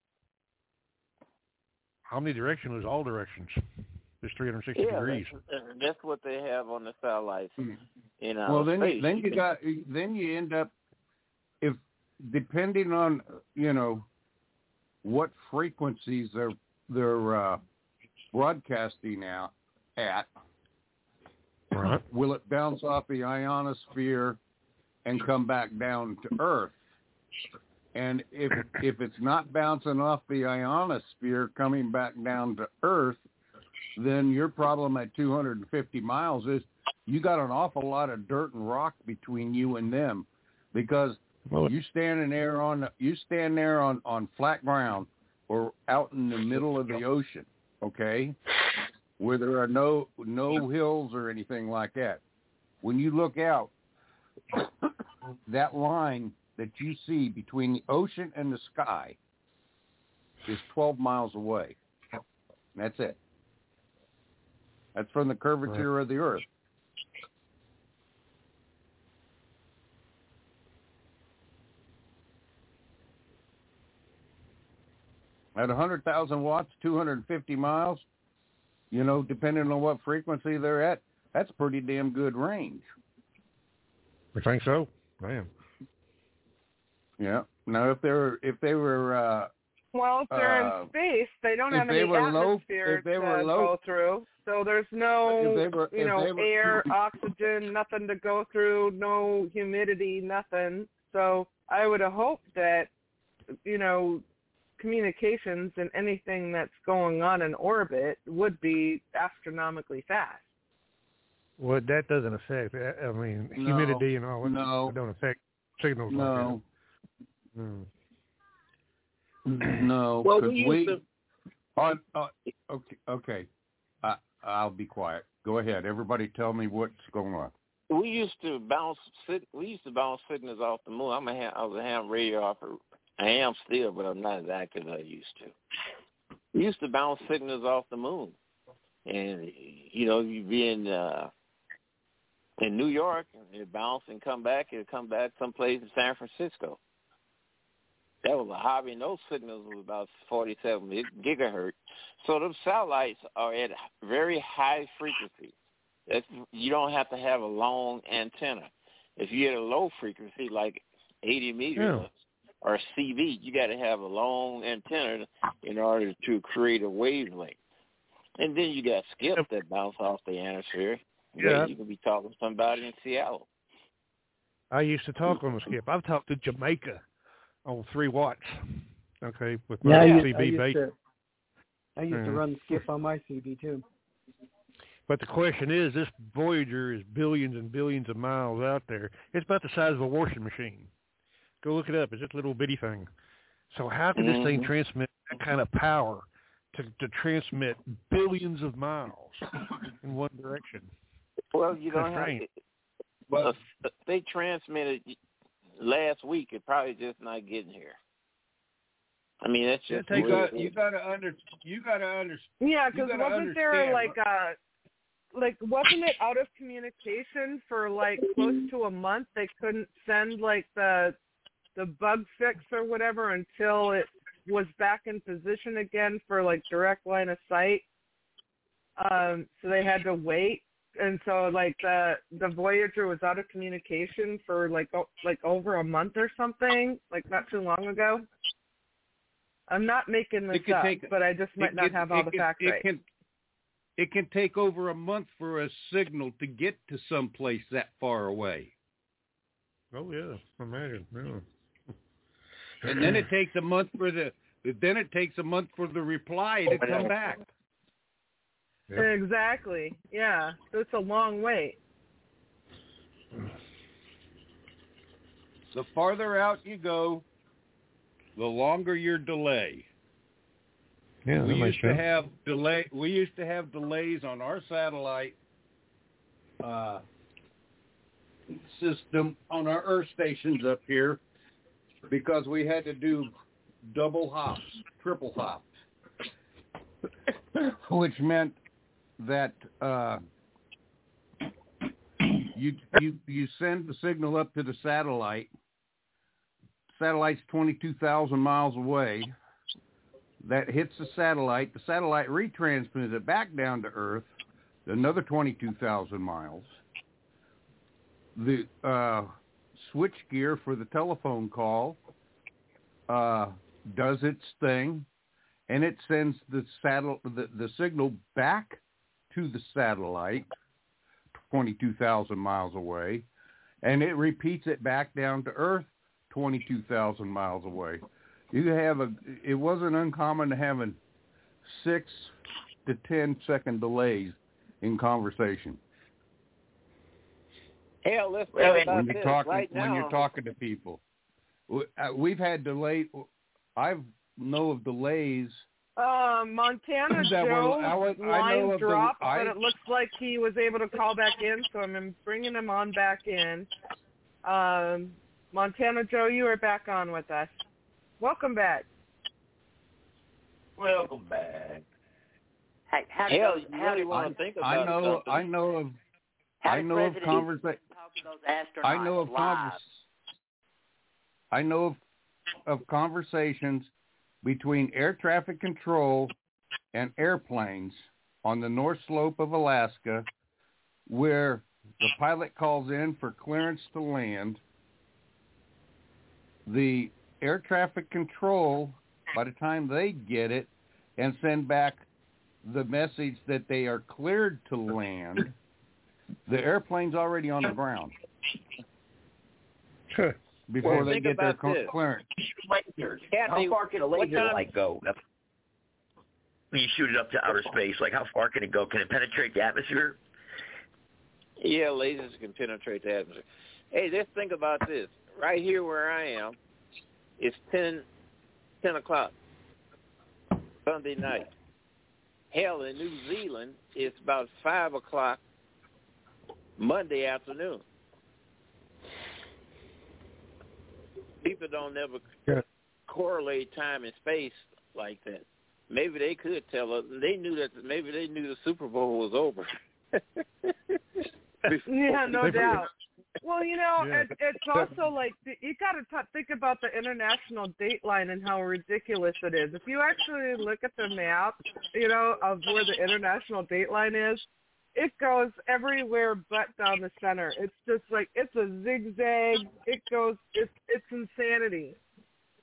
Omnidirectional is all directions. There's three hundred sixty Yeah, degrees. that's, that's what they have on the satellites. In uh, Well, then space. you, then you got then you end up, if depending on you know what frequencies they're they're uh, broadcasting out at, right. Will it bounce off the ionosphere and come back down to Earth? And if if it's not bouncing off the ionosphere coming back down to Earth, then your problem at two hundred fifty miles is you got an awful lot of dirt and rock between you and them, because well, you standing there on you stand there on, on flat ground or out in the middle of the ocean, okay, where there are no no hills or anything like that. When you look out, that line that you see between the ocean and the sky is twelve miles away. That's it. That's from the curvature of the Earth. At one hundred thousand watts, two hundred fifty miles, you know, depending on what frequency they're at, that's pretty damn good range. I think so. I am. Yeah. Now, if they were, if they were, uh, Well, if they're uh, in space, they don't if have they any were low- atmosphere if they to were low- go through. So there's no, If they were- you if know, they were- air, oxygen, nothing to go through, no humidity, nothing. So I would have hoped that, you know, communications and anything that's going on in orbit would be astronomically fast. Well, that doesn't affect. I mean, No, humidity and all that no. don't affect signals No. like that. No. No, Well, because we we, used on, uh, okay, okay. I, I'll be quiet. Go ahead. Everybody tell me what's going on. We used to bounce. sig- We used to bounce signals off the moon. I'm a ham, I was a ham radio operator. I am still, but I'm not as active as I used to. We used to bounce signals off the moon, and you know, you'd be in uh, in New York, and it'd bounce and come back. It'd come back someplace in San Francisco. That was a hobby, and those signals was about forty-seven gigahertz. So those satellites are at very high frequency. That's, you don't have to have a long antenna. If you get a low frequency, like eighty meters, or C B, you got to have a long antenna in order to create a wavelength. And then you got skips that bounce off the atmosphere. Yeah. You can be talking to somebody in Seattle. I used to talk on the skip. I've talked to Jamaica on three watts. Okay, with Yeah, my I used, C I B used base. to. I used to Uh, run the skip on my C B too. But the question is, this Voyager is billions and billions of miles out there. It's about the size of a washing machine. Go look it up. It's just a little bitty thing. So how can this thing Mhm. transmit that kind of power to, to transmit billions of miles in one direction? Well, you don't That's have strange. to. Well, they transmitted last week. It probably just not getting here. I mean, that's just you the way got it you is. got to under you got to understand. Yeah, You because gotta wasn't there understand like what- uh like wasn't it out of communication for like close to a month? They couldn't send like the the bug fix or whatever until it was back in position again for like direct line of sight. Um, so they had to wait, and so like the the Voyager was out of communication for like o- like over a month or something, like not too long ago. I'm not making this It could up, take- but I just might it not can- have all it the can- facts it right. Can, it can take over a month for a signal to get to someplace that far away. Oh, yeah. Imagine. Yeah. And then it takes a month for the then it takes a month for the reply to come back. Exactly. Yeah. So it's a long wait. The farther out you go, the longer your delay. Yeah, that we makes used to sense. have delay. We used to have delays on our satellite uh, system on our Earth stations up here because we had to do double hops, triple hops, which meant that uh, you you you send the signal up to the satellite. Satellite's twenty-two thousand miles away. That hits the satellite. The satellite retransmits it back down to Earth, another twenty-two thousand miles. The uh, switch gear for the telephone call uh, does its thing, and it sends the, saddle, the, the signal back to the satellite, twenty-two thousand miles away, and it repeats it back down to Earth, twenty-two thousand miles away. You have a. It wasn't uncommon to having six to ten second delays in conversation. Hell, let's think When about you're this talking, right when now. you're talking to people, We- uh, we've had delay. I know of delays. Uh, Montana That were- Joe I was- I line know of the- dropped, I- but it looks like he was able to call back in, so I'm bringing him on back in. Um, Montana Joe, you are back on with us. Welcome back. Welcome back. Hey, how do Hell, those, you how really do, want to think about I know. something. I know of. how I did know of President conversation. talk to those astronauts I know of live? convers- I know of, of conversations between air traffic control and airplanes on the north slope of Alaska where the pilot calls in for clearance to land. The air traffic control, by the time they get it and send back the message that they are cleared to land, the airplane's already on the ground before Well, they think get their about co- this. clearance. Lasers. Kathy, How far can a what laser time- light go? When you shoot it up to outer space, like how far can it go? Can it penetrate the atmosphere? Yeah, lasers can penetrate the atmosphere. Hey, let's think about this. Right here where I am, it's ten, ten o'clock Sunday night. Hell, in New Zealand, it's about five o'clock Monday afternoon. People don't ever Yeah. correlate time and space like that. Maybe they could tell us. They knew that. Maybe they knew the Super Bowl was over. Yeah, no doubt. Well, you know, Yeah. it, it's also like you got to t- think about the international date line and how ridiculous it is. If you actually look at the map, you know, of where the international date line is, it goes everywhere but down the center. It's just like it's a zigzag. It goes. It's it's insanity.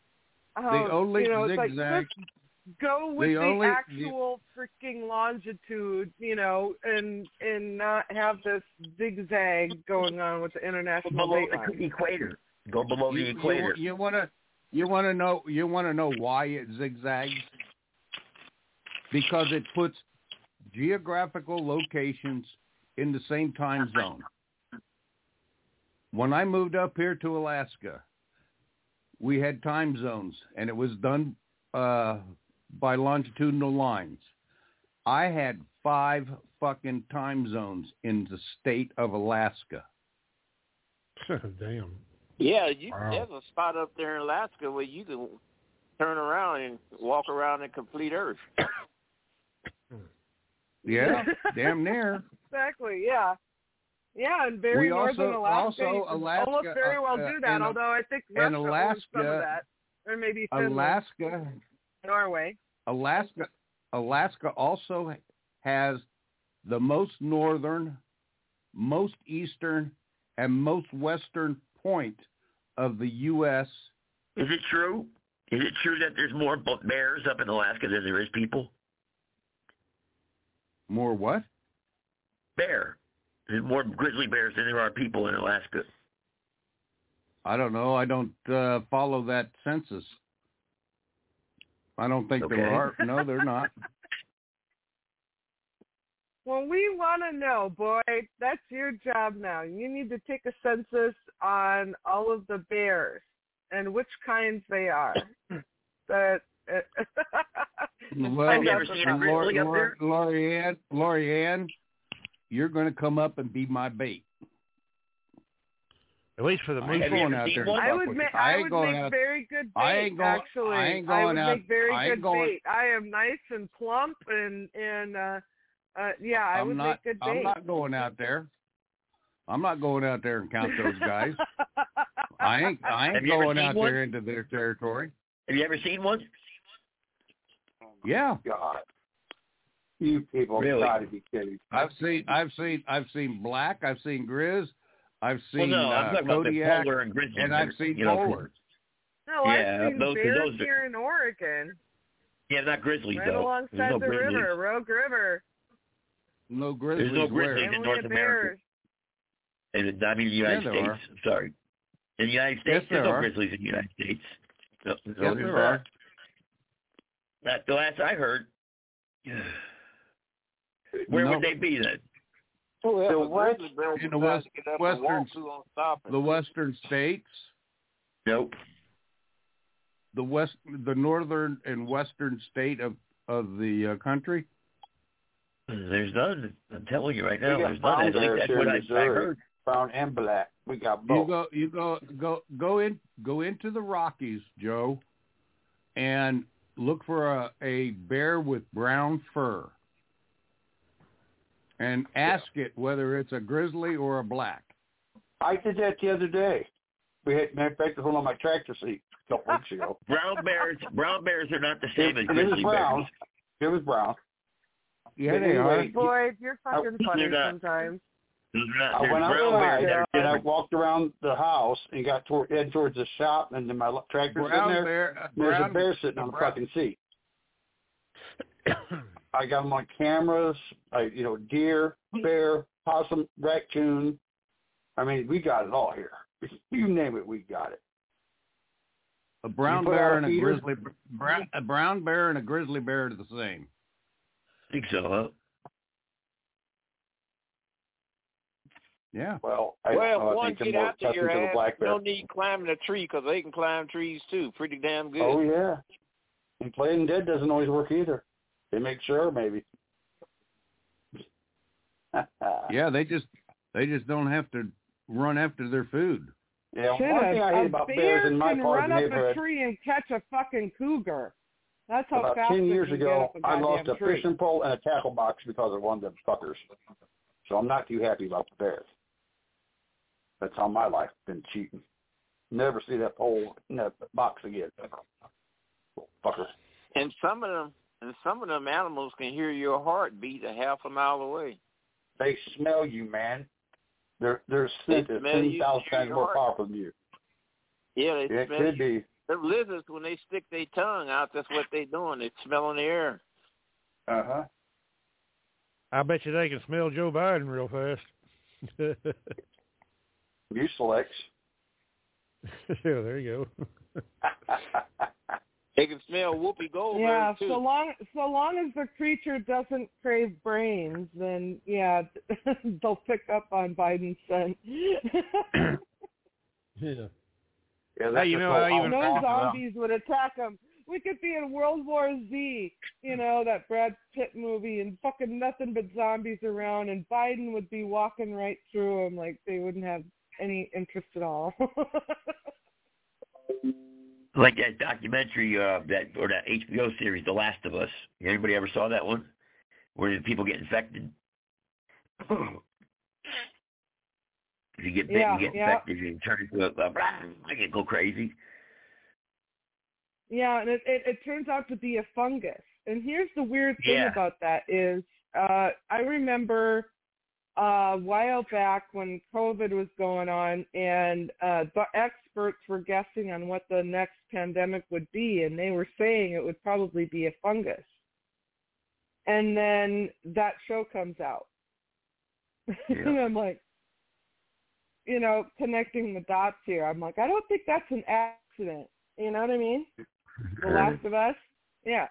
how, the only you know, it's zigzag. like, just go with the, the, only, actual the, freaking longitude, you know, and and not have this zigzag going on with the international below date line. the equator. Go below you, the equator. You, you want to you want to know you want to know why it zigzags? Because it puts geographical locations in the same time zone. When I moved up here to Alaska, we had time zones, and it was done uh, by longitudinal lines. I had five fucking time zones in the state of Alaska. Damn. Yeah, you, Wow. there's a spot up there in Alaska where you can turn around and walk around in complete Earth. Yeah, damn near. Exactly, yeah. Yeah, and very We northern also- Alaska, also you can Alaska, almost very well uh, do that, and, although I think and Russia owns some of Alaska- that. Or maybe Finland. Alaska, Norway. Alaska, Alaska also has the most northern, most eastern, and most western point of the U S Is it true? Is it true that there's more bears up in Alaska than there is people? More what? Bear. There's more grizzly bears than there are people in Alaska. I don't know. I don't uh, follow that census. I don't think Okay. there are. No, they're not. Well, we want to know, boy. That's your job now. You need to take a census on all of the bears and which kinds they are. That. Well, Have you ever seen a grizzly up there? Lorianne, Lorianne, you're going to come up and be my bait. At least for the I most ain't going out there. and I fuck would with make you. I, ain't would going make out- very good bait. I ain't going- actually, I ain't I going would out- make very I ain't good going- bait. I am nice and plump, and and uh, uh yeah, I I'm would not. make good bait. I'm not going out there. I'm not going out there and count those guys. I ain't. I Have ain't you ever going seen out one? there into their territory. Have you ever seen one? Yeah. God. You people Really? got to be kidding. I've seen. I've seen. I've seen black. I've seen grizz. I've Well, seen no, I'm uh, talking about the Kodiak, polar and grizzly and I've bears, seen you know, polar. No, Yeah, I've seen those- bears those are- here in Oregon, Yeah, not grizzlies right though. alongside There's no the grizzlies. river, Rogue River. No grizzlies. There's no where? grizzlies in And we North have America. bears. And I mean the United Yeah, there States. are. I'm sorry. In the United Yes, States, there's there no are. grizzlies in the United States. No, no, Yes, there's there not. are. That, the last I heard, where No. would they be then? Oh, yeah, The but west- grizzly bears in the decide west- to get up and western- walk, who gonna stop it? The western states, Nope. the west, the northern and western state of of the uh, country. There's none. I'm telling you right now, We got there's none. I brown think bears that's here what in I, I Missouri. heard. Brown and black. We got You both. go, you go, go, go in, go into the Rockies, Joe, and look for a, a bear with brown fur, and ask it whether it's a grizzly or a black. I did that the other day. We had, matter of fact, it was on my tractor seat a couple weeks ago. Brown bears, brown bears are not the same as It, it was grizzly brown. bears. It was brown. Yeah, But they are. anyway, Boy, you're fucking I- funny they're not. sometimes. Those are not. I There's went brown bears outside that are and I different. walked around the house and got toward, head towards the shop, and then my tractor's Brown sitting there. bear, uh, There's brown, a bear sitting on the brown- fucking seat. I got them on cameras. I, you know, deer, bear, possum, raccoon. I mean, we got it all here. You name it, we got it. A brown You put bear out and a a feeder? grizzly, brown, a brown bear and a grizzly bear are the same. I think so, huh? Yeah. Well, I Well, don't know. if I one think they're get more after your accustomed to the ass, black bear. no need climbing a tree because they can climb trees too, pretty damn good. Oh yeah, and playing dead doesn't always work either. They make sure maybe. Yeah, they just they just don't have to run after their food. Yeah, Shit, one thing I hate a about bear bears in my can part of run the up a neighborhood. tree and catch a fucking cougar. That's how About fast ten they years can ago, get up a I lost goddamn a tree. fishing pole and a tackle box because of one of them fuckers. So I'm not too happy about the bears. That's how my life's been cheating. Never see that pole in that box again. Fucker. And some of them, and some of them animals can hear your heartbeat a half a mile away. They smell you, man. Their their scent They is smell ten you, thousand hear times your more heart. powerful than you. Yeah, they It smell could you. be. The lizards, when they stick their tongue out, that's what they're doing. They're smelling the air. Uh huh. I bet you they can smell Joe Biden real fast. You selects. Yeah, there you go. They can smell Whoopi Goldberg Yeah, too. so long so long as the creature doesn't crave brains, then yeah, they'll pick up on Biden's scent. Yeah. Yeah, Hey, you know, I even no zombies would attack them. We could be in World War Z, you know, that Brad Pitt movie, and fucking nothing but zombies around, and Biden would be walking right through them like they wouldn't have any interest at all. Like that documentary, uh, that or that H B O series, The Last of Us. Anybody ever saw that one? Where people get infected. If you get bitten, Yeah, you get yeah. infected, you turn into a, a I can go crazy. Yeah, and it, it, it turns out to be a fungus. And here's the weird thing Yeah. about that is uh, I remember uh, a while back when COVID was going on, and uh, the experts were guessing on what the next pandemic would be, and they were saying it would probably be a fungus. And then that show comes out. Yeah. And I'm like, you know, connecting the dots here. I'm like, I don't think that's an accident. You know what I mean? The Last of Us? Yeah.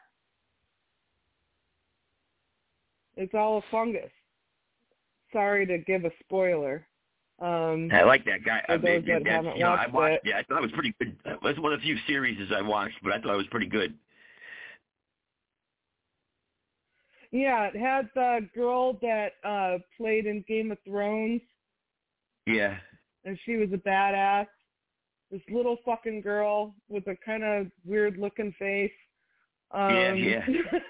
It's all a fungus. Sorry to give a spoiler. Um, I like that guy. For I those mean, that that, haven't you know, I watched watched it. it. I thought it was pretty good. It was one of the few series I watched, but I thought it was pretty good. Yeah, it had the girl that uh, played in Game of Thrones, Yeah. and she was a badass. This little fucking girl with a kind of weird-looking face. Um, Yeah, yeah.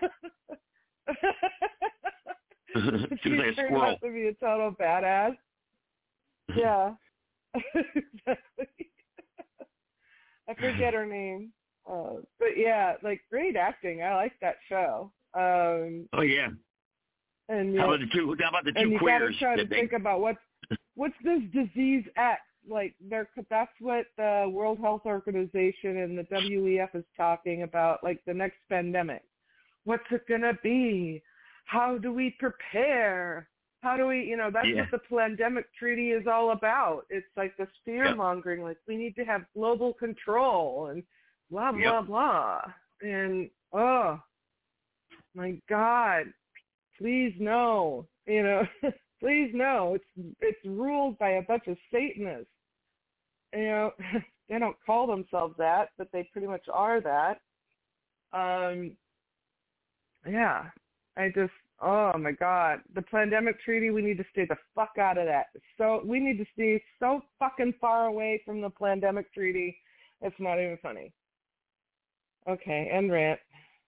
She was like a turned squirrel. out to be a total badass. Yeah. Exactly. I forget her name. Uh, but yeah, like great acting. I like that show. Um, Oh yeah. and How yeah, about the two? How about the and two you queers? gotta try to that they- think about what's what's this disease X? Like they're that's what the World Health Organization and the W E F is talking about. Like the next pandemic. What's it gonna be? How do we prepare? How do we, you know, that's Yeah. what the pandemic treaty is all about. It's like the fear mongering, like we need to have global control and blah, blah, Yep. blah. And, oh, my God, please no, you know, please no. It's, it's ruled by a bunch of Satanists. You know, they don't call themselves that, but they pretty much are that. Um, yeah, I just, oh my God, the pandemic treaty, we need to stay the fuck out of that. So we need to stay so fucking far away from the pandemic treaty. It's not even funny. Okay, end rant.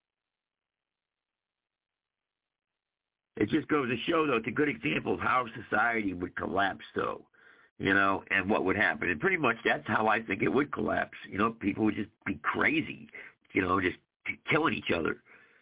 It just goes to show, though, it's a good example of how society would collapse, though, you know, and what would happen. And pretty much that's how I think it would collapse. You know, people would just be crazy, you know, just killing each other.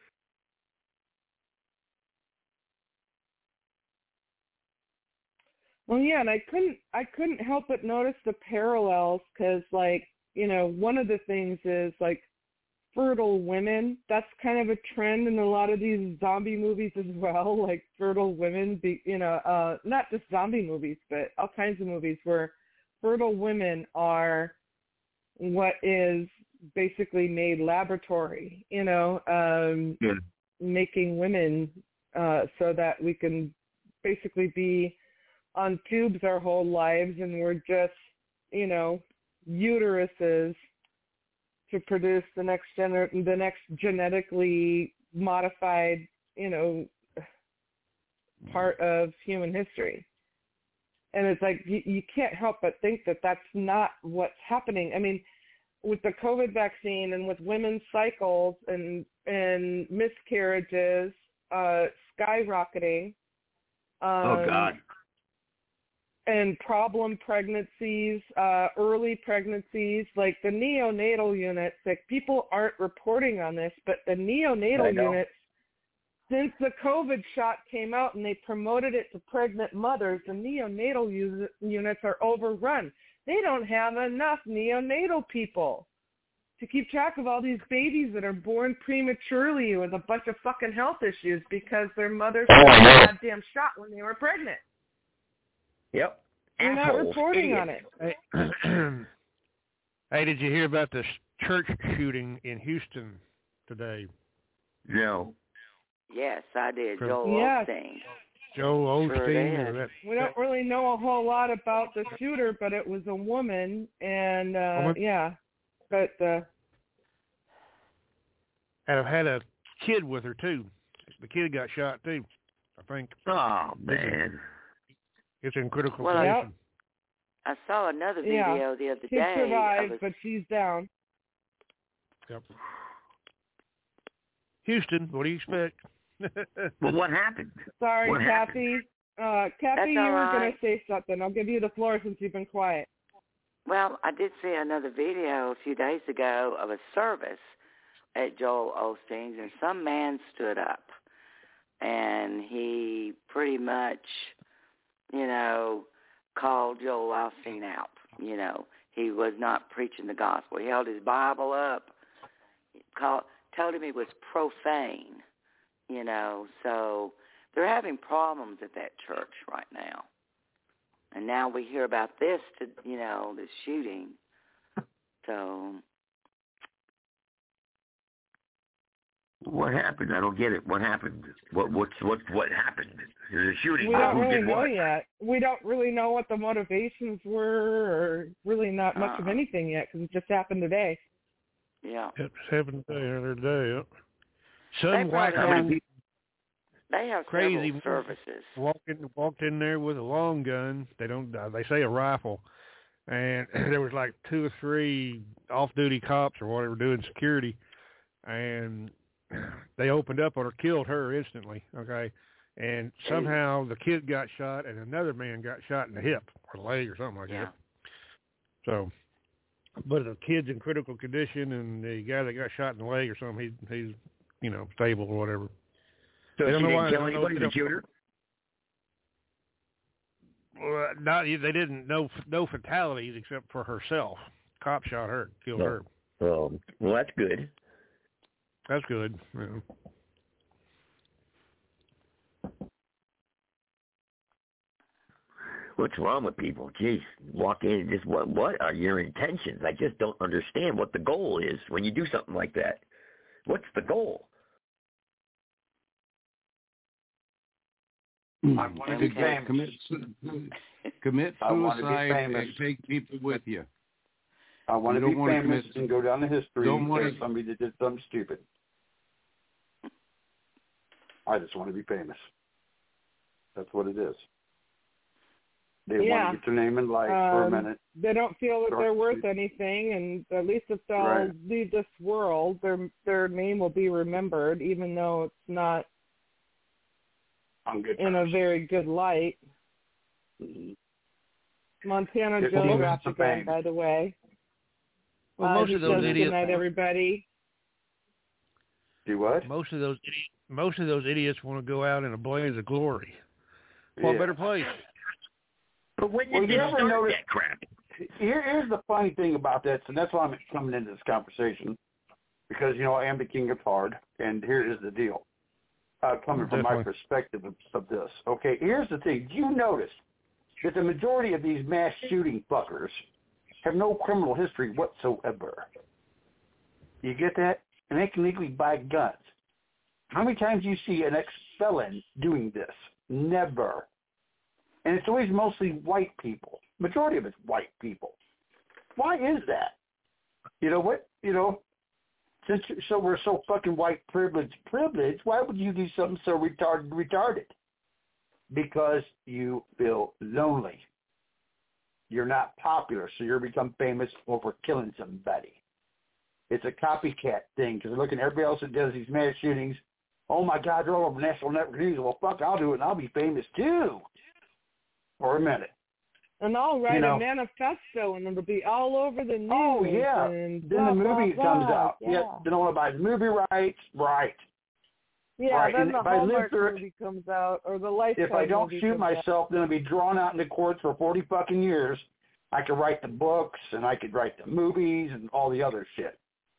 Well, yeah, and I couldn't, I couldn't help but notice the parallels because, like, you know, one of the things is like fertile women. That's kind of a trend in a lot of these zombie movies as well. Like fertile women, be, you know, uh, not just zombie movies, but all kinds of movies where fertile women are what is basically made laboratory. You know, um, yeah. making women uh, so that we can basically be on tubes our whole lives, and we're just, you know, uteruses to produce the next gener- the next genetically modified, you know, part of human history. And it's like you, you can't help but think that that's not what's happening. I mean, with the COVID vaccine and with women's cycles and and miscarriages uh, skyrocketing. Um, Oh, God. And problem pregnancies, uh, early pregnancies, like the neonatal units, like people aren't reporting on this, but the neonatal units, since the COVID shot came out and they promoted it to pregnant mothers, the neonatal u- units are overrun. They don't have enough neonatal people. to keep track of all these babies that are born prematurely with a bunch of fucking health issues because their mothers Oh, got yeah. a goddamn shot when they were pregnant. Yep. You're not Assholes, reporting on idiots. it. Hey, hey, did you hear about the church shooting in Houston today? No. Yes, I did. From- Joel Yes. Osteen. Joel Sure Osteen. did. or that, We don't really know a whole lot about the shooter, but it was a woman, and uh, Woman? yeah, but uh, and I've had a kid with her too. The kid got shot too, I think. Oh man. It's in critical Well, I- condition. I saw another yeah, video the other kid day. survived, of a, but she's down. Yep. Houston, what do you expect? Well, what happened? Sorry, What Kathy. Uh, Kathy, That's you all were going right. to say something. I'll give you the floor since you've been quiet. well, I did see another video a few days ago of a service at Joel Osteen's, and some man stood up, and he pretty much, you know, called Joel Osteen out. You know, he was not preaching the gospel. He held his Bible up, called, told him he was profane, you know. So they're having problems at that church right now. And now we hear about this, to, you know, this shooting. So What happened? I don't get it. What happened? What what's what what happened? There's a shooting. We don't Who really did know what? yet. We don't really know what the motivations were, or really not much of Uh-uh. anything yet, because it just happened today. yeah, It's happened the other day. Yep. They Some white probably guy have- they have crazy several services. walked in, walked in there with a long gun. They don't. Uh, they say a rifle, and there was like two or three off-duty cops or whatever doing security, and they opened up on her, killed her instantly. Okay, and somehow the kid got shot, and another man got shot in the hip or leg or something like Yeah. that. So, but the kid's in critical condition, and the guy that got shot in the leg or something, he, he's you know stable or whatever. So They she don't know didn't why. kill They don't know- anybody, they the don't- shooter? Well, not they didn't no no fatalities except for herself. Cop shot her, killed No. her. Well, well, that's good. That's good. Yeah. What's wrong with people? Jeez, walk in and just what? What are your intentions? I just don't understand what the goal is when you do something like that. What's the goal? I wanna be famous. Commit, su- commit I wanna be suicide famous. and take people with you. I want You to don't be wanna famous commit- and go down the history don't as wanna- somebody that did something stupid. I just want to be famous. That's what it is. They Yeah. want to get their name in lights for a Um, minute. They don't feel that Short they're and worth sweet. anything, and at least if they'll Right. leave this world, their their name will be remembered, even though it's not On good in a terms. very good light. Mhm. Montana It's Joe most dropped of again, fame. by the way. Well, Uh, most he of those says idiots. good night, everybody. Do what? Most of those idi- most of those idiots want to go out in a blaze of glory. What Yeah. better place? But when Well, did you you ever start notice- that crap? Here, here's the funny thing about this, and that's why I'm coming into this conversation, because, you know, I am the king of hard, and here is the deal, uh, coming from my Definitely. perspective of, of this. Okay, here's the thing. Do you notice that the majority of these mass shooting fuckers have no criminal history whatsoever? You get that? And they can legally buy guns. How many times do you see an ex-felon doing this? Never. And it's always mostly white people. Majority of it's white people. Why is that? You know what? You know, since so we're so fucking white privileged, privileged, why would you do something so retarded, retarded? Because you feel lonely. You're not popular, so you're become famous over killing somebody. It's a copycat thing because they're looking at everybody else that does these mass shootings. Oh my God, they're all over national network news. Well, fuck, I'll do it and I'll be famous too. For a minute. And I'll write You know- a manifesto, and it'll be all over the news. Oh yeah. And Then blah, the movie blah, comes blah. out. Yeah, Yeah. Then all about movie rights, right? yeah. Right, Then and the if I live Hallmark through it- movie comes out, or the Lifetime If I don't movie shoot comes out. myself, then I'll be drawn out into courts for forty fucking years. I could write the books and I could write the movies and all the other shit.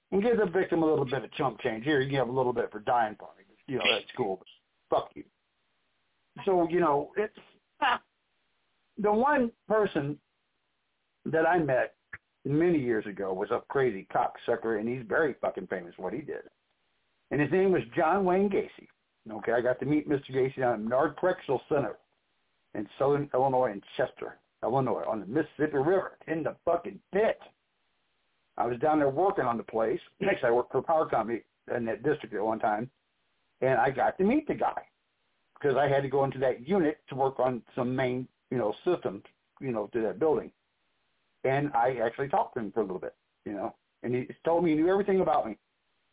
and give the victim a little bit of chump change. Here, you can have a little bit for dying for me. You know, that's cool, but fuck you. So, you know, it's ah, the one person that I met many years ago was a crazy cocksucker, and he's very fucking famous for what he did. And his name was John Wayne Gacy. Okay, I got to meet Mister Gacy down at Menard Correctional Center in southern Illinois, in Chester, Illinois, on the Mississippi River, in the fucking pit. I was down there working on the place. Next, I worked for a power company in that district at one time, and I got to meet the guy because I had to go into that unit to work on some main, you know, systems, you know, to that building. And I actually talked to him for a little bit, you know, and he told me he knew everything about me.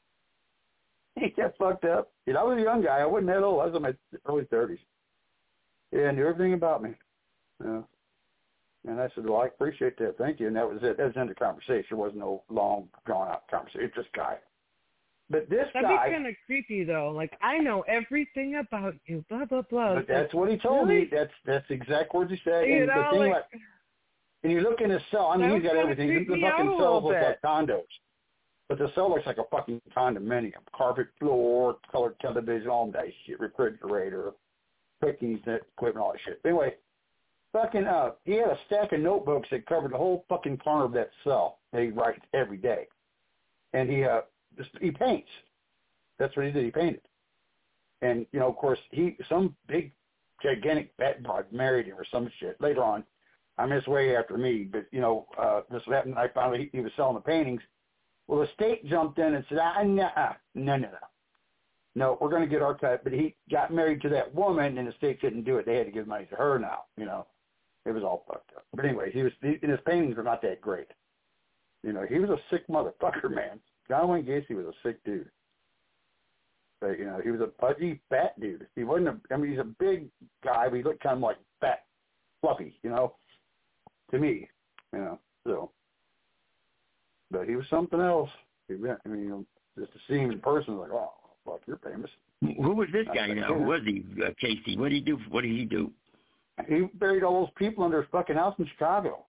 He got fucked up. You know, I was a young guy. I wasn't that old. I was in my early thirties. Yeah, knew everything about me. Yeah. And I said, well, I appreciate that. Thank you. And that was it. That was the end of the conversation. There wasn't no long, drawn-out conversation. It's this guy. But this That'd guy... That'd be kind of creepy, though. Like, I know everything about you, blah, blah, blah. But that's what he told really? me. That's that's the exact words he said. You and know, the thing like... like, and you look in his cell. I mean, he's got everything. The, the fucking cells look like condos. But the cell looks like a fucking condominium. Carpet floor, colored television, all that shit, refrigerator, cooking equipment, all that shit. Anyway, fucking, uh, he had a stack of notebooks that covered the whole fucking corner of that cell that he writes every day. And he, uh, just, he paints. That's what he did. He painted. And, you know, of course, he, some big, gigantic fat broad married him or some shit. Later on, I mean, it's way after me, but, you know, uh, this happened. I found he, he was selling the paintings. Well, the state jumped in and said, ah, nah, no, no, no. No, we're going to get our cut. But he got married to that woman, and the state couldn't do it. They had to give money to her now, you know. It was all fucked up. But anyways, he was, he, and his paintings were not that great. You know, he was a sick motherfucker, man. John Wayne Gacy was a sick dude. But, you know, he was a pudgy, fat dude. He wasn't a, I mean, he's a big guy, but he looked kind of like fat, fluffy, you know, to me, you know, so. But he was something else. He, I mean, you know, just to see him in person, like, oh, fuck, you're famous. Who was this guy now? Who was he, uh, Casey? What did he do? What did he do? He buried all those people under his fucking house in Chicago.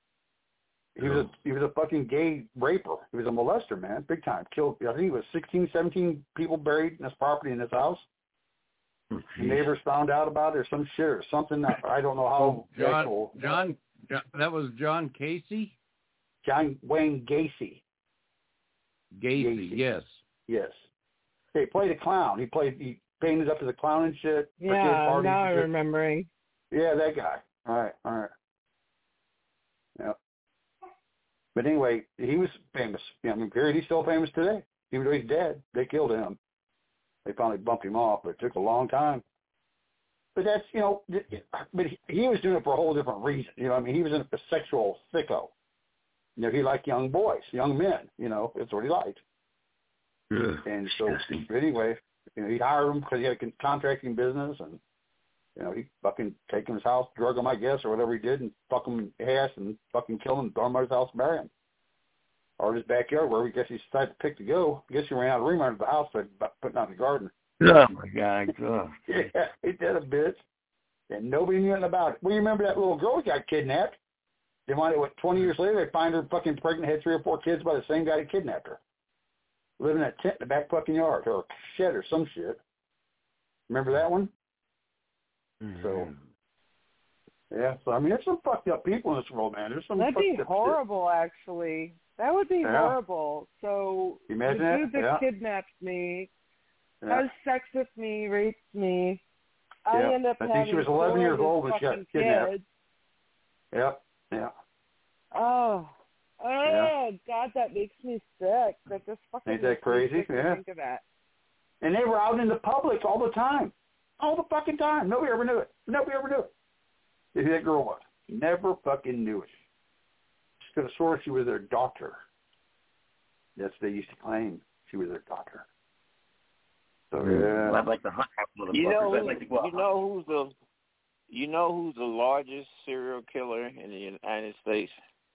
He was a he was a fucking gay raper. He was a molester, man, big time. Killed, I think it was sixteen, seventeen people buried in his property in his house. Oh, neighbors found out about it or some shit or something. I, I don't know how. Oh, John, John, John, that was John Casey? John Wayne Gacy. Gacy, Gacy. yes. Yes. He played a clown. He played, he painted up as a clown and shit. Yeah, now I'm remembering. Yeah, that guy. All right, all right. Yeah. But anyway, he was famous. I mean, period. He's still famous today. Even though he's dead, they killed him. They finally bumped him off, but it took a long time. But that's, you know, but he was doing it for a whole different reason. You know, I mean, he was a sexual sicko. You know, he liked young boys, young men. You know, that's what he liked. Yeah. And so, anyway, you know, he hired him because he had a contracting business, and you know, he fucking take him to his house, drug him, I guess, or whatever he did, and fuck him in ass and fucking kill him, throw him out of his house, and bury him, or his backyard, where we guess he decided to pick to go. I guess he ran out of room under the house, so he putting out in the garden. Oh my God! Oh. Yeah, he did a bitch, and nobody knew anything about it. Well, you remember that little girl who got kidnapped? They wanted, what, twenty years later, they find her fucking pregnant, had three or four kids by the same guy that kidnapped her. Living in that tent in the back fucking yard, or shed or some shit. Remember that one? Mm-hmm. So, yeah. So, I mean, there's some fucked up people in this world, man. There's some That'd fucked be up horrible, shit. Actually. That would be yeah. horrible. So, you the imagine dude that, that yeah. kidnaps me, yeah. has sex with me, rapes me, yeah. I end up I having think she was eleven years old when she got kidnapped. kids. Yep, yeah. Oh. Oh, yeah. God, that makes me sick. That just fucking Ain't that crazy? Yeah. Think of that. And they were out in the public all the time. All the fucking time. Nobody ever knew it. Nobody ever knew it. Who that girl was. Never fucking knew it. She could have sworn she was their doctor. That's what they used to claim. She was their doctor. So, yeah. Well, I'd like to hunt that You know, I'd like to go you know who's the, you know who's the largest serial killer in the United States?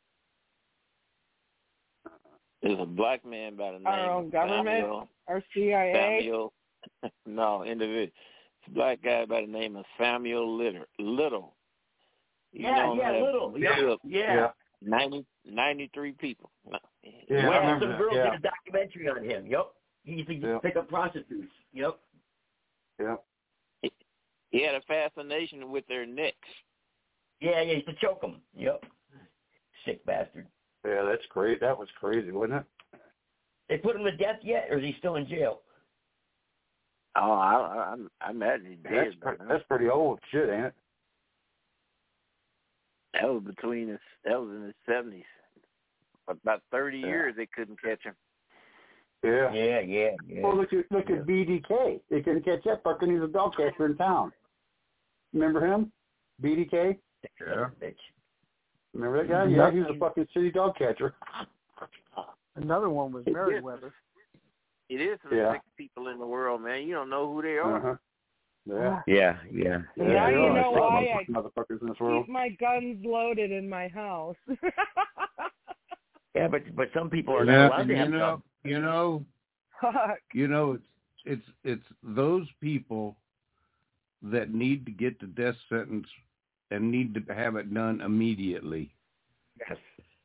There's a black man by the name Our own of government? Samuel. Our C I A? Samuel. No, individual. It's a black guy by the name of Samuel Little. Little. You yeah, know yeah, that, Little. Yeah, Philip, yeah. ninety, ninety-three people. Yeah, I remember some that, girls yeah. did a documentary on him. Yep. He used to Yep. pick up prostitutes. Yep. Yep. He had a fascination with their necks. Yeah, yeah, he used to choke them. Yep. Sick bastard. Yeah, that's great. That was crazy, wasn't it? They put him to death yet, or is he still in jail? Oh, I, I, I imagine he That's, did. pre- that's pretty old shit, ain't it? That was between us. That was in the seventies. About thirty Yeah. years they couldn't catch him. Yeah. Yeah, yeah, yeah. Well, look at look at B D K. They couldn't catch that fucker. He's a dog catcher in town. Remember him? B D K. Yeah. Remember that guy? Yeah, he was a fucking city dog catcher. Another one was Merriweather. It is some Yeah. sick people in the world, man. You don't know who they are. Uh-huh. Yeah. Yeah, yeah. Now Yeah, you there know are. why I Motherfuckers in this world. keep my guns loaded in my house. Yeah, but but some people are Yeah, not allowed and to you have know, guns. you know, Fuck. you know, it's it's it's those people that need to get the death sentence and need to have it done immediately. Yes.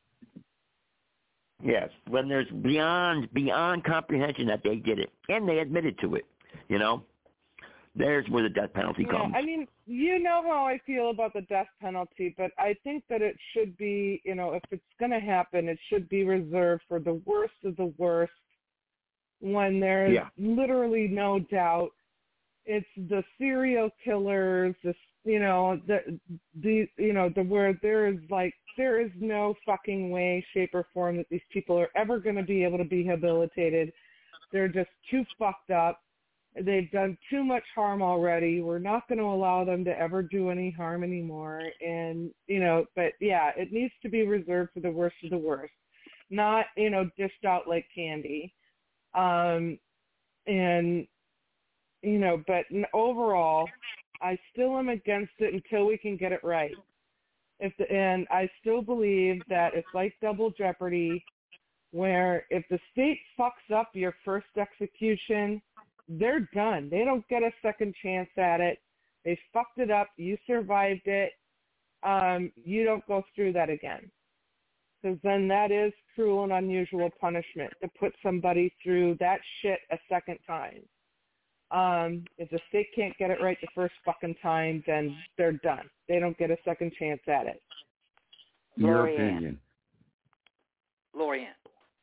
Yes, when there's beyond beyond comprehension that they did it, and they admitted to it, you know, there's where the death penalty Yeah, comes. I mean, you know how I feel about the death penalty, but I think that it should be, you know, if it's going to happen, it should be reserved for the worst of the worst when there's Yeah. literally no doubt it's the serial killers, the, you know, the, the, you know, the where there is like, there is no fucking way, shape, or form that these people are ever going to be able to be rehabilitated. They're just too fucked up. They've done too much harm already. We're not going to allow them to ever do any harm anymore. And, you know, but yeah, it needs to be reserved for the worst of the worst, not, you know, dished out like candy. Um, and, you know, but overall, I still am against it until we can get it right. If the, and I still believe that it's like double jeopardy, where if the state fucks up your first execution, they're done. They don't get a second chance at it. They fucked it up. You survived it. Um, you don't go through that again. Because then that is cruel and unusual punishment, to put somebody through that shit a second time. Um, if the state can't get it right the first fucking time, then they're done. They don't get a second chance at it. Your Lori Ann. opinion. Lori Ann.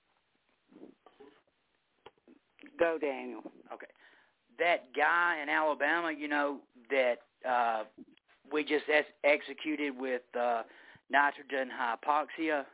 Go, Daniel. Okay. That guy in Alabama, you know, that uh, we just ex- executed with uh, nitrogen hypoxia.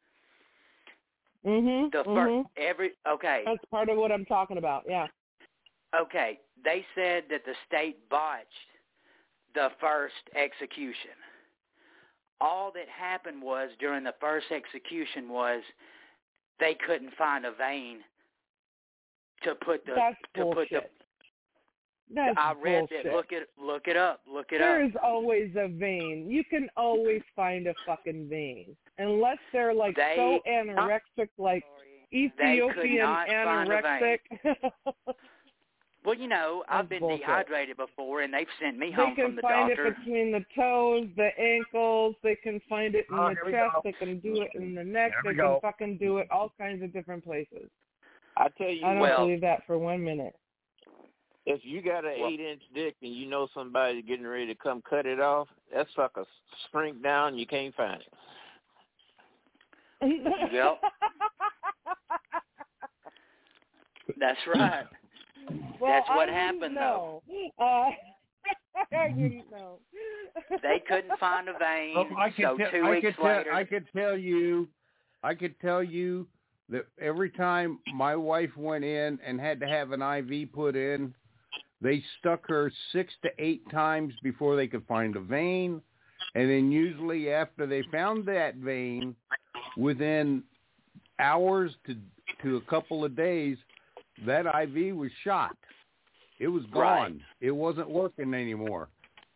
Mhm. The mhm. first, every okay. That's part of what I'm talking about. Yeah. Okay. They said that the state botched the first execution. All that happened was during the first execution was they couldn't find a vein to put the That's to bullshit. put the. That's I read bullshit. that. Look it look it up. Look it There up. is always a vein. You can always find a fucking vein, unless they're like They- so anorexic, like Ethiopian not find a anorexic. Well, you know, I've That's been bullshit. dehydrated before, and they've sent me They home can from the find doctor. it between the toes, the ankles. They can find it in Oh, the here we chest. go. They can do it in the neck. There we They can go. fucking do it all kinds of different places. I tell you I don't what, believe that for one minute. if you got an Well- eight-inch dick and you know somebody getting ready to come cut it off, that sucker shrink down and you can't find it. Yep. That's right. Well, That's what I happened, didn't though. know. Uh, I didn't know. They couldn't find a vein, Oh, I could so tell, two I weeks could tell, later, I could tell you, I could tell you that every time my wife went in and had to have an I V put in, they stuck her six to eight times before they could find a vein, and then usually after they found that vein, within hours to to a couple of days, that I V was shot. It was gone. Right. It wasn't working anymore.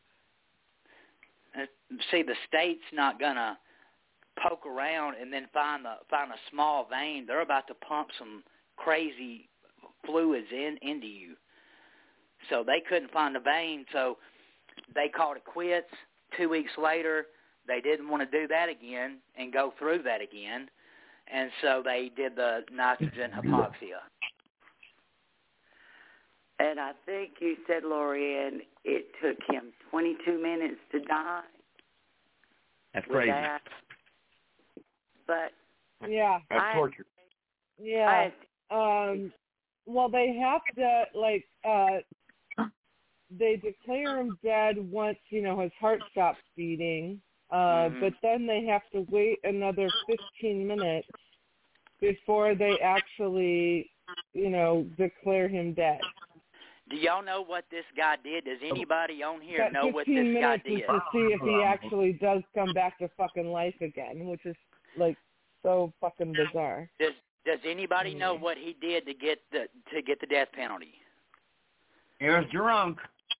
uh, see, the state's not gonna poke around and then find the find a small vein. They're about to pump some crazy fluids in into you. So they couldn't find the vein, so they called it quits. Two weeks later, they didn't want to do that again and go through that again, and so they did the nitrogen hypoxia. And I think you said, Lorianne, it took him twenty-two minutes to die. That's crazy. That. But yeah, that's I, torture. Yeah. I, um. Well, they have to like. Uh, they declare him dead once you know his heart stops beating. Uh, mm-hmm. But then they have to wait another fifteen minutes before they actually, you know, declare him dead. Do y'all know what this guy did? Does anybody on here that know what this guy fifteen minutes is did? to see if he actually does come back to fucking life again, which is like so fucking bizarre. Does Does anybody know what he did to get the to get the death penalty? He was drunk.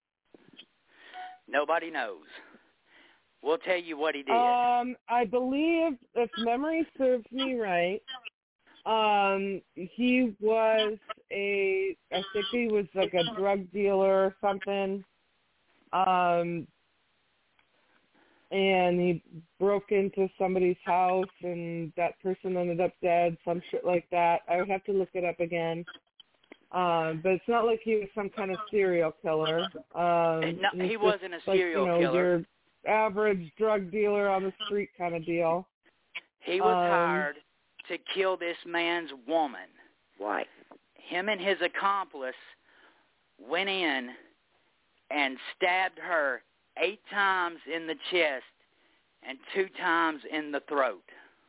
Nobody knows. We'll tell you what he did. Um, I believe, if memory serves me right, um, he was a, I think he was like a drug dealer or something. Um, and he broke into somebody's house and that person ended up dead, some shit like that. I would have to look it up again. Um, but it's not like he was some kind of serial killer. Um, no, he just wasn't a like, serial you know, killer. Your average drug dealer on the street kind of deal. He was um, hired to kill this man's woman. Why? Him and his accomplice went in and stabbed her eight times in the chest and two times in the throat.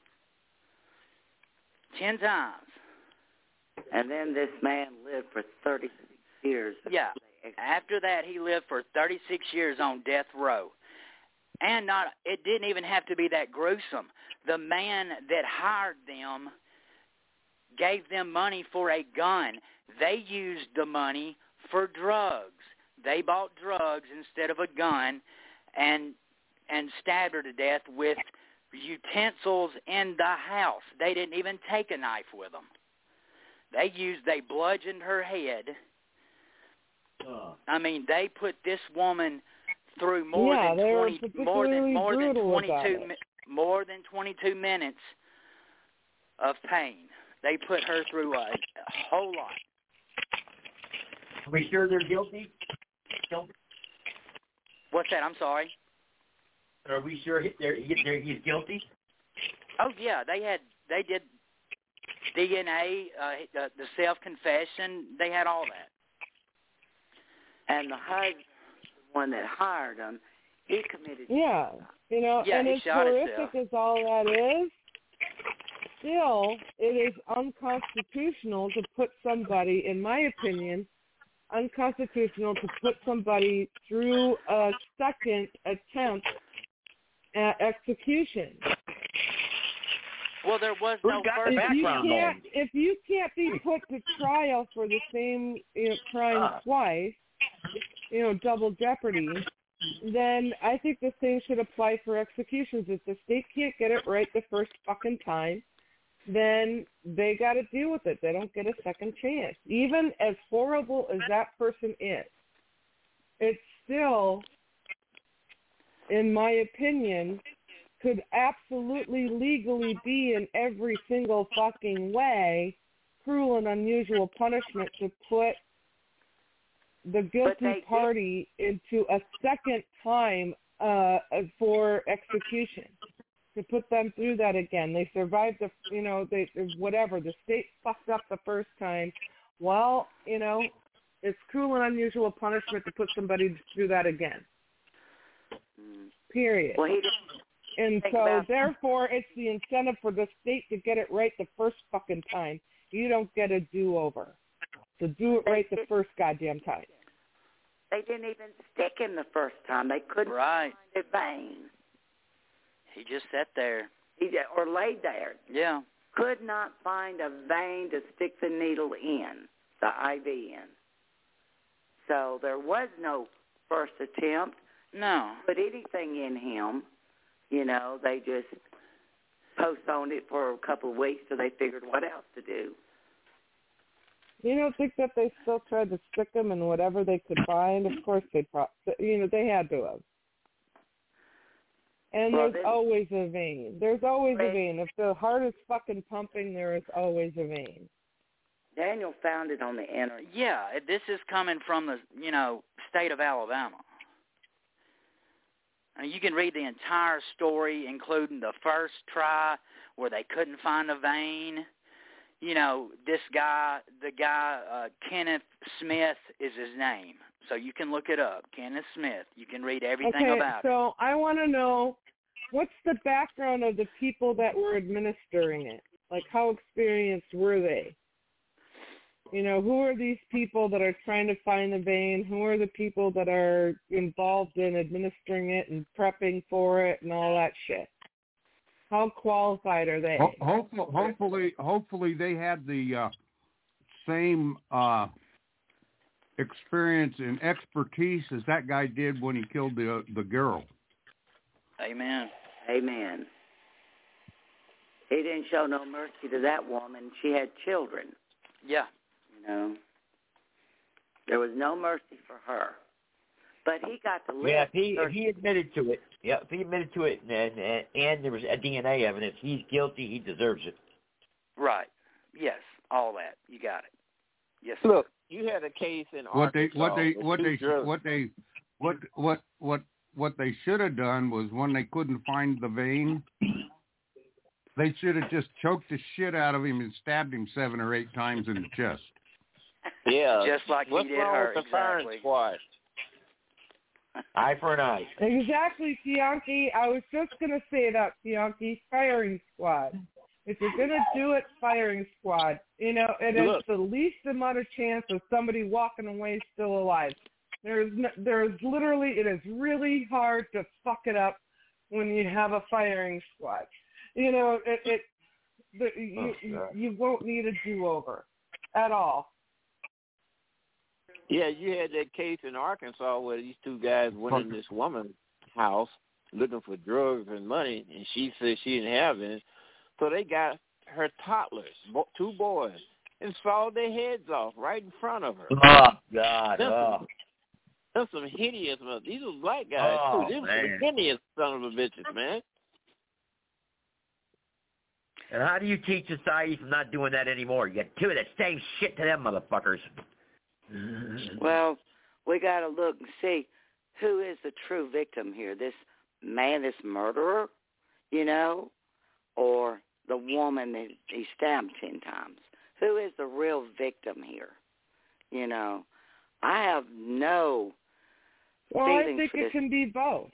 Ten times. And then this man lived for thirty-six years. Yeah. After that, he lived for thirty-six years on death row. And not it didn't even have to be that gruesome. The man that hired them gave them money for a gun. They used the money for drugs. They bought drugs instead of a gun and and stabbed her to death with utensils in the house. They didn't even take a knife with them. They used, they bludgeoned her head. Uh. I mean, they put this woman through more yeah, than twenty, more than more than twenty-two, more than twenty-two minutes of pain. They put her through a, a whole lot. Are we sure they're guilty? guilty? What's that? I'm sorry. Are we sure they're, they're, he's guilty? Oh yeah, they had they did D N A, uh, the, the self confession. They had all that. And the husband, the one that hired him, he committed. Yeah, you know, yeah, and he as shot horrific himself. as all that is, still, it is unconstitutional to put somebody, in my opinion, unconstitutional to put somebody through a second attempt at execution. Well, there was no first. If you can't, if you can't be put to trial for the same you know, crime uh. twice, you know, double jeopardy, then I think the same should apply for executions. If the state can't get it right the first fucking time, then they got to deal with it. They don't get a second chance. Even as horrible as that person is, it's still, in my opinion, could absolutely legally be in every single fucking way cruel and unusual punishment to put the guilty party did. into a second time uh, for execution. To put them through that again. They survived the, you know, they whatever. The state fucked up the first time. Well, you know, it's cruel and unusual punishment to put somebody through that again. Period. Well, he didn't and so, about- therefore, it's the incentive for the state to get it right the first fucking time. You don't get a do-over. So do it right the first goddamn time. They didn't even stick him the first time. They couldn't right. find a vein. He just sat there. He did, or laid there. Yeah. Could not find a vein to stick the needle in, the I V in. So there was no first attempt. No. Put anything in him. You know, they just postponed it for a couple of weeks till they figured what else to do. You don't think that they still tried to stick him in whatever they could find? Of course they, pro- you know, they had to have. And Well, there's then- always a vein. There's always a Right. vein. If the heart is fucking pumping, there is always a vein. Daniel found it on the internet. Yeah, this is coming from the, you know, state of Alabama. I mean, you can read the entire story, including the first try where they couldn't find a vein. You know, this guy, the guy, uh, Kenneth Smith is his name. So you can look it up, Kenneth Smith. You can read everything okay, about it. so I want to know, what's the background of the people that were administering it? Like, how experienced were they? You know, who are these people that are trying to find the vein? Who are the people that are involved in administering it and prepping for it and all that shit? How qualified are they? Ho- hopefully, hopefully, hopefully they had the uh, same uh, experience and expertise as that guy did when he killed the uh, the girl. Amen. Amen. He didn't show no mercy to that woman. She had children. Yeah. You know, there was no mercy for her. But he got to live. Yeah, if he if he admitted to it, yeah, if he admitted to it, and and, and there was a D N A evidence, he's guilty. He deserves it. Right. Yes. All that. You got it. Yes. Sir. Look, you had a case in What they Arkansas. what they with what two they drugs. what they what what what what they should have done was when they couldn't find the vein, they should have just choked the shit out of him and stabbed him seven or eight times in the chest. Yeah, Just like What's he did wrong her. with the firing Exactly. squad? Eye for an eye. Exactly, Bianchi. I was just going to say that, Bianchi. Firing squad. If you're going to do it, firing squad. You know, it is Look. the least amount of chance of somebody walking away still alive. There's, no, there's literally, it is really hard to fuck it up when you have a firing squad. You know, it, it the, you, Oh, you won't need a do-over at all. Yeah, you had that case in Arkansas where these two guys went in this woman's house looking for drugs and money, and she said she didn't have any. So they got her toddlers, bo- two boys, and sawed their heads off right in front of her. Oh God! That's, Oh. some, that's some hideous. These are black guys Oh, too. These man. are hideous son of a bitches, man. And how do you teach society from not doing that anymore? You do that same shit to them motherfuckers. Well, we got to look and see who is the true victim here. This man, this murderer, you know, or the woman that he stabbed ten times. Who is the real victim here? You know, I have no Well, I feeling think for it this. can be both.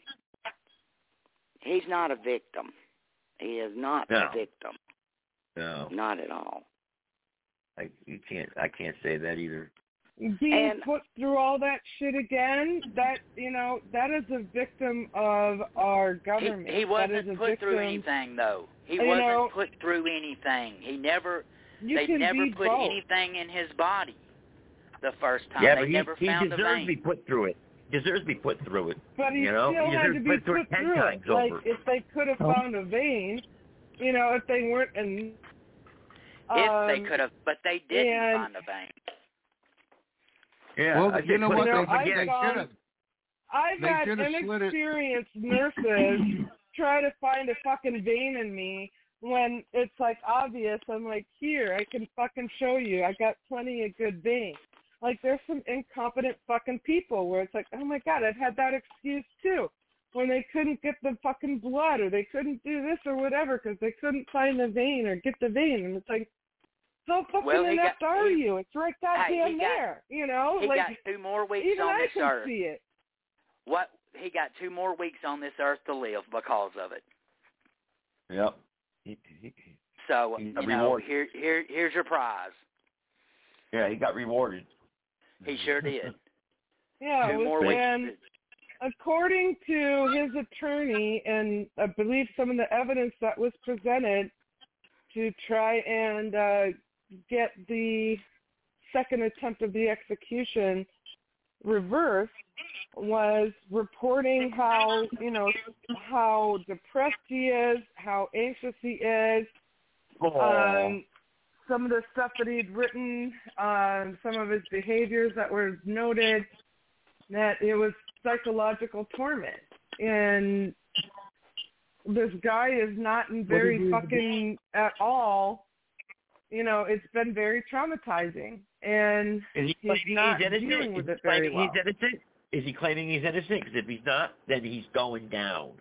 He's not a victim. He is not No. a victim. No, Not at all. I you can't. I can't say that either. Being And- put through all that shit again, that, you know, that is a victim of our He, government. he That is wasn't a put victim. through anything, though. He You wasn't know, put through anything. He never. You They can never be put both. anything in his body the first time. Yeah, they but he, never he found the deserves vein. to be put through it. Deserves to be put through it. But he you know, still he had deserves to to be put through put it ten through times it. Like, over. if they could have Oh. found a vein, you know, if they weren't in... If um, they could have, but they didn't and- find the vein. Yeah, Well, I you know put what? it They, up I've they again. gone- should have. I've They had should have slid it- inexperienced nurses try to find a fucking vein in me when it's like obvious. I'm like, here, I can fucking show you. I got plenty of good veins. Like, there's some incompetent fucking people where it's like, oh my God, I've had that excuse too. When they couldn't get the fucking blood or they couldn't do this or whatever because they couldn't find the vein or get the vein. And it's like, how fucking Well, he inept got- are he- you? It's right Hey, he goddamn got- there, you know? He like, got two more weeks even on I this can earth. see it. What? He got two more weeks on this earth to live because of it. Yep. He, he, So He you got know, rewarded. here, here, here's your prize. yeah, he got rewarded. He sure did. Yeah, it Two was, more weeks. and according to his attorney, and I believe some of the evidence that was presented to try and uh, get the second attempt of the execution reversed, was reporting how, you know, how depressed he is, how anxious he is, um, some of the stuff that he'd written, um, some of his behaviors that were noted, that it was psychological torment. And this guy is not in very fucking at all. You know, it's been very traumatizing, and Is he he's not he's innocent? dealing with Is he it very claiming well. he's innocent? Is he claiming he's innocent? Because if he's not, then he's going down.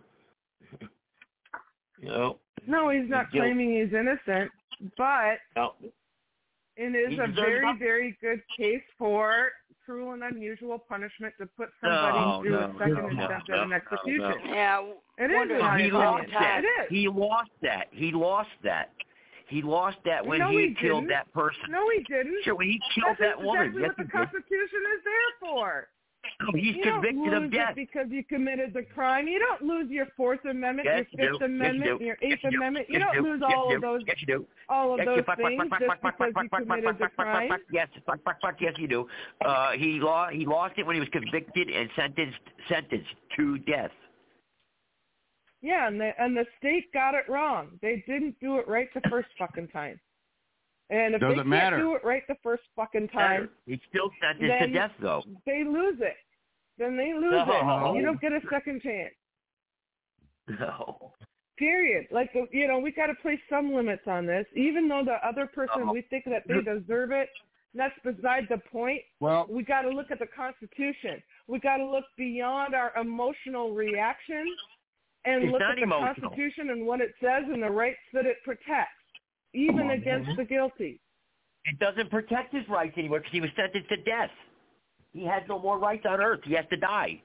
you know? No, he's not guilt. claiming he's innocent, but No. it is He a deserves very, nothing. very good case for cruel and unusual punishment to put somebody No, through no, a second no, attempt no, at an no, execution. no. Yeah, It is, wonder in how my he many lost opinion. that. It is. He lost that. He lost that. He lost that when no, he, he killed didn't. that person. No, he didn't. Sure, when he killed That's that woman. exactly Yes, what the he did. Constitution is there for. No, he's you convicted don't of lose death. it because you committed the crime. You don't lose your Fourth Amendment, Yes, you your Fifth do. Amendment, yes, you do. your yes, Eighth you do. Amendment. You yes, don't you do. lose yes, all you of do. those Yes, you do. all of yes, those you fuck, fuck, things fuck, just fuck, fuck, because fuck, you fuck, committed fuck, the fuck, fuck, crime. fuck, yes, fuck, fuck, fuck, yes, you do. Uh, he lost. He lost it when he was convicted and sentenced sentenced to death. Yeah, and the and the state got it wrong. They didn't do it right the first fucking time. And if Doesn't they can't matter. do it right the first fucking time, He's still sentenced then to death, though. they lose it. Then they lose No. it. You don't get a second chance. No. Period. Like, you know, we got to place some limits on this. Even though the other person, No. we think that they deserve it, that's beside the point. Well, we got to look at the Constitution. We got to look beyond our emotional reactions and It's look not at the emotional. Constitution and what it says and the rights that it protects, even on, against man. the guilty. It doesn't protect his rights anymore because he was sentenced to death. He has no more rights on earth. He has to die.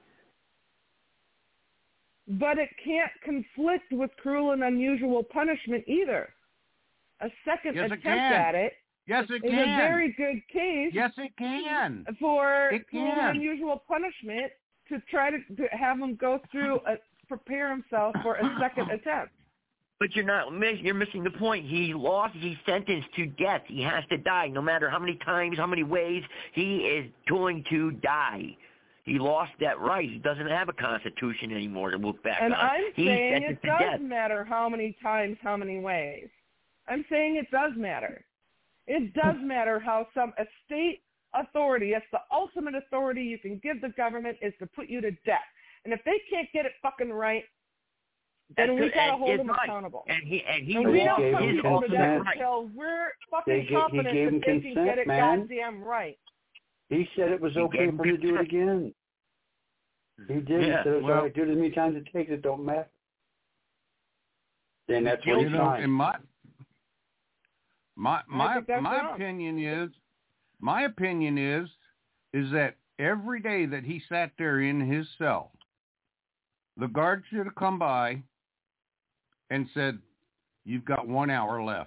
But it can't conflict with cruel and unusual punishment either. A second Yes, it attempt can. at it Yes, it is can. a very good case. Yes, it can. For It cruel can. and unusual punishment to try to, to have him go through, a, prepare himself for a second attempt. But you're not. You're missing the point. He lost. He's sentenced to death. He has to die, no matter how many times, how many ways. He is going to die. He lost that right. He doesn't have a constitution anymore to look back And on. I'm He's saying it sentenced to does death. matter how many times, how many ways. I'm saying it does matter. It does matter how some a state authority, that's the ultimate authority you can give the government, is to put you to death. And if they can't get it fucking right, then That's we good. got to And hold it's them right. accountable. And he and he And we lost don't put his people to death ultimate right. until we're fucking They ga- he confident gave that him they can consent, get it man. goddamn right. He said it was He okay gave for him to do it consent. again. He did. He Yeah, said it was well- all right. Do it as many times as it takes. It don't matter. And that's what you he know, signed. in my my my think that's my wrong. opinion is my opinion is is that every day that he sat there in his cell, the guard should have come by and said, "You've got one hour left,"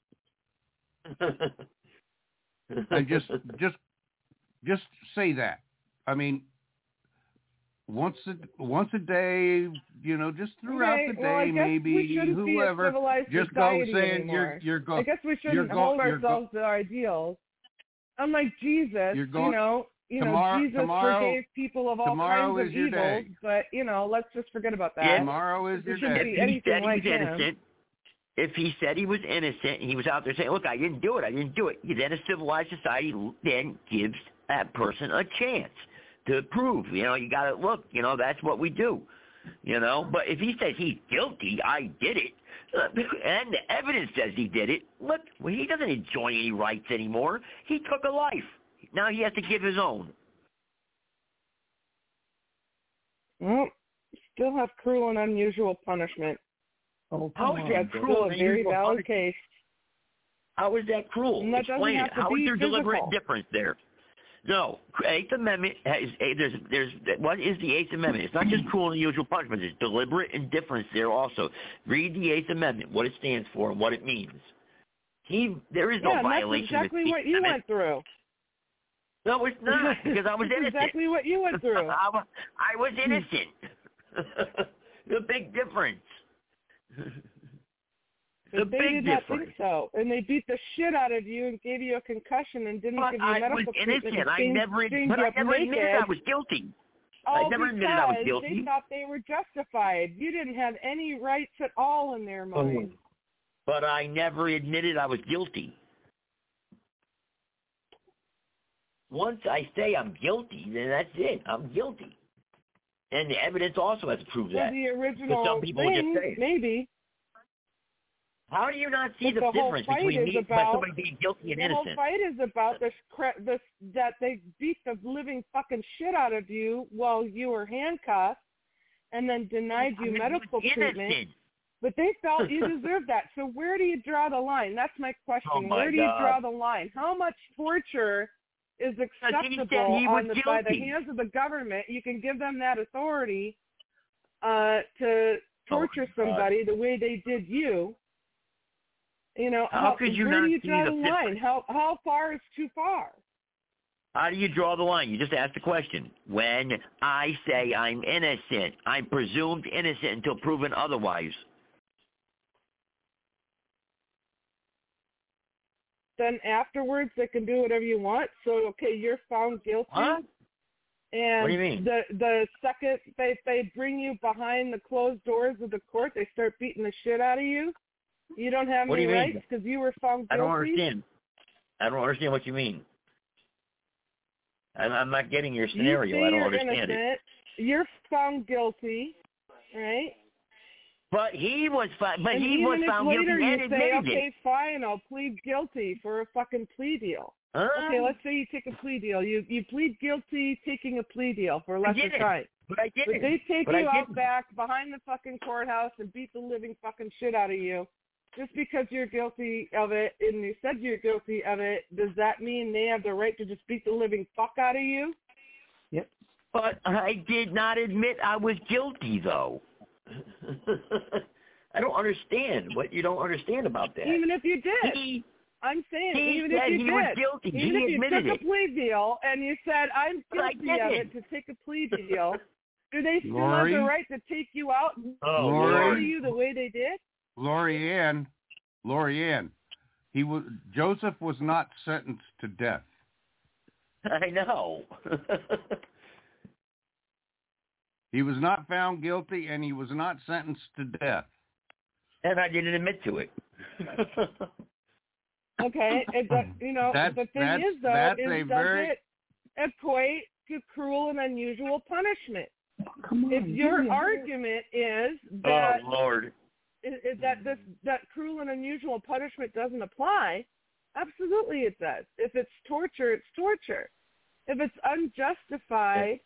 and just just just say that. I mean, once a once a day, you know, just throughout Okay, the day, well, I guess maybe we shouldn't be a whoever, civilized just go society saying anymore. you're you're going. I guess we you're shouldn't go- hold you're go- ourselves to our ideals. Unlike Jesus, You're going- you know, you tomorrow- know, Jesus tomorrow- forgave people of all tomorrow kinds is of your evils, day. but you know, let's just forget about that. Yeah. Tomorrow is There your shouldn't day. be If he anything said he like was him. innocent, if he said he was innocent, and he was out there saying, "Look, I didn't do it. I didn't do it." Then a civilized society then gives that person a chance to prove. You know, you got to look. You know, that's what we do. You know, but if he says he's guilty, I did it, and the evidence says he did it. Look, well, he doesn't enjoy any rights anymore. He took a life. Now he has to give his own. Well, still have cruel and unusual punishment. Oh, How come is on. that That's cruel still a and very unusual valid punishment? case. How is that cruel? And that doesn't Explain have it. to How is be there deliberate physical. indifference there? No, Eighth Amendment has there's there's what is the Eighth Amendment? It's not just cruel and unusual punishment. There's deliberate indifference there also. Read the Eighth Amendment, what it stands for and what it means. He there is no Yeah, and that's violation exactly of the what Eighth you Amendment. went through. No, it's not because I was That's innocent. exactly what you went through. I, was, I was innocent. The big difference. The they big did not difference. think so, and they beat the shit out of you and gave you a concussion and didn't But give you I medical was treatment. innocent. and I chained- never, chained but you I up never admitted naked. I was guilty. All I never admitted I was because guilty. They thought they were justified. You didn't have any rights at all in their mind. But I never admitted I was guilty. Once I say I'm guilty, then that's it. I'm guilty. And the evidence also has to prove well, that. the original some people thing, just say it. maybe. How do you not see But the, the difference between me about, somebody being guilty and the innocent? The whole fight is about this, this that they beat the living fucking shit out of you while you were handcuffed, and then denied you I'm medical innocent. treatment. But they felt you deserved that. So where do you draw the line? That's my question. Oh my where do you God. draw the line? How much torture is acceptable he on was the, by the guilty. hands of the government? You can give them that authority uh, to torture Oh, somebody the way they did you. You know, How how, could you where not do you see draw the the, difference? line? How how far is too far? How do you draw the line? You just asked the question. When I say I'm innocent, I'm presumed innocent until proven otherwise. Then afterwards they can do whatever you want. So okay, you're found guilty. Huh? And What do you mean? the the second they they bring you behind the closed doors of the court, they start beating the shit out of you. You don't have What do any you mean? rights because you were found guilty. I don't understand. I don't understand what you mean. I'm, I'm not getting your scenario. You say I don't you're understand innocent, it. You're found guilty, right? But he was fi- but and he even was if found later guilty you and say, admitted okay, it. fine, I'll plead guilty for a fucking plea deal. Huh? Okay, let's say you take a plea deal. You you plead guilty taking a plea deal for a lesser did it. time. But I didn't. But they take But I you out didn't. back behind the fucking courthouse and beat the living fucking shit out of you. Just because you're guilty of it and you said you're guilty of it, does that mean they have the right to just beat the living fuck out of you? Yep. But I did not admit I was guilty, though. I don't understand what you don't understand about that. Even if you did. He, I'm saying, he even said if you he did. was guilty. Even He if you admitted took it. a plea deal and you said, I'm But I guilty of didn't. it to take a plea deal, do they still Lori? have the right to take you out and Oh, Lori? torture you the way they did? Lori Ann, Lori Ann, he was Joseph was not sentenced to death. I know. He was not found guilty, and he was not sentenced to death. And I didn't admit to it. Okay, it, but, you know, That's- the thing that's- is, though, that's is a does very- it equate to cruel and unusual punishment? Come on, If your give me a argument is that Oh, Lord. is, is that this that cruel and unusual punishment doesn't apply, absolutely it does. If it's torture, it's torture. If it's unjustified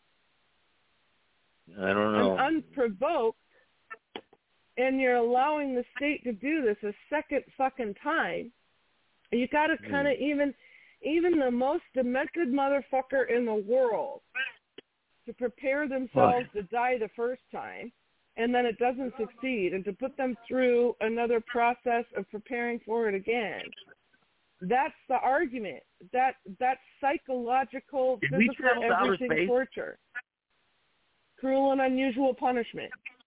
I don't know. and unprovoked, and you're allowing the state to do this a second fucking time, you got to kind of even, even the most demented motherfucker in the world to prepare themselves to die the first time, and then it doesn't succeed, and to put them through another process of preparing for it again. That's the argument. That that's psychological, Did we physical, travel to outer everything space? torture. Cruel and unusual punishment.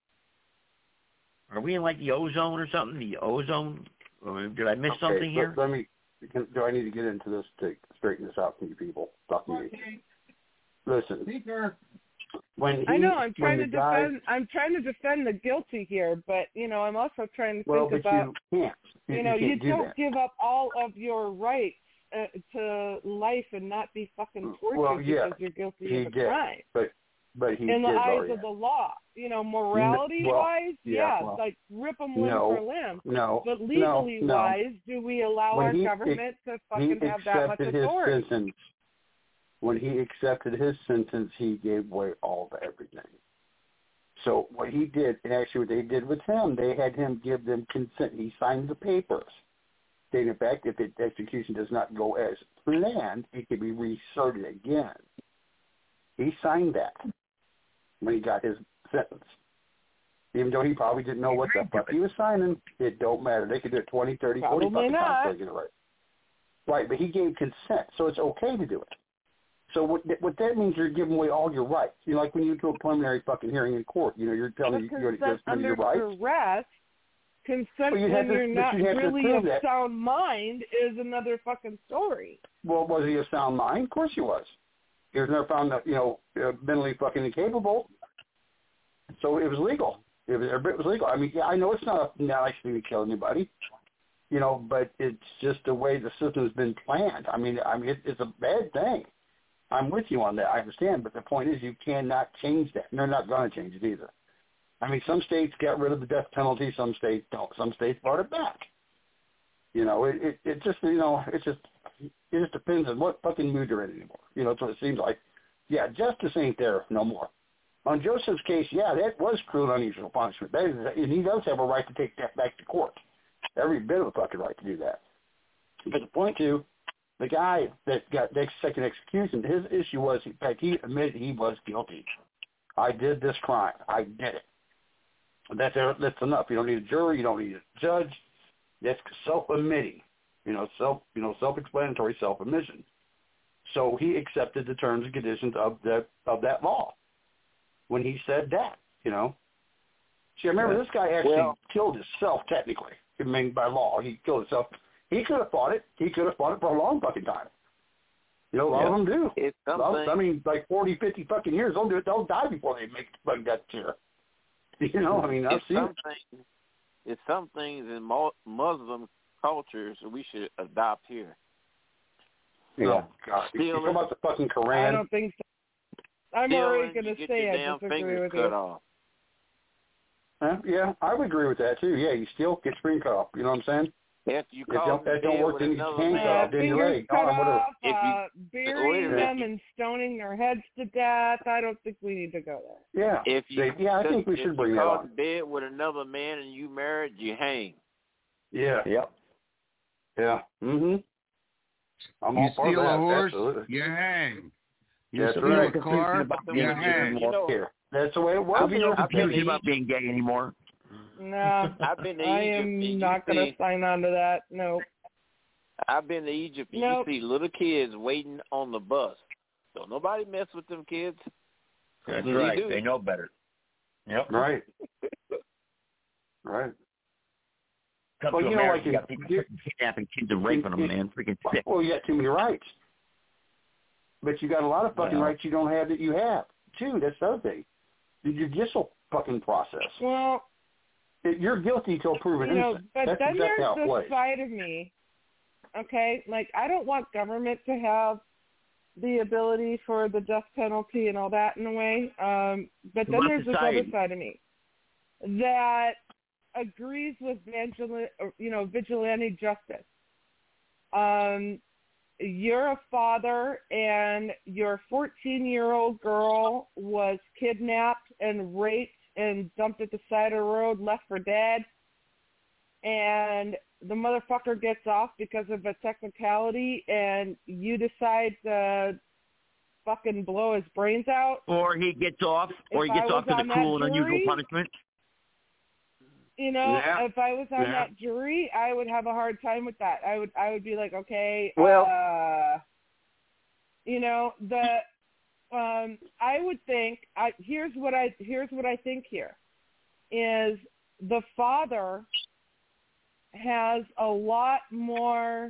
Are we in like the ozone or something? The ozone? Or did I miss Okay, something here? Let, let me. Can, do I need to get into this to straighten this out for you people? Talk to me. Listen. When he, I know I'm trying to when the guy, defend. I'm trying to defend the guilty here, but you know I'm also trying to well, think but about. you can't. You, You know, you, you can't do don't that. give up all of your rights uh, to life and not be fucking tortured Well, yeah, because you're guilty he of a did, crime. but but he in the did eyes already. of the law, you know, morality well, wise, yeah, yeah, well, like rip them limb no, for limb. no, But no, legally no. wise, do we allow When our he- government to he fucking have that much accepted his authority? sentence. When he accepted his sentence, he gave away all the everything. So what he did, and actually what they did with him, they had him give them consent. He signed the papers, stating in fact, if the execution does not go as planned, it can be restarted again. He signed that when he got his sentence. Even though he probably didn't know what the fuck he was signing, it don't matter. They could do it twenty, thirty, forty Probably fucking not. times. They get it right. Right, but he gave consent, so it's okay to do it. So what what that means, you're giving away all your rights. You know, like when you do a preliminary fucking hearing in court, you know, you're telling you you're Consent just your under rights. duress, consent Well, you when have to- you're but not you have to really prove of that. sound mind is another fucking story. Well, was he of sound mind? Of course he was. He was never found, you know, uh, mentally fucking incapable. So it was legal. It was, it was legal. I mean, yeah, I know it's not a nice thing to kill anybody, you know, but it's just the way the system has been planned. I mean, I mean, it, it's a bad thing. I'm with you on that. I understand, but the point is you cannot change that. And they're not going to change it either. I mean, some states got rid of the death penalty. Some states don't. Some states brought it back. You know, it, it, it just, you know, it just, it just depends on what fucking mood you're in anymore. You know, that's what it seems like. Yeah, justice ain't there no more. On Joseph's case, yeah, that was cruel and unusual punishment. That is, and he does have a right to take that back to court. Every bit of a fucking right to do that. But the point to, the guy that got the second execution, his issue was, in fact, he admitted he was guilty. I did this crime. I did it. That's that's enough. You don't need a jury. You don't need a judge. That's self-admitting. You know, self you know self-explanatory self-admission. So he accepted the terms and conditions of the of that law when he said that. You know. See, I remember yeah. this guy actually well, killed himself technically. I mean, by law, he killed himself. He could have fought it. He could have fought it for a long fucking time. You know, a lot yeah. of them do. It's something. I mean, like forty, fifty fucking years. They'll do it. They'll die before they make the fucking death chair. You know, I mean, I've it's seen some it. Things, it's some things in Muslim cultures we should adopt here. Yeah, so, God. You talking about the fucking Quran? I don't think so. I'm already going to say I disagree with you. Off. Huh? Yeah, I would agree with that too. Yeah, you still get screen cut off. You know what I'm saying? If you call don't, that don't work, then you can cut off. Then you leg. Cut off, if uh, you, burying them and stoning their heads to death. I don't think we need to go there. Yeah. If you, they, yeah, I think we should bring that on. If you bed with another man and you married, you hang. Yeah. Yep. Yeah. Mhm. I'm you all steal that. a horse, Absolutely. you hang. You That's steal right. a car, you hang. You know, That's the way it works. I'll be no confusion about being gay anymore. No, I've been to I Egypt, am and not going to see, sign on to that. No. I've been to Egypt, and nope. you see little kids waiting on the bus. So nobody mess with them kids. That's they right. Do. They know better. Yep. Right. Right. Come well, to you America, know, like you got people kidnapping kids and raping them, man. Freaking sick. Well, you got too many rights. But you got a lot of fucking well, rights you don't have that you have, too. That's the other thing. The judicial fucking process. Well, it, you're guilty till proven you know, innocent. but That's then exactly there's how it this plays. side of me, okay? Like, I don't want government to have the ability for the death penalty and all that in a way. Um, but then there's society? this other side of me that agrees with vigil- you know, vigilante justice. Um, you're a father and your fourteen-year-old girl was kidnapped and raped and dumped at the side of the road, left for dead, and the motherfucker gets off because of a technicality, and you decide to fucking blow his brains out. Or he gets off, or if he gets I off to the cruel and unusual punishment. You know, yeah. if I was on yeah. that jury, I would have a hard time with that. I would, I would be like, okay, well, uh, you know, the, um, I would think. I, here's what I, here's what I think here, is the father has a lot more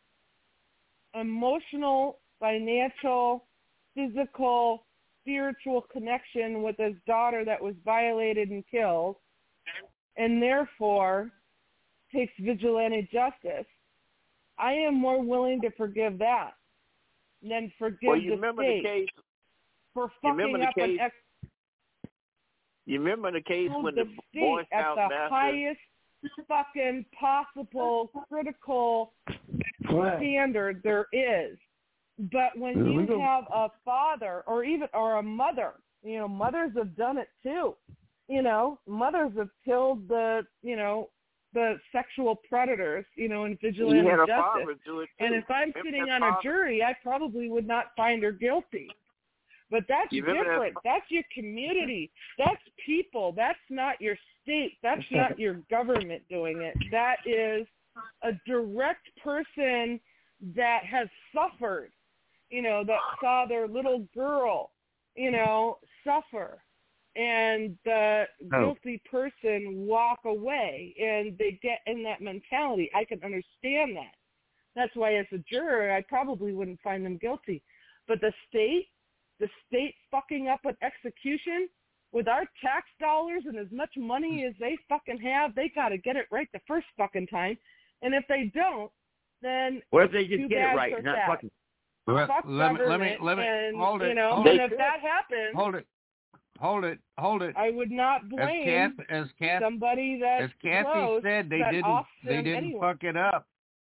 emotional, financial, physical, spiritual connection with his daughter that was violated and killed, and therefore takes vigilante justice. I am more willing to forgive that than forgive well, you the remember state the case, for you remember fucking the up case, an ex- You remember the case when the, the state Boy at Scout the master highest fucking possible critical standard there is. But when There we you go. have a father or even or a mother, you know, mothers have done it too. You know, mothers have killed the, you know, the sexual predators, you know, in vigilante he had a justice. father do it too. And if I'm Remember sitting that on a father? jury, I probably would not find her guilty. But that's You remember that- different. That's your community. That's people. That's not your state. That's not your government doing it. That is a direct person that has suffered, you know, that saw their little girl, you know, suffer. And the Oh. guilty person walk away, and they get in that mentality. I can understand that. That's why as a juror, I probably wouldn't find them guilty. But the state, the state fucking up an execution with our tax dollars and as much money as they fucking have, they got to get it right the first fucking time. And if they don't, then What if they just too get bad it right for and not that. fucking Let, fuck let me, let me, government, let me, and hold it, you know, hold and it. if that happens, Hold it, hold it, hold it. I would not blame as Kath, as Kath, somebody that's as Kathy close said, they that didn't, offs they them didn't anyway. fuck it up.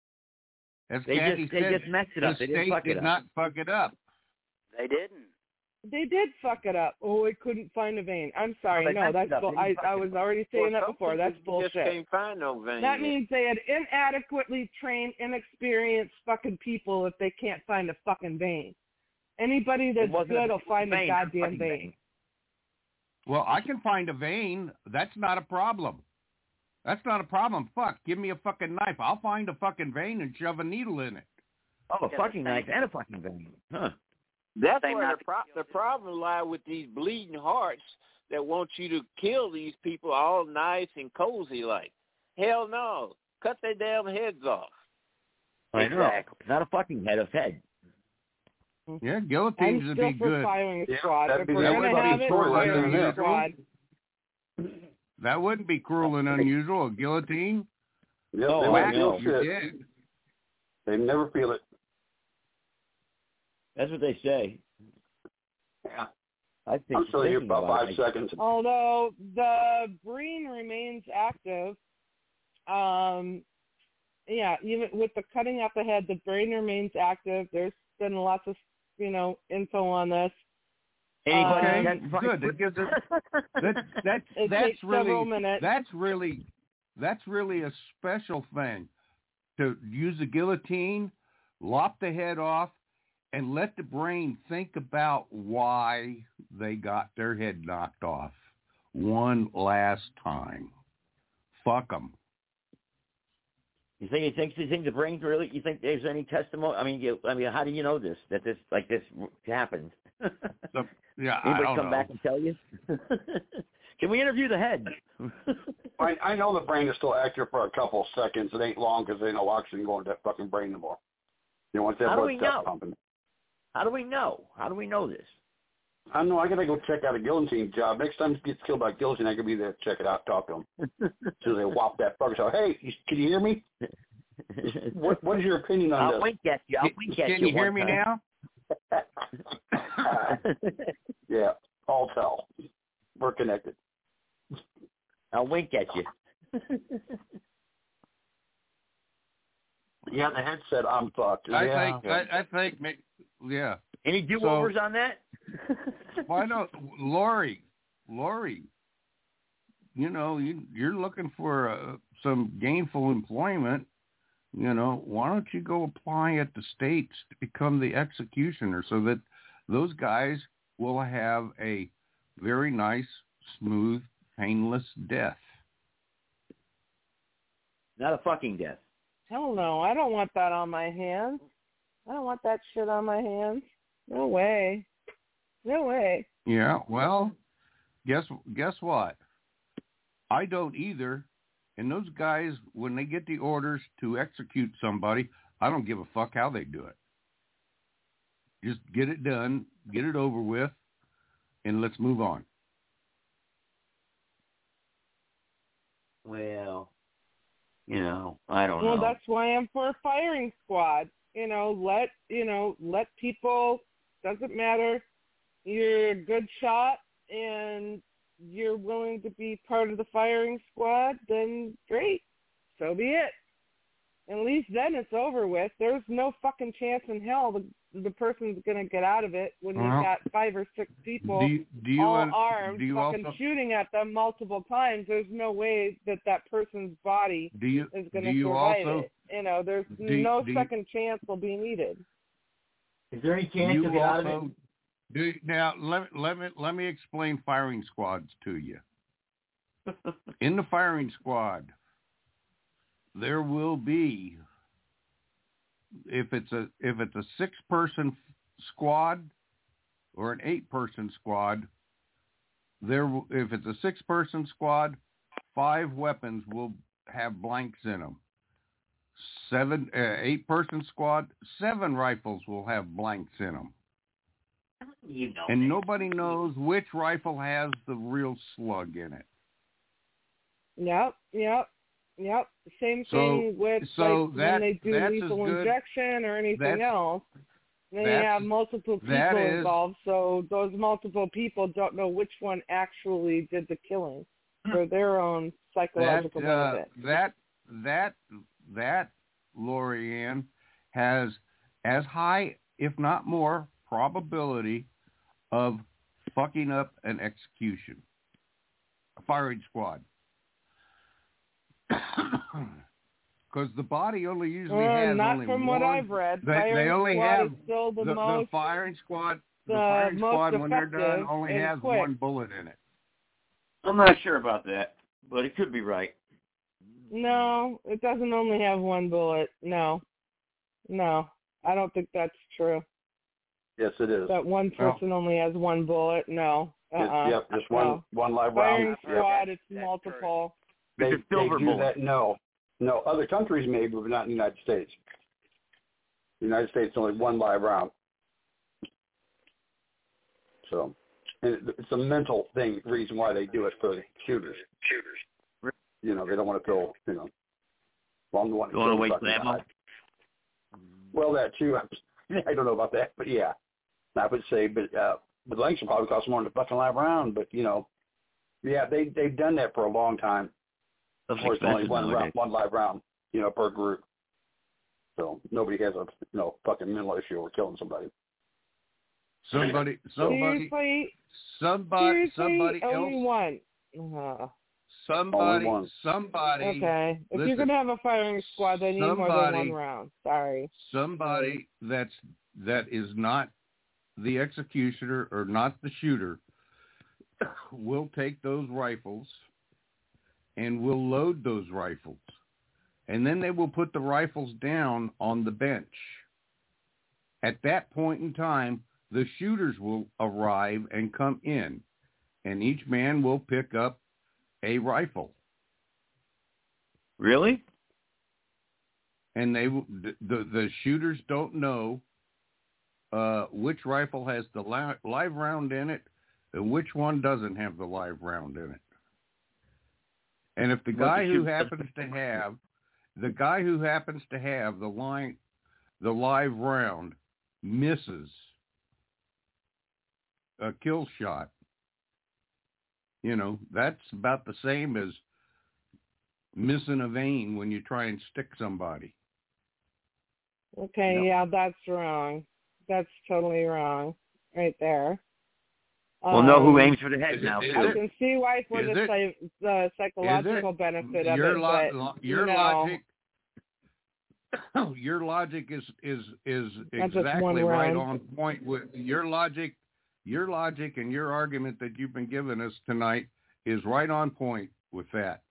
As They Kathy just they said, just messed it up. the They didn't state fuck did it up. not fuck it up. They didn't. They did fuck it up. Oh, it couldn't find a vein. I'm sorry. No, they No, messed that's it up. bull- They I, didn't fuck I it was up. already saying Well, that some before. That's people bullshit. just can't find no vein. That yet. means they had inadequately trained, inexperienced fucking people if they can't find a fucking vein. Anybody that's wasn't good a will find a vein, goddamn fucking vein. vein. Well, I can find a vein. That's not a problem. That's not a problem. Fuck, give me a fucking knife. I'll find a fucking vein and shove a needle in it. Oh, a fucking knife and a fucking vein. Huh. That's Same where not the, pro- the problem lie with these bleeding hearts that want you to kill these people all nice and cozy like. Hell no. Cut their damn heads off. I know. Exactly. Not a fucking head of head. Yeah, guillotines I'm would still be for good. firing Yeah, squad. that'd If be- we're that gonna would be have it, short right firing there. squad. That wouldn't be cruel and unusual. A guillotine? Yep, Oh, they I won't know. feel You're shit. dead. They never feel it. That's what they say. Yeah. I think I'm still here thinking about five it. seconds. Although the brain remains active, um, yeah, even with the cutting off the head, the brain remains active. There's been lots of, you know, info on this. Anybody Okay, that's good. That gives it, that, that's It that's takes several really minutes. that's really that's really a special thing to use the guillotine, lop the head off, and let the brain think about why they got their head knocked off one last time. Fuck them. You think you think you think the brain's really? You think there's any testimony? I mean, you, I mean, how do you know this? That this like this happened? So, yeah, Anybody I don't come know. back and tell you? Can we interview the head? I, I know the brain is still active for a couple of seconds. It ain't long because there ain't no oxygen going to that fucking brain anymore. You know, once that How do blood we stops know? pumping. How do we know? How do we know this? I don't know. I gotta go check out a guillotine job. Next time he gets killed by guillotine, I could be there to check it out, talk to him. So they whop that fucker. So, hey, you, can you hear me? What What is your opinion on I'll this? wink at you. I'll wink at Can you. you hear one me time. now? Yeah, all tell. We're connected. I'll wink at you. Yeah, the head said I'm fucked. I yeah. think I, I think ma- yeah. Any do-overs So- on that? Why not, Lori? Lori, you know, you, you're looking for uh, some gainful employment. You know, why don't you go apply at the states to become the executioner so that those guys will have a very nice, smooth, painless death? Not a fucking death. Hell no, I don't want that on my hands. I don't want that shit on my hands. No way. No way. Yeah, well, guess guess what? I don't either. And those guys, when they get the orders to execute somebody, I don't give a fuck how they do it. Just get it done, get it over with, and let's move on. Well, you know, I don't Well, know. that's why I'm for a firing squad. You know, let you know, let people. Doesn't matter. You're a good shot, and you're willing to be part of the firing squad. Then great, so be it. At least then it's over with. There's no fucking chance in hell the the person's gonna get out of it when Well, you've got five or six people do you, do you, all un- armed, do you fucking also shooting at them multiple times. There's no way that that person's body do you is going do to you survive also it. You know, there's do you- no do you- second chance will be needed. Is there any chance you to get out of it? also do now. Let let me let me explain firing squads to you. In the firing squad, there will be, if it's a if it's a six person squad or an eight person squad, there will- if it's a six person squad, five weapons will have blanks in them. Seven uh, eight person squad, seven rifles will have blanks in them. You know. And nobody knows which rifle has the real slug in it. Yep, yep, yep. Same So- thing with so like that- when they do that's as lethal good- injection or anything that's- else. Then you have multiple people is, involved, so those multiple people don't know which one actually did the killing for their own psychological that, uh, benefit. That that that Lori Ann has as high, if not more, probability of fucking up an execution, a firing squad. Because the body only usually well, has not only from one. what I've read. They, firing they only squad have is still the, the, most, the firing squad. The, the firing most squad when they're done effective only and has quick. one bullet in it. I'm not sure about that, but it could be right. No, it doesn't only have one bullet. No, no, I don't think that's true. Yes, it is. That one person only has one bullet. No. Uh-uh. It's, yep, just one no. one live Firing round. squad, Yep. it's multiple. They, It's a silver they do bullet. that. No, no. Other countries may, but not in the United States. The United States only one live round. So, and it, it's a mental thing. Reason why they do it for the shooters. Shooters. You know, they don't want to feel. You know, well, I'm the one. You want to wait for that ammo? Well, that too. I don't know about that, but yeah, I would say, but uh, the lengths will probably cost more than a fucking live round. But you know, yeah, they they've done that for a long time. Of course, only one round, one live round, you know, per group. So nobody has a you know fucking mental issue over killing somebody. Somebody, somebody, Seriously? somebody, Seriously? somebody Only else. one. Uh, Somebody, Only one. somebody. okay. If listen, you're gonna have a firing squad, they need more than somebody- one round. Sorry. Somebody that's that is not the executioner or not the shooter will take those rifles and will load those rifles, and then they will put the rifles down on the bench. At that point in time, the shooters will arrive and come in, and each man will pick up a rifle. Really? And they the the, the shooters don't know uh, which rifle has the li- live round in it and which one doesn't have the live round in it. And if the What guy the who shoot- happens to have the guy who happens to have the line the live round misses a kill shot, you know, that's about the same as missing a vein when you try and stick somebody. Okay, Yep. yeah, that's wrong. That's totally wrong, right there. We'll know who Um, aims for the head is now. it- is I it- can see why for Is the, it- psy- the psychological benefit of your it, lo- but lo- your you know, logic your logic is is is That's just one exactly right round. on point with your logic. Your logic and your argument that you've been giving us tonight is right on point with that.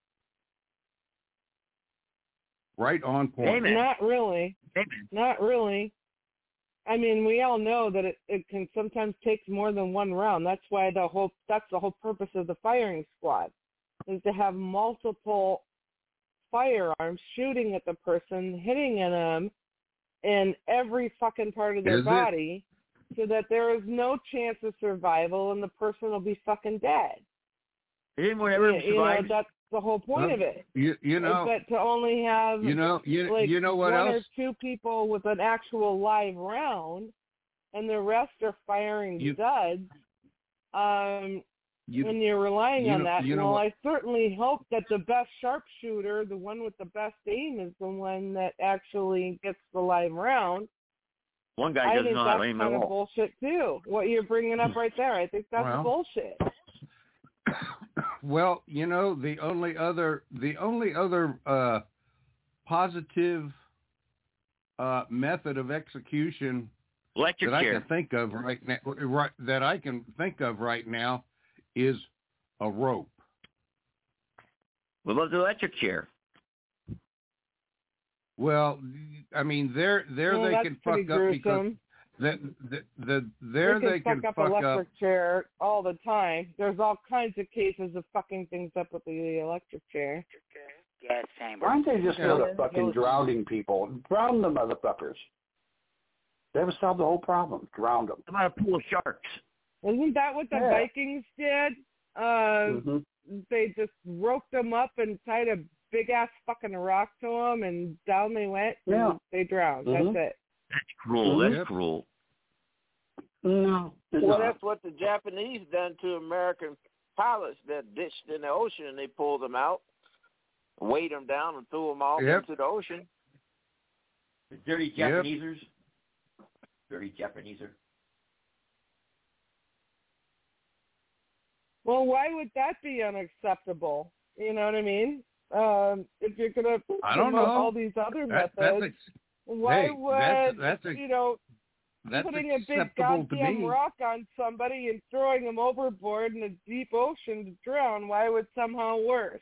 Right on point. not really. Not really. I mean, we all know that it, it can sometimes take more than one round. That's why the whole that's the whole purpose of the firing squad is to have multiple firearms shooting at the person, hitting at them in every fucking part of their Is it? body, so that there is no chance of survival and the person will be fucking dead. Anyone ever you, you know, survived? that's the whole point Well, of it. You you know But to only have you know you like you know what one else? or two people with an actual live round, and the rest are firing You- duds. Um, You, when you're relying you on know- that, you know well, what- I certainly hope that the best sharpshooter, the one with the best aim, is the one that actually gets the live round. One guy I does think not that's aim kind at of all. bullshit too. What you're bringing up right there, I think that's Well, bullshit. Well, you know, the only other the only other uh, positive uh, method of execution Electric that chair. I can think of right now, right, that I can think of right now, is a rope. What about the electric chair? Well, I mean, there there Well, they that's can pretty fuck up because gruesome. that the, the there they they can can fuck up fuck electric up. chair all the time. There's all kinds of cases of fucking things up with the electric chair. Gas chamber. Why don't they just go to Yeah. fucking drowning people? Drown the motherfuckers. They would solve the whole problem. Drown them. How about a pool of sharks? Isn't that what the Yeah. Vikings did? Uh, hmm They just roped them up and tied a big ass fucking rock to them, and down they went. And Yeah. they drowned. Mhm. That's it. That's cruel. That's Yep. cruel. No. Well, no. that's what the Japanese done to American pilots that ditched in the ocean, and they pulled them out, weighed them down, and threw them off Yep. into the ocean. The dirty Yep. Japanesers. Dirty Japaneser. Well, why would that be unacceptable? You know what I mean? Um, if you're going to I don't promote know. all these other That, methods, that's ex- why hey, would, that's, that's a, you know, that's putting a big acceptable to goddamn me. rock on somebody and throwing them overboard in a deep ocean to drown, why would somehow worse?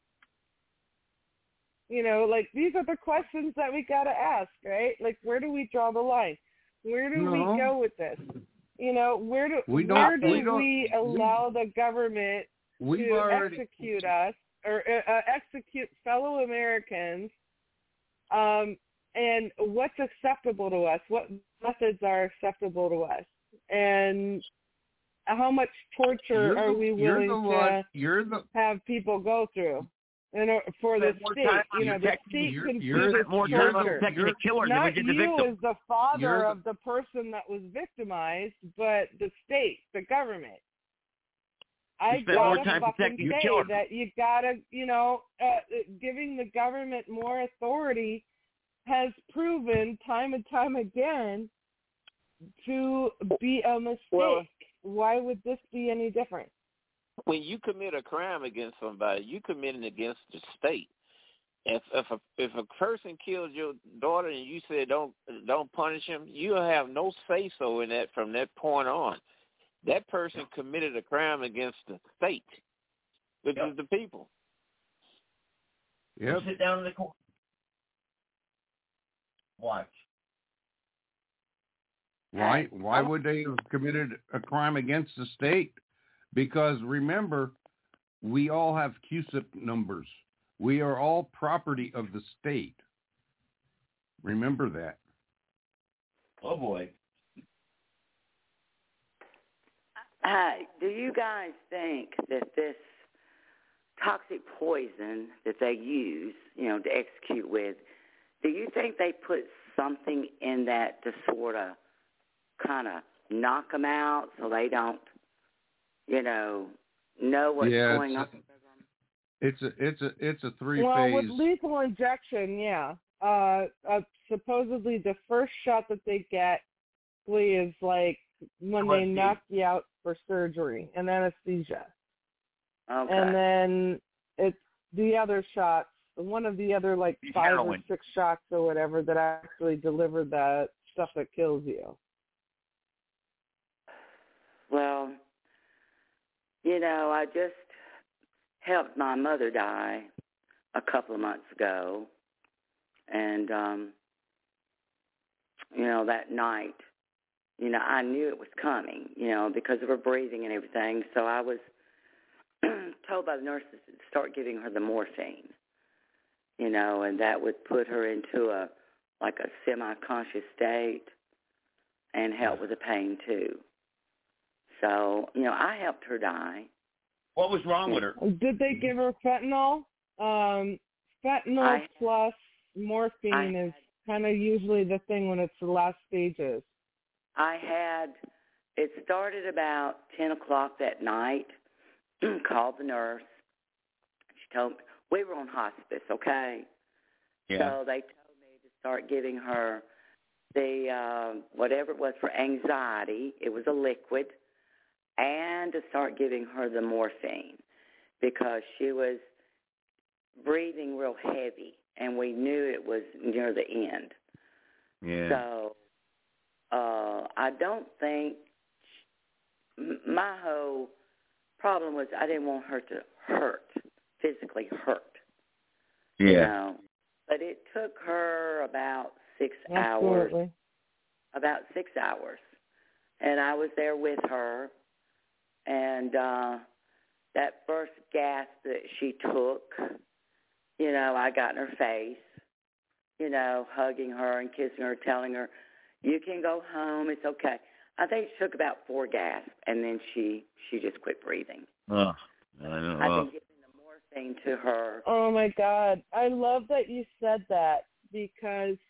You know, like, these are the questions that we got to ask, right? Like, where do we draw the line? Where do No. we go with this? You know, where do We don't- where do we don't- we allow the government We've to already execute us or uh, uh, execute fellow Americans? Um, and what's acceptable to us? What methods are acceptable to us? And how much torture You're are the- we you're willing the to one- you're the have people go through? And uh, for the Spend more state, time you know, the protecting- state you're- can you're- do this more time torture. protecting the killers than Not we did the you victim. as the father You're the- of the person that was victimized, but the state, the government. I spend more gotta time fucking protecting your say children. that you gotta, you know, uh, giving the government more authority has proven time and time again to be a mistake. Well, Why would this be any different? when you commit a crime against somebody, you committing against the state. If if a if a person kills your daughter and you say don't don't punish him, you have no say so in that from that point on. That person committed a crime against the state, which Yep. is the people. Yep. Sit down in the corner. Watch. Why why would they have committed a crime against the state? Because remember, we all have Q S I P numbers. We are all property of the state. Remember that. Oh boy. Hi, do you guys think that this toxic poison that they use, you know, to execute with, do you think they put something in that to sort of kind of knock them out so they don't, you know, know what's Yeah, going it's- on? It's a it's a it's a three Well, phase. with lethal injection, yeah. Uh, uh, supposedly the first shot that they get is like when they knock you out for surgery and anesthesia. Okay. And then it's the other shots, one of the other like five Heroin. or six shots or whatever that actually deliver the stuff that kills you. Well, you know, I just helped my mother die a couple of months ago. And, um, you know, that night, you know, I knew it was coming, you know, because of her breathing and everything. So I was told by the nurses to start giving her the morphine, you know, and that would put her into a, like a semi-conscious state and help with the pain, too. So, you know, I helped her die. What was wrong with her? Did they give her fentanyl? Um, fentanyl I- plus morphine I is kind of usually the thing when it's the last stages. I had, it started about ten o'clock that night, called the nurse. She told me, we were on hospice, okay? Yeah. So they told me to start giving her the, uh, whatever it was for anxiety, it was a liquid, and to start giving her the morphine because she was breathing real heavy, and we knew it was near the end. Yeah. So uh, I don't think m- my whole problem was I didn't want her to hurt, physically hurt. Yeah. You know? But it took her about six Absolutely. hours. About six hours. And I was there with her. And uh, that first gasp that she took, you know, I got in her face, you know, hugging her and kissing her, telling her, you can go home, it's okay. I think she took about four gasps, and then she, she just quit breathing. Oh, I don't I've know. been giving the morphine to her. Oh my God. I love that you said that because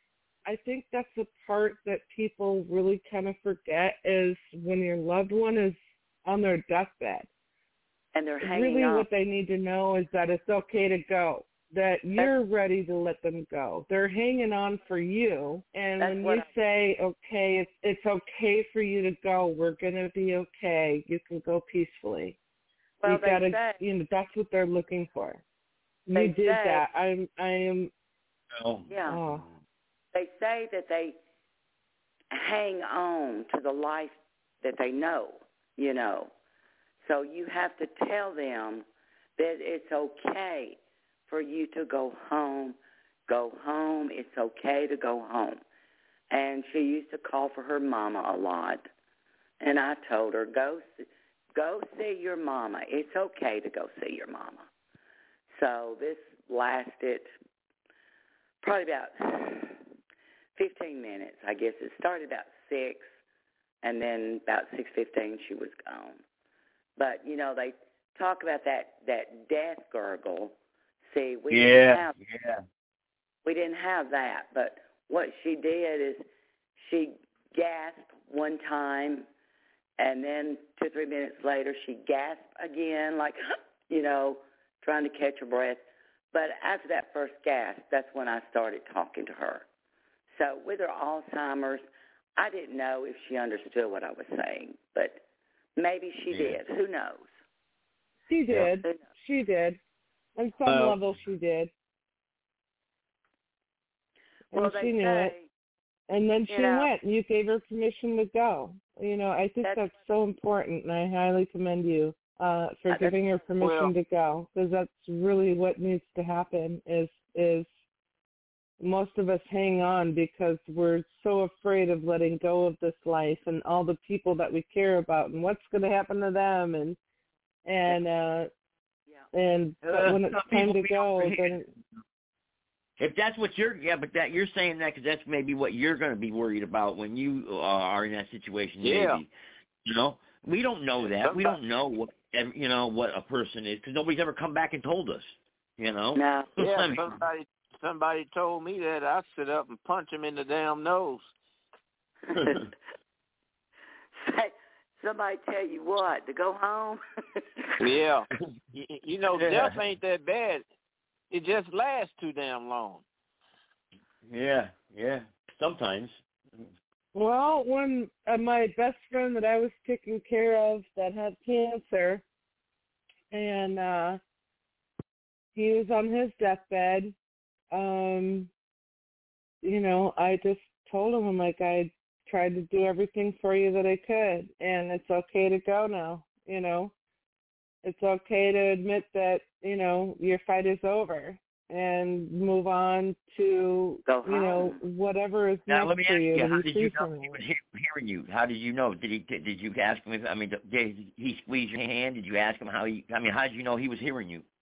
I think that's the part that people really kind of forget is when your loved one is on their deathbed. And they're hanging really on. What they need to know is that it's okay to go, that you're ready to let them go. They're hanging on for you. And That's when what you I- say, okay, it's, it's okay for you to go, we're going to be okay, you can go peacefully. Well, you they gotta, say- you know, that's what they're looking for. They You did say- that. I'm, I am. Oh. Yeah. Oh. They say that they hang on to the life that they know, you know. So you have to tell them that it's okay for you to go home. Go home. It's okay to go home. And she used to call for her mama a lot. And I told her, go see, go see your mama. It's okay to go see your mama. So this lasted probably about fifteen minutes, I guess. It started about six, and then about six fifteen she was gone. But, you know, they talk about that, that death gurgle. See, we Yeah, didn't have yeah. we didn't have that. But what she did is she gasped one time, and then two, three minutes later she gasped again, like, you know, trying to catch her breath. But after that first gasp, that's when I started talking to her. So with her Alzheimer's, I didn't know if she understood what I was saying, but maybe she Yeah. did. Who knows? She did. Yeah. She did. On some Well- level, she did. And Well, she they knew say, it. And then you she know- went. You gave her permission to go. You know, I think That's- that's so important, and I highly commend you uh, for Uh, giving her permission well- to go, because that's really what needs to happen. Is is most of us hang on because we're so afraid of letting go of this life and all the people that we care about and what's going to happen to them, and and uh, and but Uh, when it's some time people to we go, don't then If that's what you're, yeah, but that you're saying that because that's maybe what you're going to be worried about when you uh, are in that situation. Yeah. Maybe, you know, we don't know that. We don't know what you know what a person is because nobody's ever come back and told us. You know. No. Yeah, I mean, somebody somebody told me that, I'd sit up and punch him in the damn nose. Say, somebody tell you what, to go home? Yeah. you, you know, Yeah. death ain't that bad. It just lasts too damn long. yeah, yeah. Sometimes. well, when uh, my best friend that I was taking care of that had cancer, and uh, he was on his deathbed, um, you know, I just told him, I'm like, I tried to do everything for you that I could, and it's okay to go now, you know. It's okay to admit that, you know, your fight is over and move on to, Go you know, home. whatever is Now let me next for ask you. you: to How be did free you know from he it. was he- hearing you? How did you know? Did he did, did you ask him? If, I mean, did he squeeze your hand? Did you ask him how he? I mean, how did you know he was hearing you?